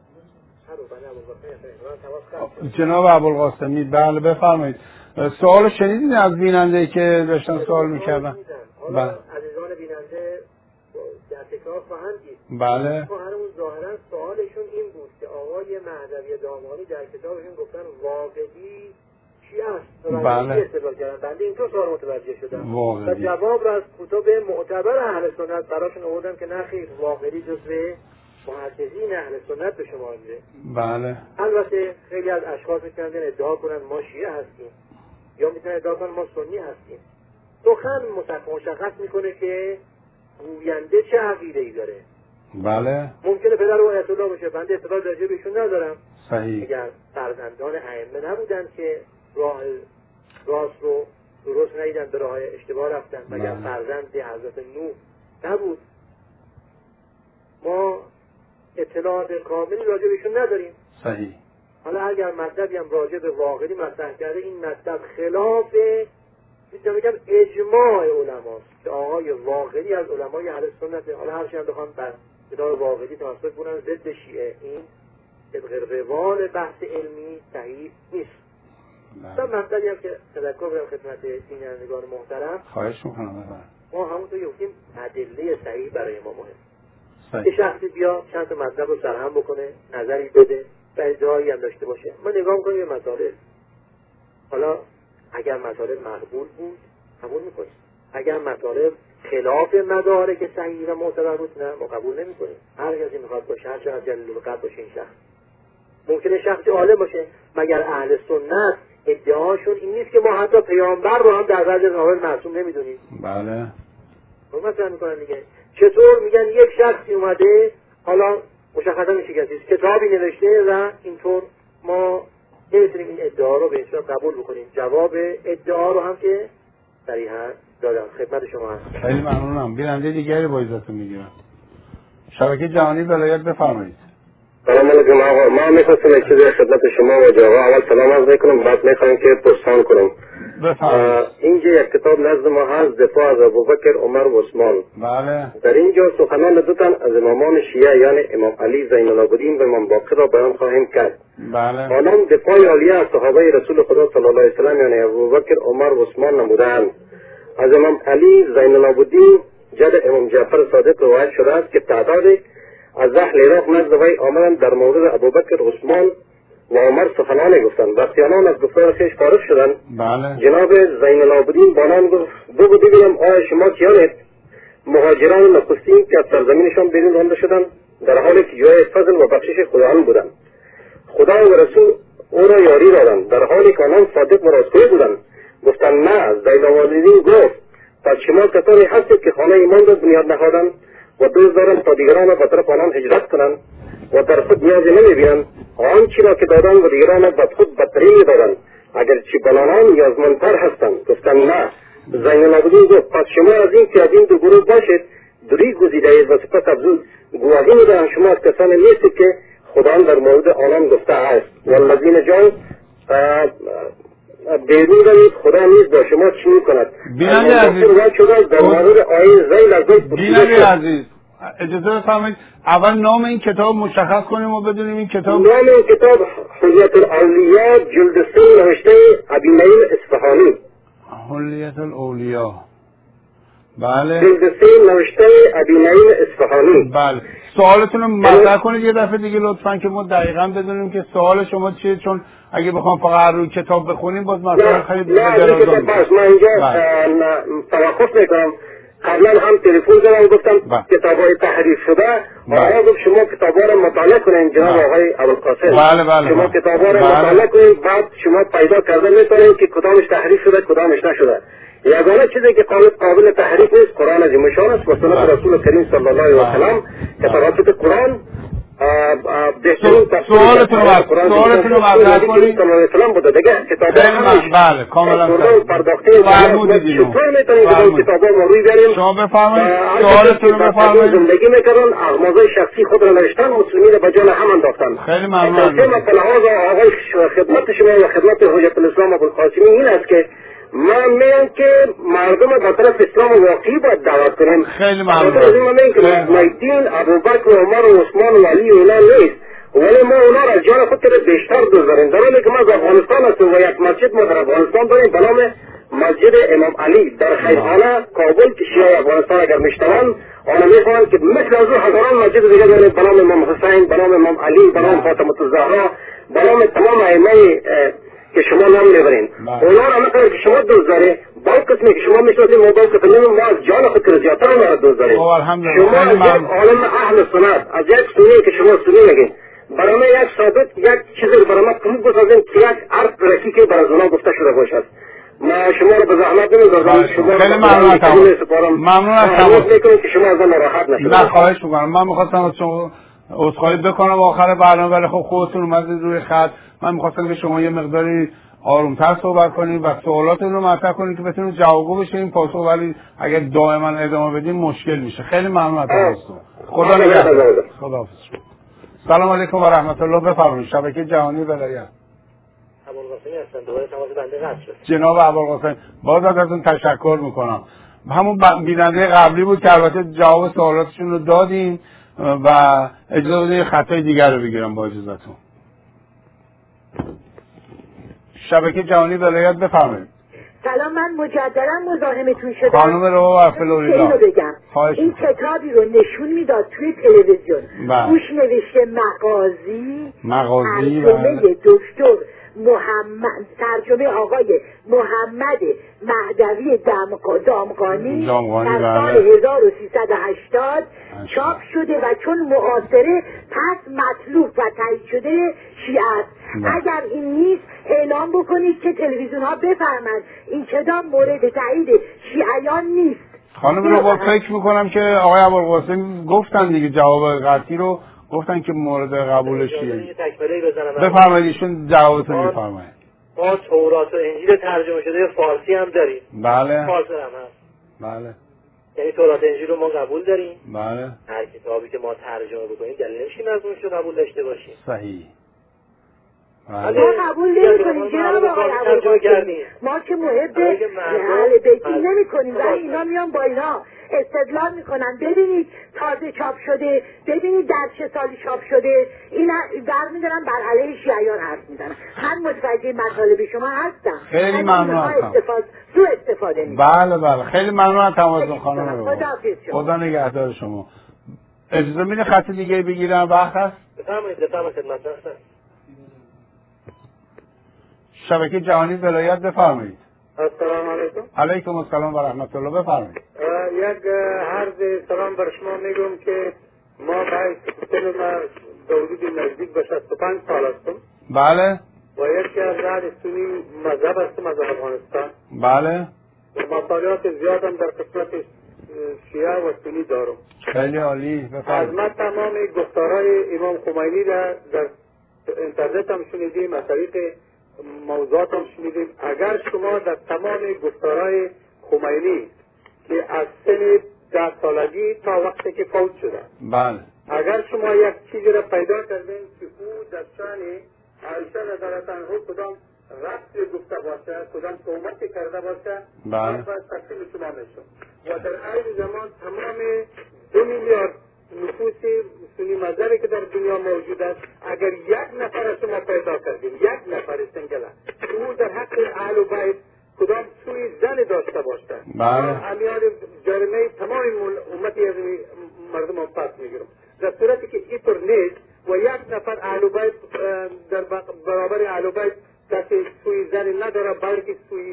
جناب ابوالقاسمی بله بفرمایید. سوال شنیدین از بیننده‌ای که داشتن سوال میکردن؟ بله. عزیزان بیننده در تکرار خواهند دید. بله. خواهرمون ظاهرا سوالشون این بود که آقای مهدوی دامغانی در کتابشون گفتن واقعی چی است؟ بله. استدلال کردن. بنده اینطور سوال متوجه شدم. واقعی. و جواب را از کتب معتبر اهل سنت براشون آوردم که نه خیر، واقعی جزو محدثین اهل سنت به شما میره. بله. البته خیلی از اشخاص میتونن ادعا کنن ما شیعه هستیم یا میتونن ادعا کنن ما سنی هستیم. سخن مشخص میکنه که گوینده چه عقیده‌ای داره. بله. ممکنه پدر و آیت الله باشه، بنده اطلاع راجع بهشون ندارم. صحیح. اگر فرزندان ائمه نبودن که راه راست رو درست ندیدن به راه اشتباه رفتن، مگر فرزند حضرت نوح نبود، ما اطلاعات کاملی راجع بهشون نداریم. صحیح. حالا اگر مطلبی هم راجع به واقعی مطرح کرده، این مطلب خلاف میتونم بگم اجماع علماست که آقای واقعی از علمای اهل سنت، حالا هر چی هم بخوام بر کتاب واقعی تمسک کنن ضد شیعه، این طبق روال بحث علمی صحیح نیست. مثلا مطلبی هم که تذکر بدم خدمت بینندگان محترم، خواهش میکنم ما همونطور که گفتیم ادله صحیح برای ما مهم. یه شخصی بیا چند تا مطلب رو سرهم بکنه، نظری بده و ادعایی هم داشته باشه، ما نگاه میکنیم یه مطالب، حالا اگر مطالب مقبول بود قبول میکنیم، اگر مطالب خلاف مدارک صحیح و معتبر بود نه ما قبول نمیکنیم. هر کسی میخواد باشه، هر چقدر جلیل القدر باشه این شخص، ممکنه شخص عالم باشه، مگر اهل سنت ادعاشون این نیست که ما حتی پیامبر رو هم در وجه ظاهر معصوم نمیدونیم. بله. مثلا میکنن دیگه چطور میگن یک شخصی اومده، حالا مشخصا میشه کسی کتابی نوشته و اینطور ما نمیتونیم این ادعا رو به این صورت قبول بکنیم. جواب ادعا رو هم که صریحا دادم خدمت شما هست. خیلی ممنونم. بیننده دیگری با اجازهتون میگیرم. شبکه جهانی ولایت بفرمایید. سلام علیکم آقا. ما میخواستم یک چیزی خدمت شما و جاوا اول سلام عرض میکنم، بعد میخوایم که پرسان کنم. اینجا یک کتاب نزد ما هست، دفاع از ابوبکر، عمر و عثمان. بله. در اینجا سخنان دو تن از امامان شیعه یعنی امام علی زین العابدین و امام باقر را بیان خواهیم کرد. بله. آنان دفاع عالیه از صحابه رسول خدا صلی الله علیه و سلم یعنی ابوبکر، عمر و عثمان نمودند. از امام علی زین العابدین جد امام جعفر صادق روایت شده است که تعدادی از اهل عراق نزد وی آمدند در مورد ابوبکر، عثمان و عمر سخنانی گفتند. وقتی آنان از گفتار خویش فارغ شدند، بله. جناب زین العابدین با آنان گفت بگو ببینم آیا شما کیانید؟ مهاجران نخستین که از سرزمینشان بیرون رانده شدند در حالی که جای فضل و بخشش خداوند بودند. خدا و رسول او را یاری دادند در حالی که آنان صادق و راستگوی بودند. گفتند نه. زین العابدین گفت پس شما کسانی هستید که خانه ایمان را بنیاد نهادند و دوست دارند تا دیگران را به طرف آنان هجرت کنند و در خود نیازی نمیبینند. آنچه را که دادند و دیگران را به خود بدترین میدادند اگرچه بلانان نیازمندتر هستند. گفتند نه. زین العابدین گفت پس شما از این که از این دو گروه باشید دریغ گزیدهاید و سپس افزون گواهی میدهند شما از کسانی نیستید که خداوند در مورد آنان گفته است والذین جاءوا بیرون روید خدا نیز با شما چی میکند. بیننده عزیز در مورد آیه زیل از بیننده عزیز اجازه بفرمایید اول نام این کتاب مشخص کنیم و بدونیم این کتاب. نام این کتاب حلیت الاولیاء جلد سه نوشته ابی نعیم اصفهانی. حلیت الاولیاء بله. جلد سه نوشته ابی نعیم اصفهانی. بله. سوالتون رو مطرح کنید یه دفعه دیگه لطفاً که ما دقیقاً بدونیم که سوال شما چیه، چون اگه بخوام فقط روی کتاب بخونیم باز مثلا خیلی درازا میشه. من اینجا توقف میکنم. قبلا هم تلفن زدم گفتم کتاب‌های تحریف شده. آقا گفت شما کتاب‌ها رو مطالعه کنین جناب آقای ابوالقاسم. بله بله. شما کتاب‌ها رو مطالعه کنین بعد شما پیدا کرده میتونین که کدامش تحریف شده کدامش نشده. یگانه چیزی که قابل قابل تحریف نیست قرآن عظیم شان است و سنت رسول کریم صلی الله علیه و سلم که توسط قرآن بهترین تفسیر سوالتون رو سوالتون رو مطرح کنید. صلی الله علیه و سلم بوده دیگه کتاب‌ها همش بله کاملا پرداخته فرمودید اینو. چطور میتونید که کتاب‌ها ما روی بریم شما بفرمایید سوالتون رو بفرمایید. زندگی میکردن اغمازهای شخصی خود را نوشتن مسلمین به جان هم انداختن. خیلی ممنون. لحاظ آقای خدمت شما و خدمت حجت الاسلام ابوالقاسمی این است که من میگم که مردم به طرف اسلام واقعی باید دعوت کنیم. خیلی ممنون. من میگم که دین ابوبکر و عمر و عثمان و علی و اینا نیست، ولی ما اونا را جان خود را بیشتر دوست داریم. در حالی که ما از افغانستان هستیم و یک مسجد ما در افغانستان داریم به نام مسجد امام علی در خیرخانه کابل که شیعه افغانستان اگر میشنوند آنها میخوانند که مثل از او هزاران مسجد دیگه داریم به نام امام حسین، به نام امام علی، به نام فاطمه الزهرا، به نام تمام ائمه که شما نام میبرین. اونا را نکنه که شما دوست داره با قسمی که شما میشناسید ما با قسمی ما از جان خود که زیادتر ما را دوست داریم. شما از یک عالم اهل سنت از یک سنی که شما سنی میگین برای من یک ثابت یک چیزی برای ما کمک بسازین که یک عرض رکی که برای اونا گفته شده باشد. ما شما را به زحمت نمیذارم. شما خیلی ممنون از شما. ممنون از شما. میکنم که شما از من ناراحت نشید. نه خواهش میکنم. من میخواستم از شما عذرخواهی بکنم آخر برنامه ولی خب خودتون اومدید روی خط. من میخواستم که شما یه مقداری آرومتر صحبت کنید و سوالاتون رو مطرح کنید که بتونید جوابگو بشین پاسخ، ولی اگر دائما ادامه بدین مشکل میشه. خیلی ممنون از شما. خدا نگهدار. خداحافظ. سلام علیکم و رحمت الله. بفرمایید. شبکه جهانی ولایت. ابوالقاسمی هستم. دوباره تماس بنده قطع شد. جناب ابوالقاسم باز ازتون تشکر میکنم. همون بیننده قبلی بود که البته جواب سوالاتشون رو دادیم و اجازه بدید خطای دیگر رو بگیرم با اجازهتون. شبکه جهانی ولایت بفرمایید. سلام، من مجددا مزاحمتون شدم. خانم روا و فلوریدا بگم این کتابی رو نشون میداد توی تلویزیون. روش نوشته مغازی مغازی ترجمه دکتر محمد ترجمه آقای محمد مهدوی دامغانی در سال هزار و سیصد و هشتاد چاپ شده و چون معاصره پس مطلوب و تایید شده شیعه است. اگر این نیست اعلام بکنید که تلویزیون ها بفهمند این کتاب مورد تایید شیعیان نیست. خانم رو با فکر میکنم که آقای ابوالقاسم گفتن دیگه جواب قطعی رو گفتن که مورد قبول شیعه. بفرمایید ایشون جوابتون میفرمایید. ما تورات و انجیل ترجمه شده فارسی هم داریم. بله. فارسی هم هست. بله. یعنی تورات انجیل رو ما قبول داریم. بله. هر کتابی که ما ترجمه بکنیم دلیل نمیشه مضمونش رو قبول داشته باشیم. صحیح. ما قبول نمی‌کنیم جناب آقای ابوالقاسمی، ما که محب اهل بیتی نمی‌کنیم و اینا میان با اینا استدلال میکنن. ببینید تازه چاپ شده، ببینید در چه سالی چاپ شده، اینا برمی‌دارن بر علیه شیعیان حرف میزنن. من متوجه مطالب شما هستم. خیلی ممنون هستم. سو استفاده می‌کنن. بله بله خیلی ممنون از تماسون خانم. خداحافظ شما. خدا نگهدار شما. اجازه میدین خط دیگه بگیرم وقت هست؟ بفرمایید بفرمایید خدمت هستم. شبکه جهانی ولایت بفرمایید. السلام علیکم. علیکم السلام و رحمت الله. بفرمایید. یک عرض سلام بر شما میگم که ما باید سن ما حدود نزدیک به شصت و پنج سال هستم. بله. و یکی از اهل سنی مذهب هستم از افغانستان. بله. و مطالعات زیادم در قسمت شیعه و سنی دارم. خیلی عالی. از بفرمایید. من تمام گفتارهای امام خمینی را در اینترنت هم شنیدیم، از طریق موضوعات هم شنیدیم. اگر شما در تمام گفتارهای خمینی که از سن ده سالگی تا وقتی که فوت شده، بله، اگر شما یک چیزی را پیدا کردین که او در شان عایشه رضی عنها کدام رفت گفته باشه، کدام تهمتی کرده باشه، بله، باید تسلیم شما میشم. و در این زمان تمام دو میلیارد نفوس سنی مذهبی که در دنیا موجود است، اگر یک نفر شما پیدا کردین، یک نفر سنگله او در حق اهل بیت کدام سوی زن داشته باشه، بله، امیال جرمه تمام امتی از مردم هم پس میگیرم. در صورتی که اینطور نیست و یک نفر اهل بیت در برابر اهل بیت کسی سوی زن نداره، بلکه سوی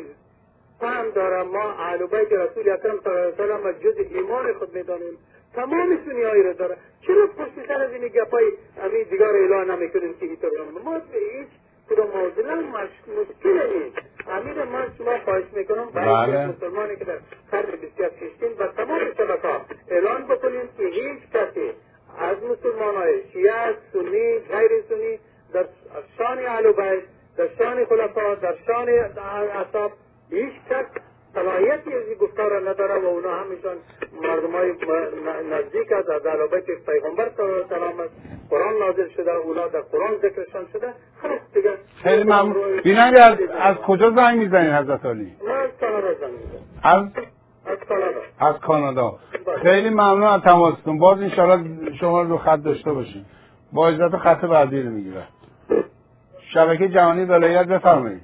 فهم داره. ما اهل بیت رسول اکرم صلی الله علیه و سلم جز ایمان خود میدانیم، تمام سنیایی را داره. چرا پشت سر از این گپای همین دیگر اعلان نمیکنیم که اینطور ما هیچ کدام موضوع مشکل نیست. امیر من شما خواهش میکنم برای مسلمانی که در قرن بیست و ششم و تمام شبکه‌ها اعلان بکنیم که هیچ کسی از مسلمانای شیعه، سنی، غیر سنی در شان اهل بیت، در شان خلفا، در شان اصحاب هیچ کس صلاحیتی از این گفتار را نداره و اونا همیشان مردمای نزدیک از اهل بیت پیغمبر صلی الله علیه و قرآن نازل شده، اونا در قرآن ذکرشان شده. خلاص دیگه. خیلی ممنون. بیننده از از کجا زنگ میزنید حضرت علی؟ من از کانادا زنگ میزنم. از از کانادا. از کانادا. خیلی ممنون از تماستون. باز ان شاءالله شما رو خط داشته باشید. با اجازه خط بعدی رو میگیرم. شبکه جهانی ولایت بفرمایید.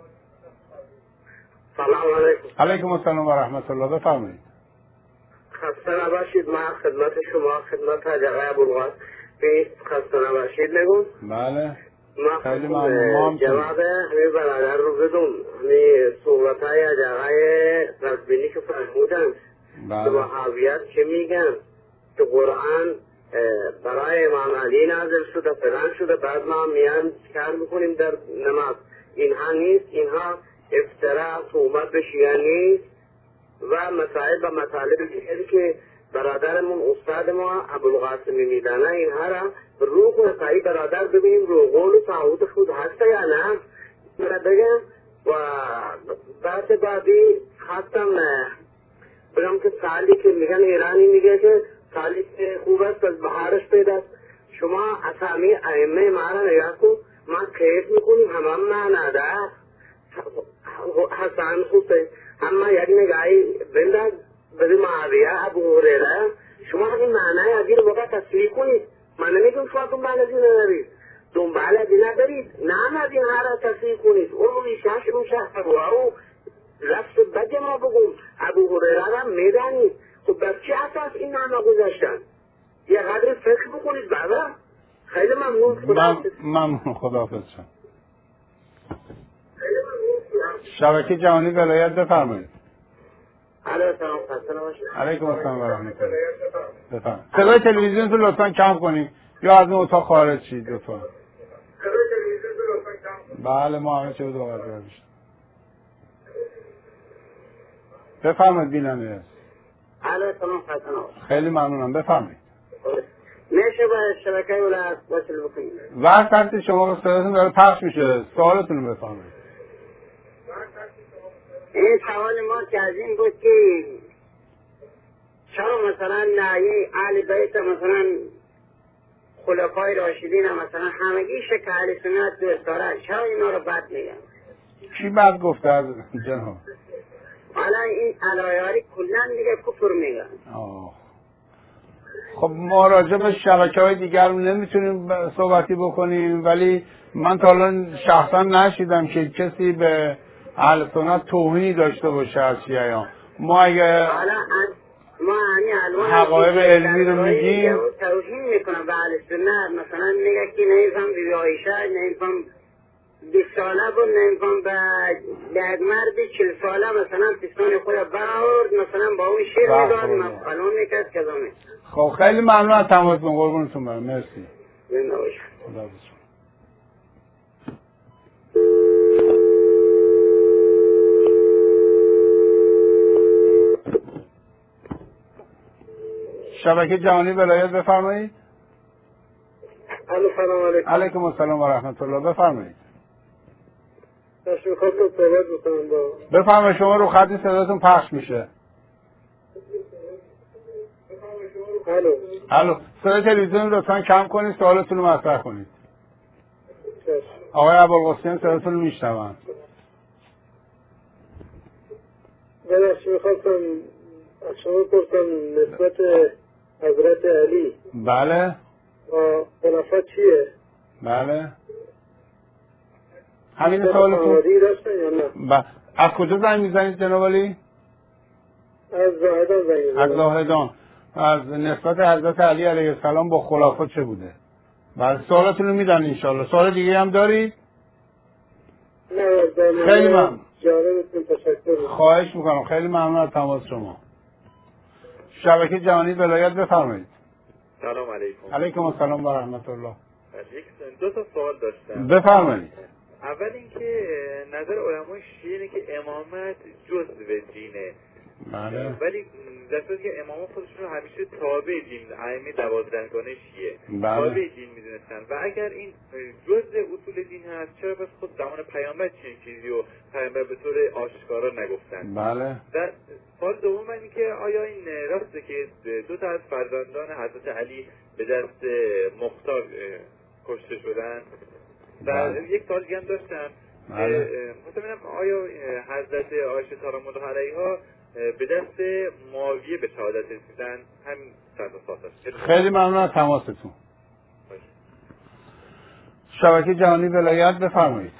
سلام علیکم. علیکم السلام و رحمت الله. بفرمایید. خسته نباشید. من خدمت شما خدمت حاج آقای ابوالقاسم خسته نباشید میگم. بله. خیلی ممنون. جواب همین برادر رو بدون همین صحبت های حاج آقای رزبینی که فرمودن که وهابیت چه میگن که قرآن برای امام علی نازل شده فلان شده، بعد ما میان کار میکنیم در نماز. اینها نیست، اینها افترا تهمت به شیعه نیست و مسائل و مطالب دیگری که برادرمون استاد ما ابوالقاسمی میدانه اینها را روح و سعی برادر ببینیم رو قول و تعهد خود هست یا نه بگم. و بعد بعدی خواستم بگم که سالی که میگن ایرانی میگه که سالی که خوب است از بهارش پیداست. شما اسامی ائمه ما را نگاه کن، ما قید میکنیم همه معنا ده حسن حسین همه یک نگاهی بنداز به معاویه ابو هریره. شما این معنای از این موقع تصویر کنید. من نمیگم شما دنبال از این ندارید، دنبال از این ندارید، نه از این ها را تصویر کنید. اون ریشهش اون شهر او لفظ بد ما بگم ابو هریره را میدانید. خب بر چه اساس این نامه گذاشتن؟ یه قدر فکر بکنید. بابا خیلی ممنون. خداحافظ. ممنون. خداحافظ. شبکه جهانی ولایت بفرمایید. علیکم السلام و رحمت الله. بفرمایید. صدای تلویزیون رو لطفاً کم کنید یا از اون اتاق خارج شید لطفاً. بله ما همه چه دو قضیه بشیم. بفرمایید بیننده. خیلی ممنونم. بفرمایید. میشه با شبکه ولایت وصل بکنید. وقت هست شما صداتون داره پخش میشه. سوالتون رو بفرمایید. این سوال ما که از این بود که چرا مثلا نهی اهل بیت مثلا خلفای راشدین مثلا همگی شک اهل سنت دوست دارن، چرا اینا رو بد میگن؟ کی بد گفته از جناب؟ حالا این علایاری کلن دیگه کفر میگن. آه. خب ما راجع به شبکه‌های دیگر نمیتونیم صحبتی بکنیم، ولی من تا الان شخصا نشیدم که کسی به اهل سنت توهینی داشته باشه از شیعیان. ما اگه ما همین حقایق علمی رو میگیم توهین میکنم به اهل سنت، مثلا میگه که نمیفهم بیبی عایشه، نمیفهم بیست ساله بود، نمیفهم به یک مرد چل ساله مثلا پستان خود برآورد، مثلا با اون شیر میداد، مفعلون میکرد کذا میکرد. خب خیلی ممنون از تماستون، قربونتون برم. مرسی. زنده باشید. خدا شبکه جهانی ولایت بفرمایید. الو سلام علیکم. علیکم السلام و رحمت الله. بفرمایید. داشت میخواستم صحبت بکنم با بفرمایید. شما رو خط صداتون پخش میشه. الو الو صدای تلویزیون لطفا کم کنید، سوالتون رو مطرح کنید. آقای ابوالقاسمی صداتون رو میشنون. داشت میخواستم از شما پرسم نسبت حضرت علی بله با خلفا چیه؟ بله همین سوالتون داشتن یا نه؟ ب... از کجا زنگ میزنید جناب علی؟ از زاهدان زنگ میزنید. از زاهدان. از نسبت حضرت علی علیه السلام با خلفا چه بوده؟ بله سوالتون رو میدن انشالله. سوال دیگه هم دارید؟ نه خیلی ممنون. جالبتون تشکر. خواهش میکنم. خیلی ممنون از تماس شما. شبکه جهانی ولایت بفرمایید. سلام علیکم. علیکم السلام و رحمت الله. یک دو تا سوال داشتم. بفرمایید. اول اینکه نظر علمای شیعه اینه که امامت جزء دینه. بله. ولی در صورتی که اماما خودشون رو همیشه تابع دین، ائمه دوازدهگانه شیعه بله. تابع دین میدونستن و اگر این جزء اصول دین هست چرا بس خود زمان پیامبر چنین چیزی و پیامبر به طور آشکارا نگفتن؟ بله. در سوال دوم اینه که آیا این راسته که دو تا از فرزندان حضرت علی به دست مختار کشته شدن؟ و یک سوال دیگه هم داشتم. بله. مثلا آیا حضرت عایشه سلام الله علیها به دست معاویه به شهادت رسیدن؟ همین چند تا سوال. خیلی ممنون از تماستون. شبکه جهانی ولایت بفرمایید.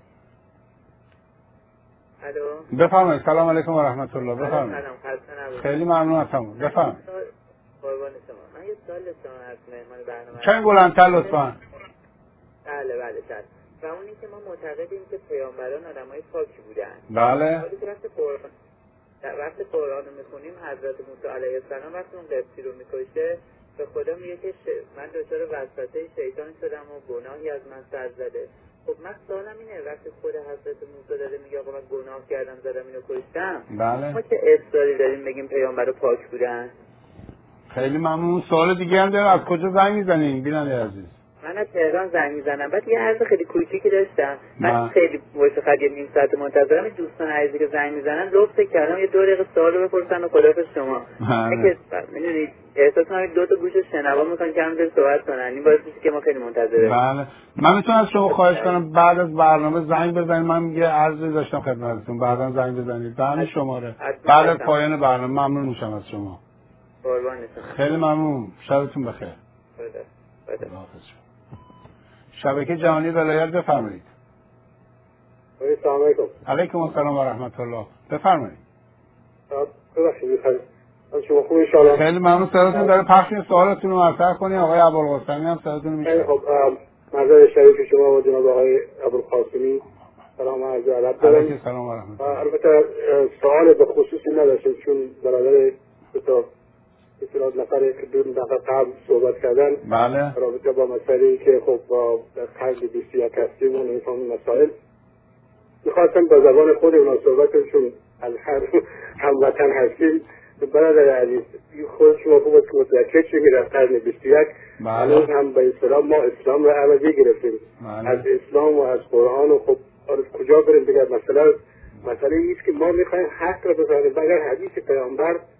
الو. بفرمایید. سلام علیکم و رحمت الله. بفرمایید. سلام خسته نباشید. خیلی ممنون از تماس. بفرمایید. قربان شما. من یه سوال داشتم از مهمان برنامه. چند بلندتر لطفاً. بله بله چشم. و اون اینکه ما معتقدیم که پیامبران آدمای پاکی بودن. بله. ولی که وقت قرآن در وقت قرآن رو میخونیم حضرت موسی علیه السلام وقتی اون قبطی رو میکشه به خدا میگه که ش... من دچار وسوسه شیطان شدم و گناهی از من سر زده. خب من سوالم اینه وقتی خود حضرت موسی داره میگه آقا من گناه کردم دارم اینو کشتم، بله. ما چه اصراری داریم بگیم پیامبر پاک بودن؟ خیلی ممنون. سوال دیگه هم داریم. از کجا زنگ میزنین بیننده عزیز؟ من از تهران زنگ میزنم. بعد یه عرض خیلی کوچیکی داشتم. من خیلی واسه فقط یه نیم ساعت منتظرم. دوستان عزیزی که زنگ میزنن لطف کردم یه دو دقیقه سوال رو بپرسن و خداحافظ شما. اینکه میدونید احساس کنم دو تا گوش شنوا میکنن که همینجوری صحبت کنن. این باعث میشه که ما خیلی منتظریم. بله. من میتونم از شما خواهش کنم بعد از برنامه زنگ بزنید. من یه عرضی داشتم خدمتتون. بعدا زنگ بزنید. بعد شماره. بعد از پایان برنامه ممنون میشم از شما. قربانتون. خیلی ممنون. شبتون بخیر. خدا. خدا. شبکه جهانی ولایت بفرمایید. سلام علیکم. علیکم السلام و رحمت الله. بفرمایید. ببخشید میخواید شما خوب ان شاء الله. خیلی ممنون. صداتون داره پخش میشه. سوالتون رو مطرح کنید. آقای ابوالقاسمی هم صداتون میشه. خب نظر شریف شما و جناب آقای ابوالقاسمی سلام عرض ادب دارم. علیکم السلام و رحمت الله. البته سوال به خصوصی نداشتم چون برادر دو اطلاعات نفره که دو نفر قبل صحبت کردن بله. رابطه با مسائلی که خب با قرن بیست و یک هستیم و نمیفهم مسائل میخواستم با زبان خود اونا صحبت چون از هر هموطن هستیم. برادر عزیز خود شما خوب که متذکر شدید در قرن بیست و یک هنوز هم به اسلام ما اسلام رو عوضی گرفتیم. بله. از اسلام و از قرآن و خب کجا بریم دیگر. مثلا مسئله ایست که ما میخوایم حق رو بزنیم. اگر حدیث پیامبر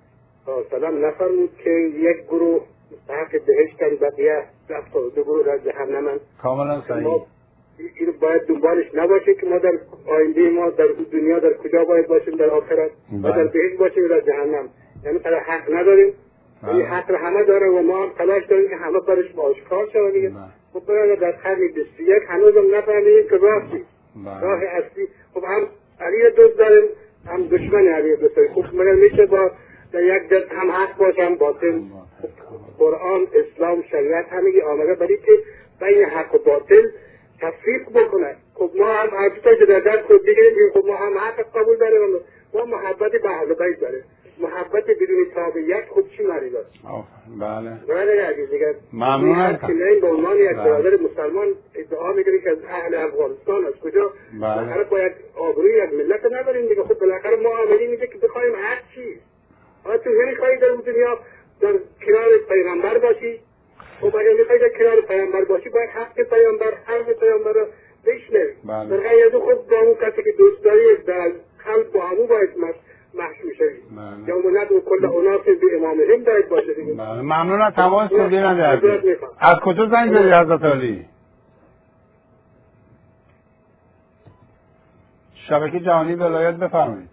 سلام نفرمود که یک گروه حق بهشتن بقیه رفت و دو گروه در جهنمن. کاملا صحیح. این باید دنبالش نباشه که ما در آینده ما در دنیا در کجا باید باشیم، در آخرت و در بهشت باشیم در جهنم. یعنی پر حق نداریم، یعنی حق رو همه داره و ما هم تلاش داریم که همه برش آشکار شود دیگه. خب برای در قرن بیست و یک هنوز هم نفهمیدیم که راستی راه اصلی. خب هم علی دوست داریم هم دشمن علی دوست داریم. خب مگر میشه با در یک دست هم حق باشه هم باطل؟ قرآن اسلام شریعت همگی آمده برای که بین حق و باطل تفریق بکنه. خب ما هم حرفتا که در دست خود بگیریم خب ما هم حق قبول داریم، ما محبت به اهل بیت داره، محبت بدون تابعیت خود چی معنی داره؟ بله بله عزیز دیگه ممنونم که نه به عنوان یک برادر مسلمان ادعا میکنی که از اهل افغانستان از کجا بالاخره باید آبروی یک ملت نداریم دیگه. خب بالاخره ما آمدیم میگه که بخوایم حق چی؟ آیا تو نمیخوایی در دنیا در کنار پیغمبر باشی؟ خب اگر میخوایی در کنار پیغمبر باشی باید حق پیغمبر حرف پیغمبر رو بشنوی. در غیر از خود با اون کسی که دوست داری در خلق با همون باید محشور شوی. یا ملت و کل اوناس به امامهم باید باشه دیگه. ممنون از تماس کردین عزیز. از کجا زنگ زدی حضرت علی؟ شبکه جهانی ولایت بفرمایید.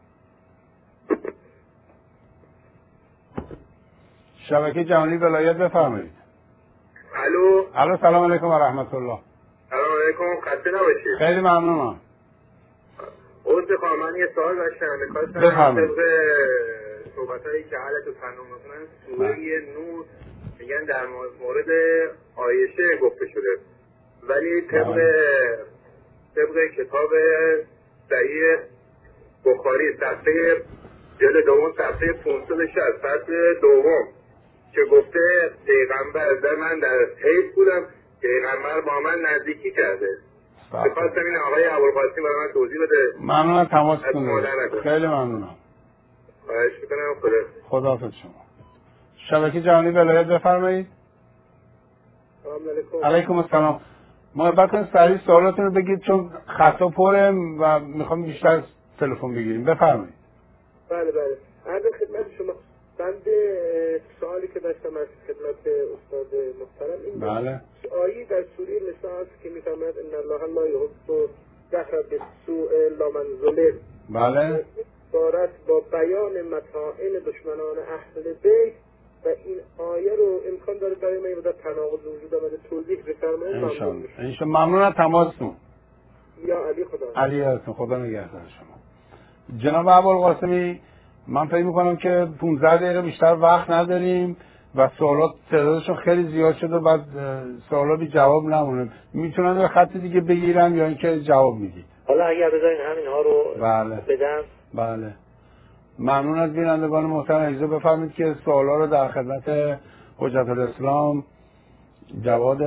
شبکه جهانی ولایت بفرمایید. الو الو سلام علیکم و رحمت الله. سلام علیکم، خسته نباشید. خیلی ممنونم. عرض خواهم من یه سوال داشتم می‌خواستم بفرمایید. طبق صحبت‌هایی که حالت و فنون می‌کنن سوره نور میگن در مورد عایشه گفته شده، ولی طبق طبق کتاب صحیح بخاری صفحه جلد دوم صفحه پانصد و شصت فصل دوم که گفته پیغمبر در من در حیث بودم پیغمبر با من نزدیکی کرده. بخواستم این آقای ابوالقاسم برای من توضیح بده. ممنون از تماستون. خیلی ممنونم. خواهش میکنم. خدا خداحافظ شما. شبکه جهانی ولایت بفرمایید. سلام علیکم. علیکم السلام. محبت کنید سریع سوالاتون رو بگید چون خطا پره و میخوام بیشتر تلفن بگیریم. بفرمایید. بله بله. عرض خدمت شما. بند سوالی که داشتم از خدمت استاد محترم این بله. آیه در سوره نساء است که میفرماید ان الله لا یحب جهر بالسوء الا من ظلم. بله. دارد با بیان مطاعن دشمنان اهل بیت و این آیه رو امکان داره برای من مدت تناقض وجود آمده توضیح بفرمایید. ممنون میشم. ممنون از تماستون. یا علی خدا. علی هستون. خدا نگهدار شما. جناب ابوالقاسمی من فکر میکنم که پانزده دقیقه بیشتر وقت نداریم و سوالات تعدادشون خیلی زیاد شده و بعد سوالا بی جواب نمونه. میتونن به خط دیگه بگیرن یا اینکه جواب میدی؟ حالا اگر بذارین همین ها رو بله. بدم. بله. ممنون از بینندگان محترم. اجازه بفرمایید که سوالا رو در خدمت حجت الاسلام جواد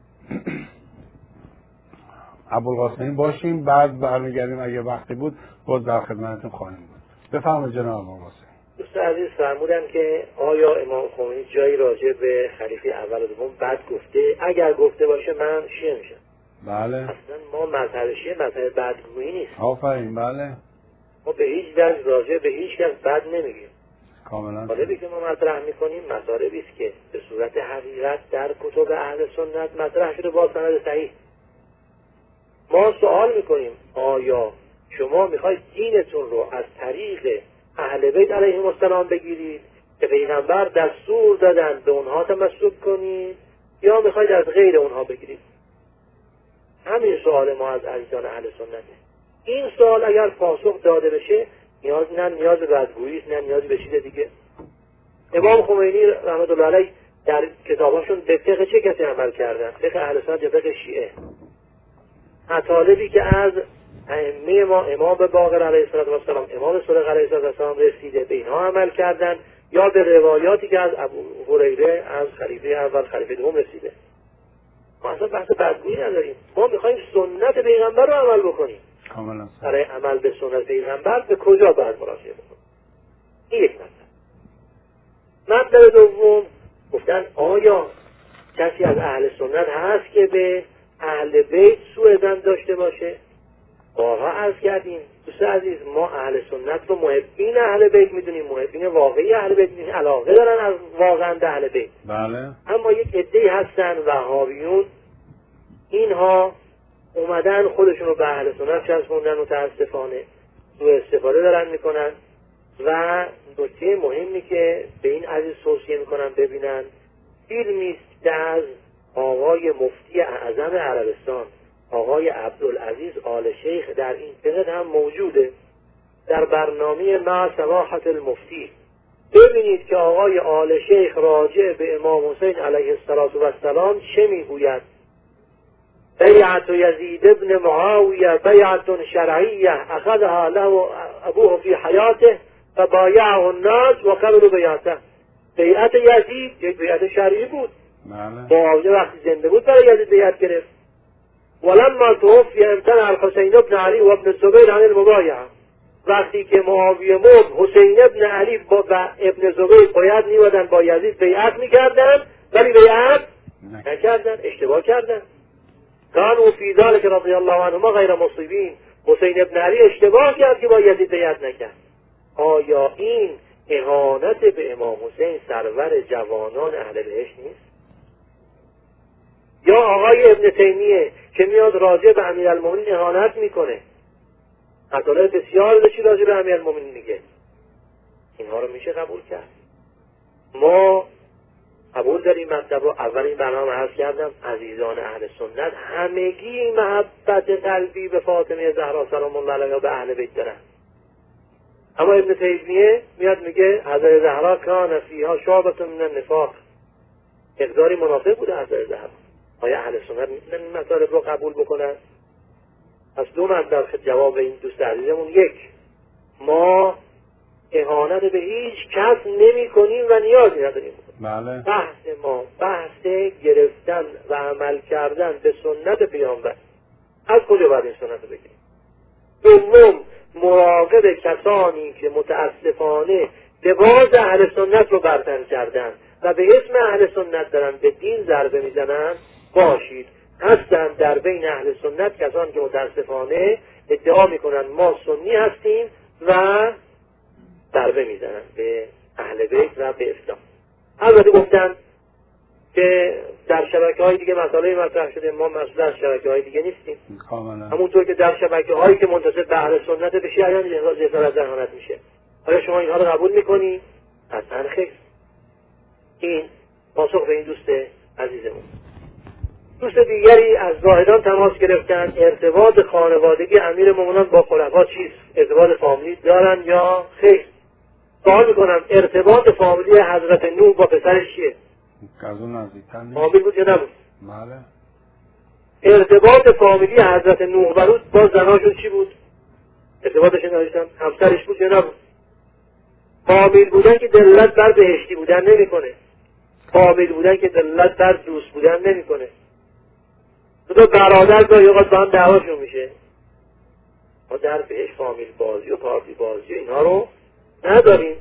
ابوالقاسمی باشیم، بعد برمیگردیم اگه وقتی بود باز در خدمتتون خواهیم بود. بفرمایید جناب ابوالقاسمی. دوست عزیز فرمودن که آیا امام خمینی جایی راجع به خلیفه اول و دوم بد گفته؟ اگر گفته باشه من شیعه میشم. بله. اصلا ما مذهب شیعه مذهب بدگویی نیست. آفرین. بله. ما به هیچ وجه راجع به هیچ کس بد نمیگیم. کاملا. مطالبی که ما مطرح میکنیم مطالبی است که به صورت حقیقت در کتب اهل سنت مطرح شده با سند صحیح. ما سوال میکنیم آیا شما میخواید دینتون رو از طریق اهل بیت علیهم السلام بگیرید که پیغمبر دستور دادن به اونها تمسک کنید یا میخواید از غیر اونها بگیرید؟ همین سوال ما از عزیزان اهل سنته. این سوال اگر پاسخ داده بشه نیاز نه نیاز به بدگویی نه نیاز به چیز دیگه. امام خمینی رحمت الله علیه در کتاباشون به فقه چه کسی عمل کردن؟ فقه اهل سنت یا فقه شیعه؟ مطالبی که از ائمه ما امام باقر علیه السلام، امام صادق علیه السلام رسیده به اینها عمل کردن یا به روایاتی که از ابو هریره از خلیفه اول خلیفه دوم رسیده؟ ما اصلا بحث بدگویی نداریم. ما میخوایم سنت پیغمبر رو عمل بکنیم. کاملا. برای عمل به سنت پیغمبر به کجا باید مراجعه بکنیم؟ این یک مطلب. مطلب دوم گفتن آیا کسی از اهل سنت هست که به اهل بیت سوء ظن داشته باشه؟ بارها عرض کردیم دوست عزیز، ما اهل سنت رو محبین اهل بیت میدونیم، محبین واقعی اهل بیت میدونیم، علاقه دارن از واقعا به اهل بیت. بله. اما یک عده‌ای هستن وهابیون، اینها اومدن خودشون رو به اهل سنت چسبوندن، متاسفانه سوء استفاده دارن میکنن. و نکته مهمی که به این عزیز توصیه میکنن ببینن، فیلمی است از آقای مفتی اعظم عربستان آقای عبدالعزیز آل شیخ، در اینترنت هم موجوده، در برنامه مع سماحت المفتی. ببینید که آقای آل شیخ راجع به امام حسین علیه السلام چه میگوید. بیعت یزید ابن معاویه بیعت شرعیه اخذها له ابوه فی حیاته فبایعه الناس و قبلوا بیعته. بیعت یزید یک بیعت شرعی بود. معاویه وقتی زنده بود برای یزید بیعت گرفت. ولما توفی امتنع الحسین ابن علی و ابن زبیر عن المبایعه. وقتی که معاویه مرد، حسین ابن علی با ابن زبیر باید میودن با یزید بیعت میکردن، ولی بیعت نکردن، اشتباه کردن. کانوا فی ذلک رضی الله عنهما غیر مصیبین. حسین ابن علی اشتباه کرد که با یزید بیعت نکرد. آیا این اهانت به امام حسین سرور جوانان اهل بهشت نیست؟ یا آقای ابن تیمیه که میاد راجع به امیرالمومنین اهانت میکنه، مطالب بسیار داشتی راجع به امیرالمومنین میگه، اینها رو میشه قبول کرد؟ ما قبول داریم مطلب رو. اول این برنامه عرض کردم عزیزان اهل سنت همگی محبت قلبی به فاطمه زهرا سلام الله علیها به اهل بیت دارن. اما ابن تیمیه میاد میگه حضرت زهرا کان فیها شعبة من النفاق، مقداری منافق بوده حضرت زهرا. آیا اهل سنت میتونن این مطالب رو قبول بکنن؟ پس دو مطلب جواب این دوست عزیزمون. یک، ما اهانت به هیچ کس نمی کنیم و نیازی نداریم. بله. بحث ما بحث گرفتن و عمل کردن به سنت پیامبر. از کجا باید این سنت رو بگیریم؟ دوم، مراقب کسانی که متاسفانه لباس اهل سنت رو برتن کردن و به اسم اهل سنت دارن به دین ضربه میزنن باشید. هستن در بین اهل سنت کسانی که متاسفانه ادعا میکنن ما سنی هستیم و ضربه میزنن به اهل بیت و به اسلام. البته گفتن که در شبکه های دیگه مسائل مطرح شده، ما مسئول از شبکه های دیگه نیستیم. همونطور که در شبکه هایی که منتسب به اهل سنت به شیعیان جسارت اهانت میشه. آیا شما اینها رو قبول میکنی؟ اصلا خیر. این پاسخ به این دوست عزیزمون. دوست دیگری از زاهدان تماس گرفتن، ارتباط خانوادگی امیرالمومنین با خلفا چیست؟ ارتباط فامیلی دارن یا خیر؟ سوال میکنم ارتباط فامیلی حضرت نوح با پسرش چیه؟ از اون نزدیکتر نیست. فامیل بود یا نبود؟ بله. ارتباط فامیلی حضرت نوح و لوط با زناشون چی بود؟ ارتباطش نداشتن؟ همسرش بود یا نبود؟ فامیل بودن که دلالت بر بهشتی بودن نمیکنه. فامیل بودن که دلالت بر دوست بودن نمیکنه. دو برادر گاهی اوقات با هم دعواشون میشه. ما در بهش فامیل بازی و پارتی بازی و اینها رو نداریم.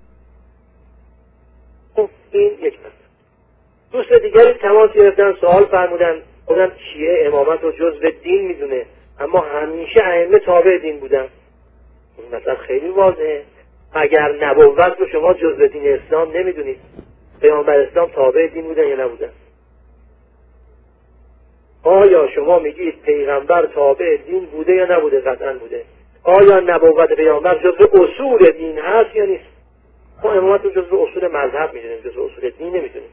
خب این یک مطلب. دوست دیگری تماس گرفتن، سوال فرمودن، خودم شیعه امامت رو جزء دین میدونه اما همیشه ائمه تابع دین بودن. این مثلا خیلی واضحه. اگر نبوت رو شما جزء دین اسلام نمیدونید، پیامبر اسلام تابع دین بودن یا نبودن؟ آیا شما میگید پیغمبر تابع دین بوده یا نبوده؟ قطعا بوده. آیا نبوت پیامبر جزء اصول دین هست یا نیست؟ ما امامت رو جزء اصول مذهب میدونیم، جزء اصول دین نمیدونیم.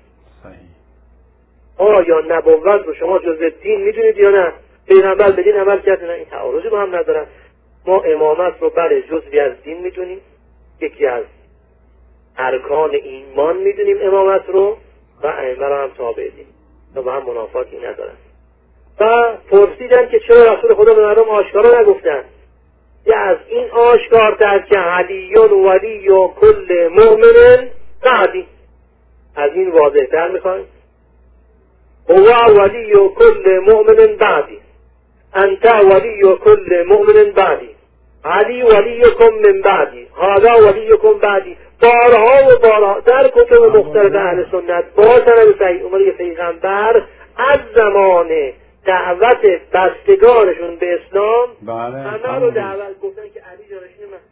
آیا نبوت رو شما جزء دین میدونید یا نه؟ پیغمبر به دین عمل کرد نه؟ این تعارضی با هم ندارن. ما امامت رو بله جزئی از دین میدونیم، یکی از ارکان ایمان میدونیم امامت رو، و ائمه رو هم تابع دین و با هم منافاتی ندارن. و پرسیدن که چرا رسول خدا به مردم آشکارا نگفتن؟ یا از این آشکارتر که علیون ولی و کل مؤمن بعدی، از این واضح‌تر میخوایم؟ هو ولی و کل مؤمن بعدی، انت ولی و کل مؤمن بعدی، علی ولیکم من بعدی، هذا ولیکم بعدی. بارها و بارها در کتب مختلف اهل سنت با سند صحیح اومده پیغمبر از زمان دعوت بستگانشون به اسلام بله همه رو دعوت گفتن که علی جانشین من.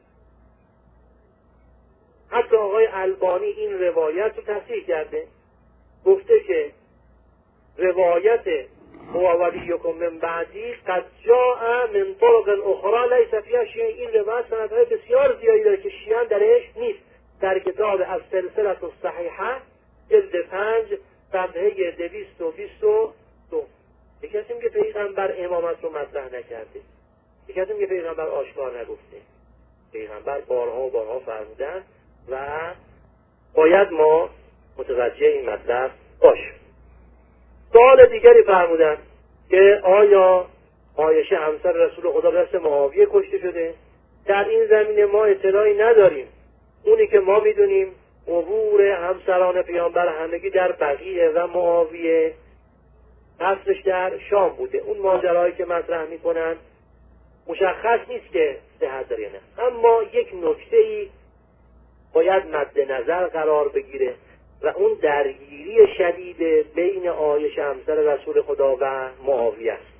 حتی آقای البانی این روایت رو تصحیح کرده، گفته که روایت هو ولیکم من بعدی قد جاء من طرق اخرى لیس فیها شیء، این روایت سندهای بسیار زیادی داره که شیعه درش نیست. در کتاب السلسله الصحیحه جلد پنج صفحه دویست و بیست و دو یک کسی میگه پیغمبر امامت رو مطرح نکرده، یک کسی میگه پیغمبر آشکار نگفته. پیغمبر بارها و بارها فرمودن و باید ما متوجه این مطلب باشیم. سوال دیگری فرمودن که آیا عایشه همسر رسول خدا دست معاویه کشته شده؟ در این زمینه ما اطلاعی نداریم. اونی که ما میدونیم عبور همسران پیامبر همگی در بقیع و معاویه اصلش در شام بوده. اون ماجرایی که مطرح میکنن مشخص نیست که صحت داره نه، اما یک نکته‌ای باید مد نظر قرار بگیره و اون درگیری شدید بین عایشه همسر رسول خدا و معاویه است.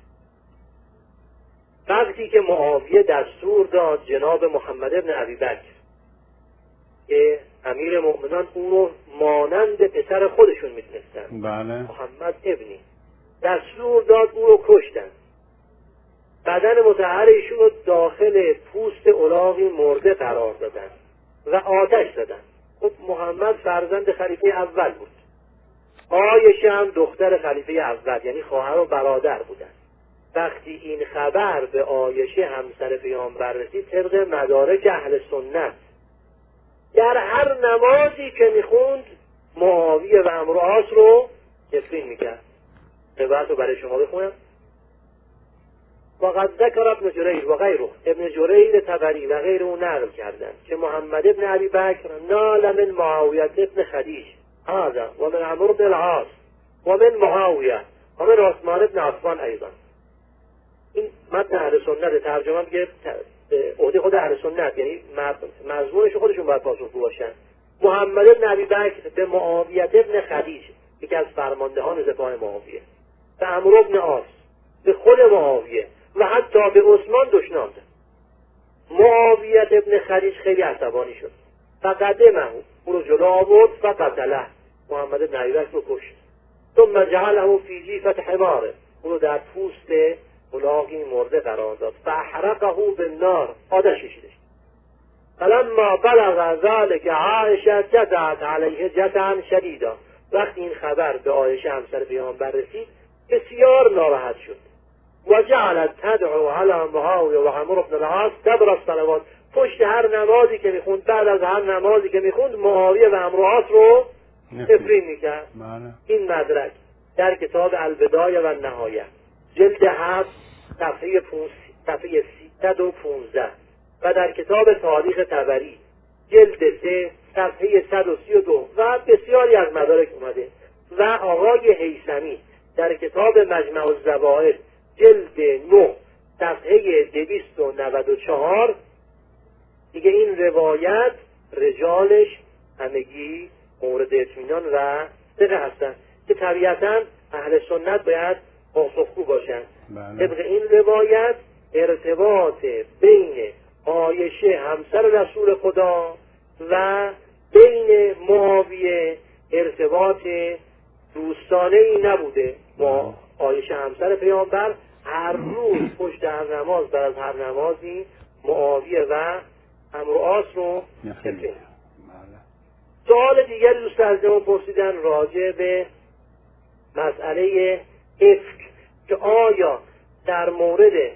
وقتی که معاویه دستور داد جناب محمد ابن ابی بکر که امیر مؤمنان اون رو مانند پسر خودشون میدونستن، بله. محمد ابنی، دستور داد اون رو کشتن، بدن مطهر ایشون رو داخل پوست الاغی مرده قرار دادن و آتش زدن. خب محمد فرزند خلیفه اول بود، عایشه هم دختر خلیفه اول یعنی خواهر و برادر بودن. وقتی این خبر به عایشه همسر پیامبر رسید، طبق مدارک اهل سنت در هر نمازی که میخوند معاویه و عمرو عاص رو تفرین میکرد. روایت رو برای شما بخونم. وقد ذکر ابن جریر و غیره، ابن جریر طبری و غیر او نقل کردن که محمد ابن ابی بکر نال من معاویه ابن خدیج هذا و من عمرو بن العاص و من معاویه و من عثمان ابن عفان ایضا. این متن اهل سنت، ترجمه میگه عهده خود اهل سنت، یعنی مضمونش خودشون باید پاسخگو باشن. محمد ابن ابی بکر به معاویه ابن خدیج، یکی از فرماندهان سپاه معاویه، به عمرو ابن عاص، به خود معاویه و حتی به عثمان دشنام زد. معاویه ابن خدیج خیلی عصبانی شد، فقدمه، او رو جلو آورد، فقتله، محمد ابن ابی بکر رو کشت. ثم جعله فی جیفة حماره، او رو در پوست الاغی مرده قرار داد، فاحرقه بالنار، آتش کشیدش. فلما بلغ ذلك عایشه جزعت علیه جزعا شدیدا، وقتی این خبر به عایشه همسر پیامبر رسید بسیار ناراحت شد. و جعلت تدعو علی معاویه و عمرو بن العاص دبر الصلوات، پشت هر نمازی که میخوند، بعد از هر نمازی که میخوند معاویه و عمرو عاص رو تفرین میکرد. این مدرک در کتاب البدایه و نهایه جلد هفت صفحه صفحه سیصد و پانزده و در کتاب تاریخ طبری جلد سه صفحه صد و سی و دو و بسیاری از مدارک اومده. و آقای هیثمی در کتاب مجمع الزوائد جلد نه صفحه دویست و نود و چهار دیگه این روایت رجالش همگی مورد اطمینان و ثقه هستند که طبیعتا اهل سنت باید پاسخگو باشند. طبق این روایت ارتباط بین عایشه همسر رسول خدا و بین معاویه ارتباط دوستانه‌ای نبوده. ما عایشه همسر پیامبر هر روز پشت هر نماز بعد از هر نمازی معاویه و عمرو عاص رو تفرین. سوال دیگر دوست عزیزمون پرسیدن راجع به مسئله افک که آیا در مورد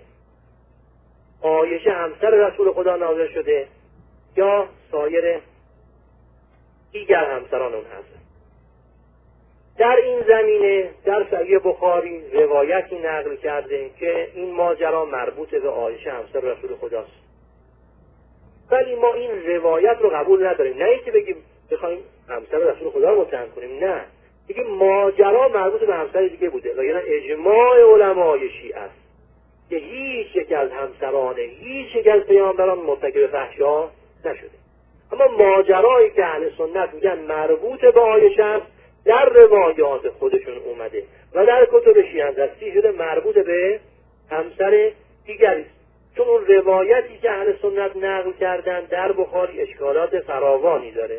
عایشه همسر رسول خدا نازل شده یا سایر دیگر همسران اون هست. در این زمینه در صحیح بخاری روایتی نقل کرده که این ماجرا مربوط به عایشه همسر رسول خداست، ولی ما این روایت رو قبول نداریم. نه اینکه بگیم بخوایم همسر رسول خدا رو متهم کنیم، نه، بگیم ماجرا مربوط به همسر دیگه بوده و یعنی اجماع علمای شیعه است که هیچ یک از همسران هیچ یک از پیامبران مرتکب فحشا نشده. اما ماجرایی که اهل سنت میگن مربوط به عایشه است در روایات خودشون اومده و در کتب شیعه دستی شده مربوط به همسر دیگری است. چون اون روایتی که اهل سنت نقل کردن در بخاری اشکالات فراوانی داره.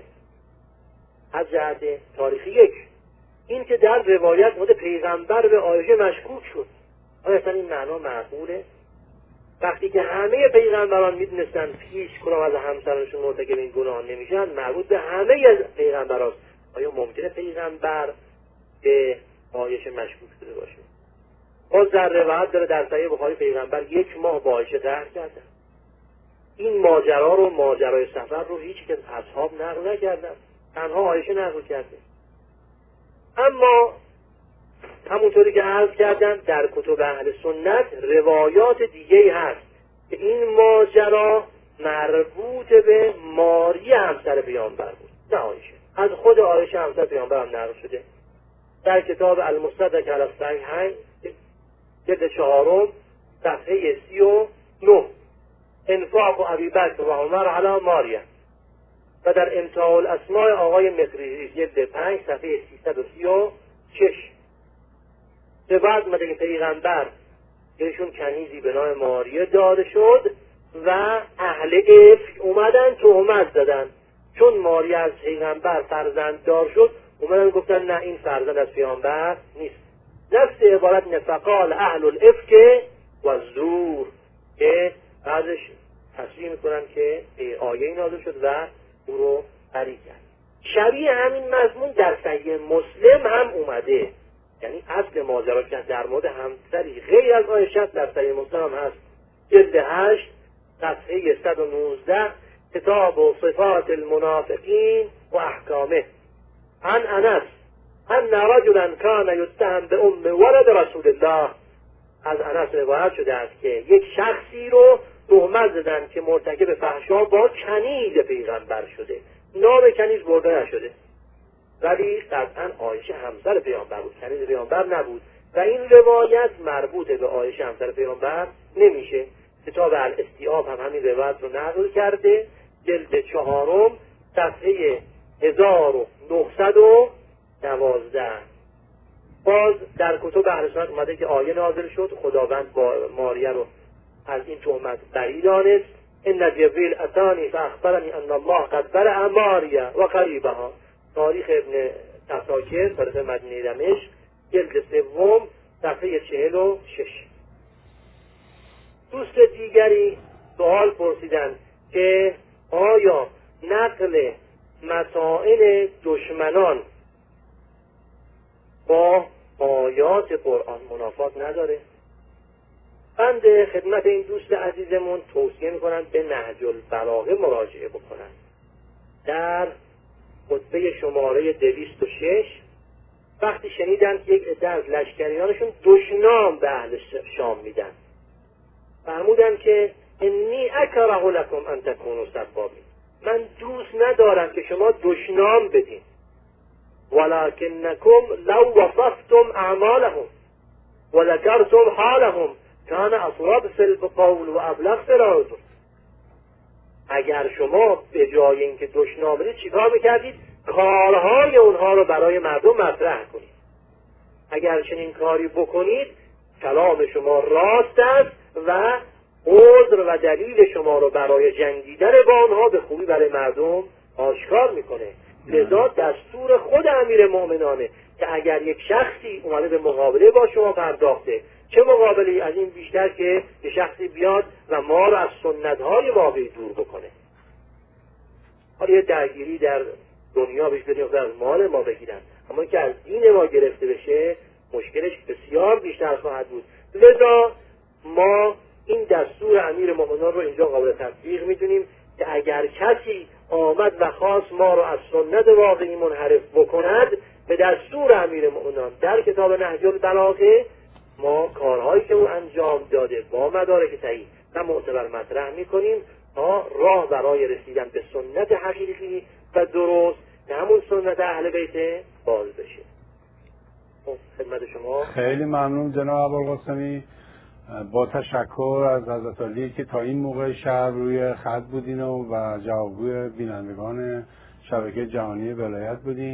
از جهت تاریخی یک، این که در روایت مورد پیغمبر به عایشه مشکوک شد، آیا اصلا این معنا معقوله؟ وقتی که همه پیغمبران میدونستن هیچ کدام از همسرانشون مرتکب این گناه نمیشن، مربوط به همه از پیغمبراست، آیا ممکنه پیغمبر به عایشه مشکوک شده باشه؟ باز در روایت داره در صحیح بخاری پیغمبر یک ماه با عایشه قهر کردن. این ماجرا رو، ماجرای سفر رو هیچ که اصحاب نقل نکردن، تنها عایشه نقل کرده. اما همونطوری که عرض کردم در کتب اهل سنت روایات دیگه هست که این ماجرا مربوط به ماری همسر پیامبر بود، نه عایشه. از خود عایشه همسر پیامبر هم نقل شده در کتاب المستدرک علی الصحیحین جلد چهارم صفحه سی و نه، انفاق و ابی بکر و عمر علی ماریا، و در امتاع الاسماء آقای مقریزی جلد پنج صفحه سیصد و سی و شش. به بعد مده که پیغمبر بهشون کنیزی به نام ماریه داده شد و اهل افک اومدن تهمت زدن، چون ماریه از پیغمبر فرزند دار شد اومدن گفتن نه این فرزند از پیغمبر نیست. نفس عبارت نفقال اهل الافک و زور که بعدش تصریح میکنن که آیه نازل شد و او رو بری کرد. شبیه همین مضمون در صحیح مسلم هم اومده، یعنی اصل ماجرا که در مورد همسری غیر از عایشه در صحیح مسلم هم هست، جلد هشت صفحه صد و نوزده، کتاب و صفات المنافقین و احکامه، عن انس ان رجلا کان یتهم به ام ولد رسول الله. از انس روایت شده است که یک شخصی رو تهمت زدن که مرتکب فحشا با کنیز پیغمبر شده، نام کنیز برده نشده، ولی قطعا عایشه همسر پیامبر بود، کنیز پیامبر نبود و این روایت مربوط به عایشه همسر پیامبر نمیشه. کتاب الاستیاب هم همین روایت رو نقل کرده، جلد چهارم صفحه هزار و نهصد و دوازده. باز در کتب اهل سنت اومده که آیه نازل شد، خداوند با ماریه رو از این تهمت بری دانست. ان جبریل اتانی فاخبرنی ان الله قد برأ ماریه و قریبها، تاریخ ابن تساکر، تاریخ مدینه دمشق، جلد سوم صفحه چهل و شش. دوست دیگری سوال پرسیدن که آیا نقل متاعن دشمنان با آیات قرآن منافات نداره؟ بنده خدمت این دوست عزیزمون توصیه میکنم به نهج البلاغه مراجعه بکنن. در خطبه شماره دویست و شش وقتی شنیدن که یک عده از لشکریانشون دشنام به اهل شام میدن، فرمودن که انی اکره لکم ان تکونوا سبابین، من دوست ندارم که شما دشنام بدین، ولکنکم لو وصفتم اعمالهم وذکرتم حالهم کان اصواب فی القول و ابلغ فی العذر. اگر شما به جای اینکه دشنام بدید چیکار میکردید؟ کارهای اونها رو برای مردم مطرح کنید. اگر چنین کاری بکنید کلام شما راست است و عذر و دلیل شما رو برای جنگیدن با آنها به خوبی برای مردم آشکار میکنه. لذا دستور خود امیر مؤمنانه که اگر یک شخصی اومده به مقابله با شما پرداخته، چه مقابله از این بیشتر که یه شخصی بیاد و ما رو از سنت‌های واقعی دور بکنه. حالا یه درگیری در دنیا بهش بدیم از مال ما بگیرن، اما که از دین ما گرفته بشه مشکلش بسیار بیشتر خواهد بود. لذا ما این دستور امیر مؤمنان رو اینجا قابل تطبیق میدونیم که اگر کسی آمد و خواست ما رو از سنت واقعی منحرف بکند، به دستور امیر مؤمنان در کتاب نهج البلاغه ما کارهایی که او انجام داده با مدارک صحیح و معتبر مطرح میکنیم تا راه برای رسیدن به سنت حقیقی و درست که همون سنت اهل بیت باز بشه. خدمت شما. خیلی ممنون جناب ابوالقاسمی، با تشکر از حضرت علی که تا این موقع شب روی خط بودین و جوابگوی بینندگان شبکه جهانی ولایت بودین.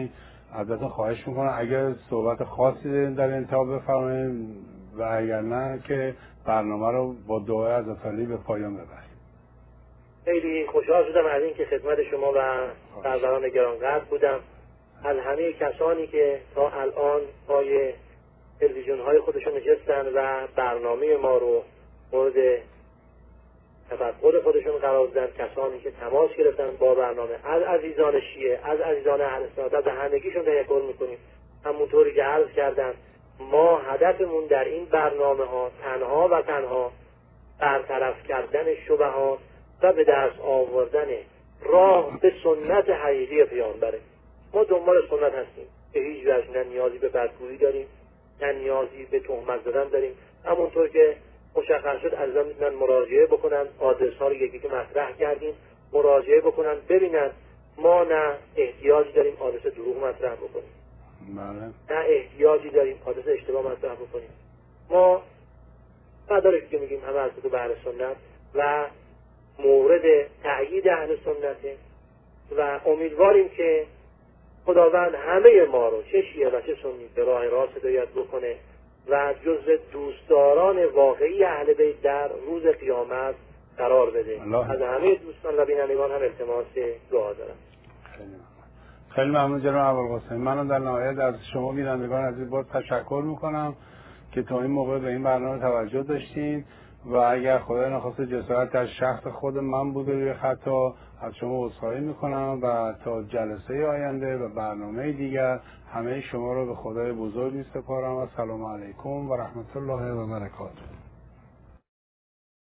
ازتون خواهش میکنم اگر صحبت خاصی در انتها بفرمایید و اگر نه که برنامه رو با دعای حضرت علی به پایان ببریم. خیلی خوشحال شدم از این که خدمت شما و سروران گرانقدر بودم. از همه کسانی که تا الان پای تلویزیون های خودشون نشستن و برنامه ما رو مورد تفقد خودشون قرار دادن، کسانی که تماس گرفتن با برنامه، از عزیزان شیعه، از عزیزان اهل سنت، به همگیشون تشکر میکنیم. همونطوری که عرض کردم ما هدفمون در این برنامه ها تنها و تنها برطرف کردن شبهات و به دست آوردن راه به سنت حقیقی پیامبره. ما دنبال سنت هستیم، به هیچ وجه نه نیازی به بدگویی داریم نه نیازی به تهمت زدن داریم. همونطور که مشخص شد عزیزان میتونن مراجعه بکنن، آدرس ها رو یکی که مطرح کردیم مراجعه بکنن ببینن. ما نه احتیاجی داریم آدرس دروغ مطرح بکنیم، نه احتیاجی داریم آدرس اشتباه مطرح بکنیم. ما مدارکی که میگیم همه از کتب اهل سنت و مورد تأیید اهل سنته و امیدواریم که خداوند همه ما رو چه شیعه و چه سنی به راه راست هدایت بکنه و جزو دوستداران واقعی اهل بیت در روز قیامت قرار بده. از همه دوستان و بینندگان هم التماس دعا دارم. خیلی ممنون جناب ابوالقاسمی. منم در نهایت از شما بینندگان عزیز باز تشکر میکنم که تا این موقع به این برنامه توجه داشتین و اگر خدای نخواسته جسارت در شخص خود من بوده روی خطا از شما عذرخواهی میکنم و تا جلسه آینده و برنامه دیگر همه شما رو به خدای بزرگ میسپارم و سلام علیکم و رحمت الله و برکاته.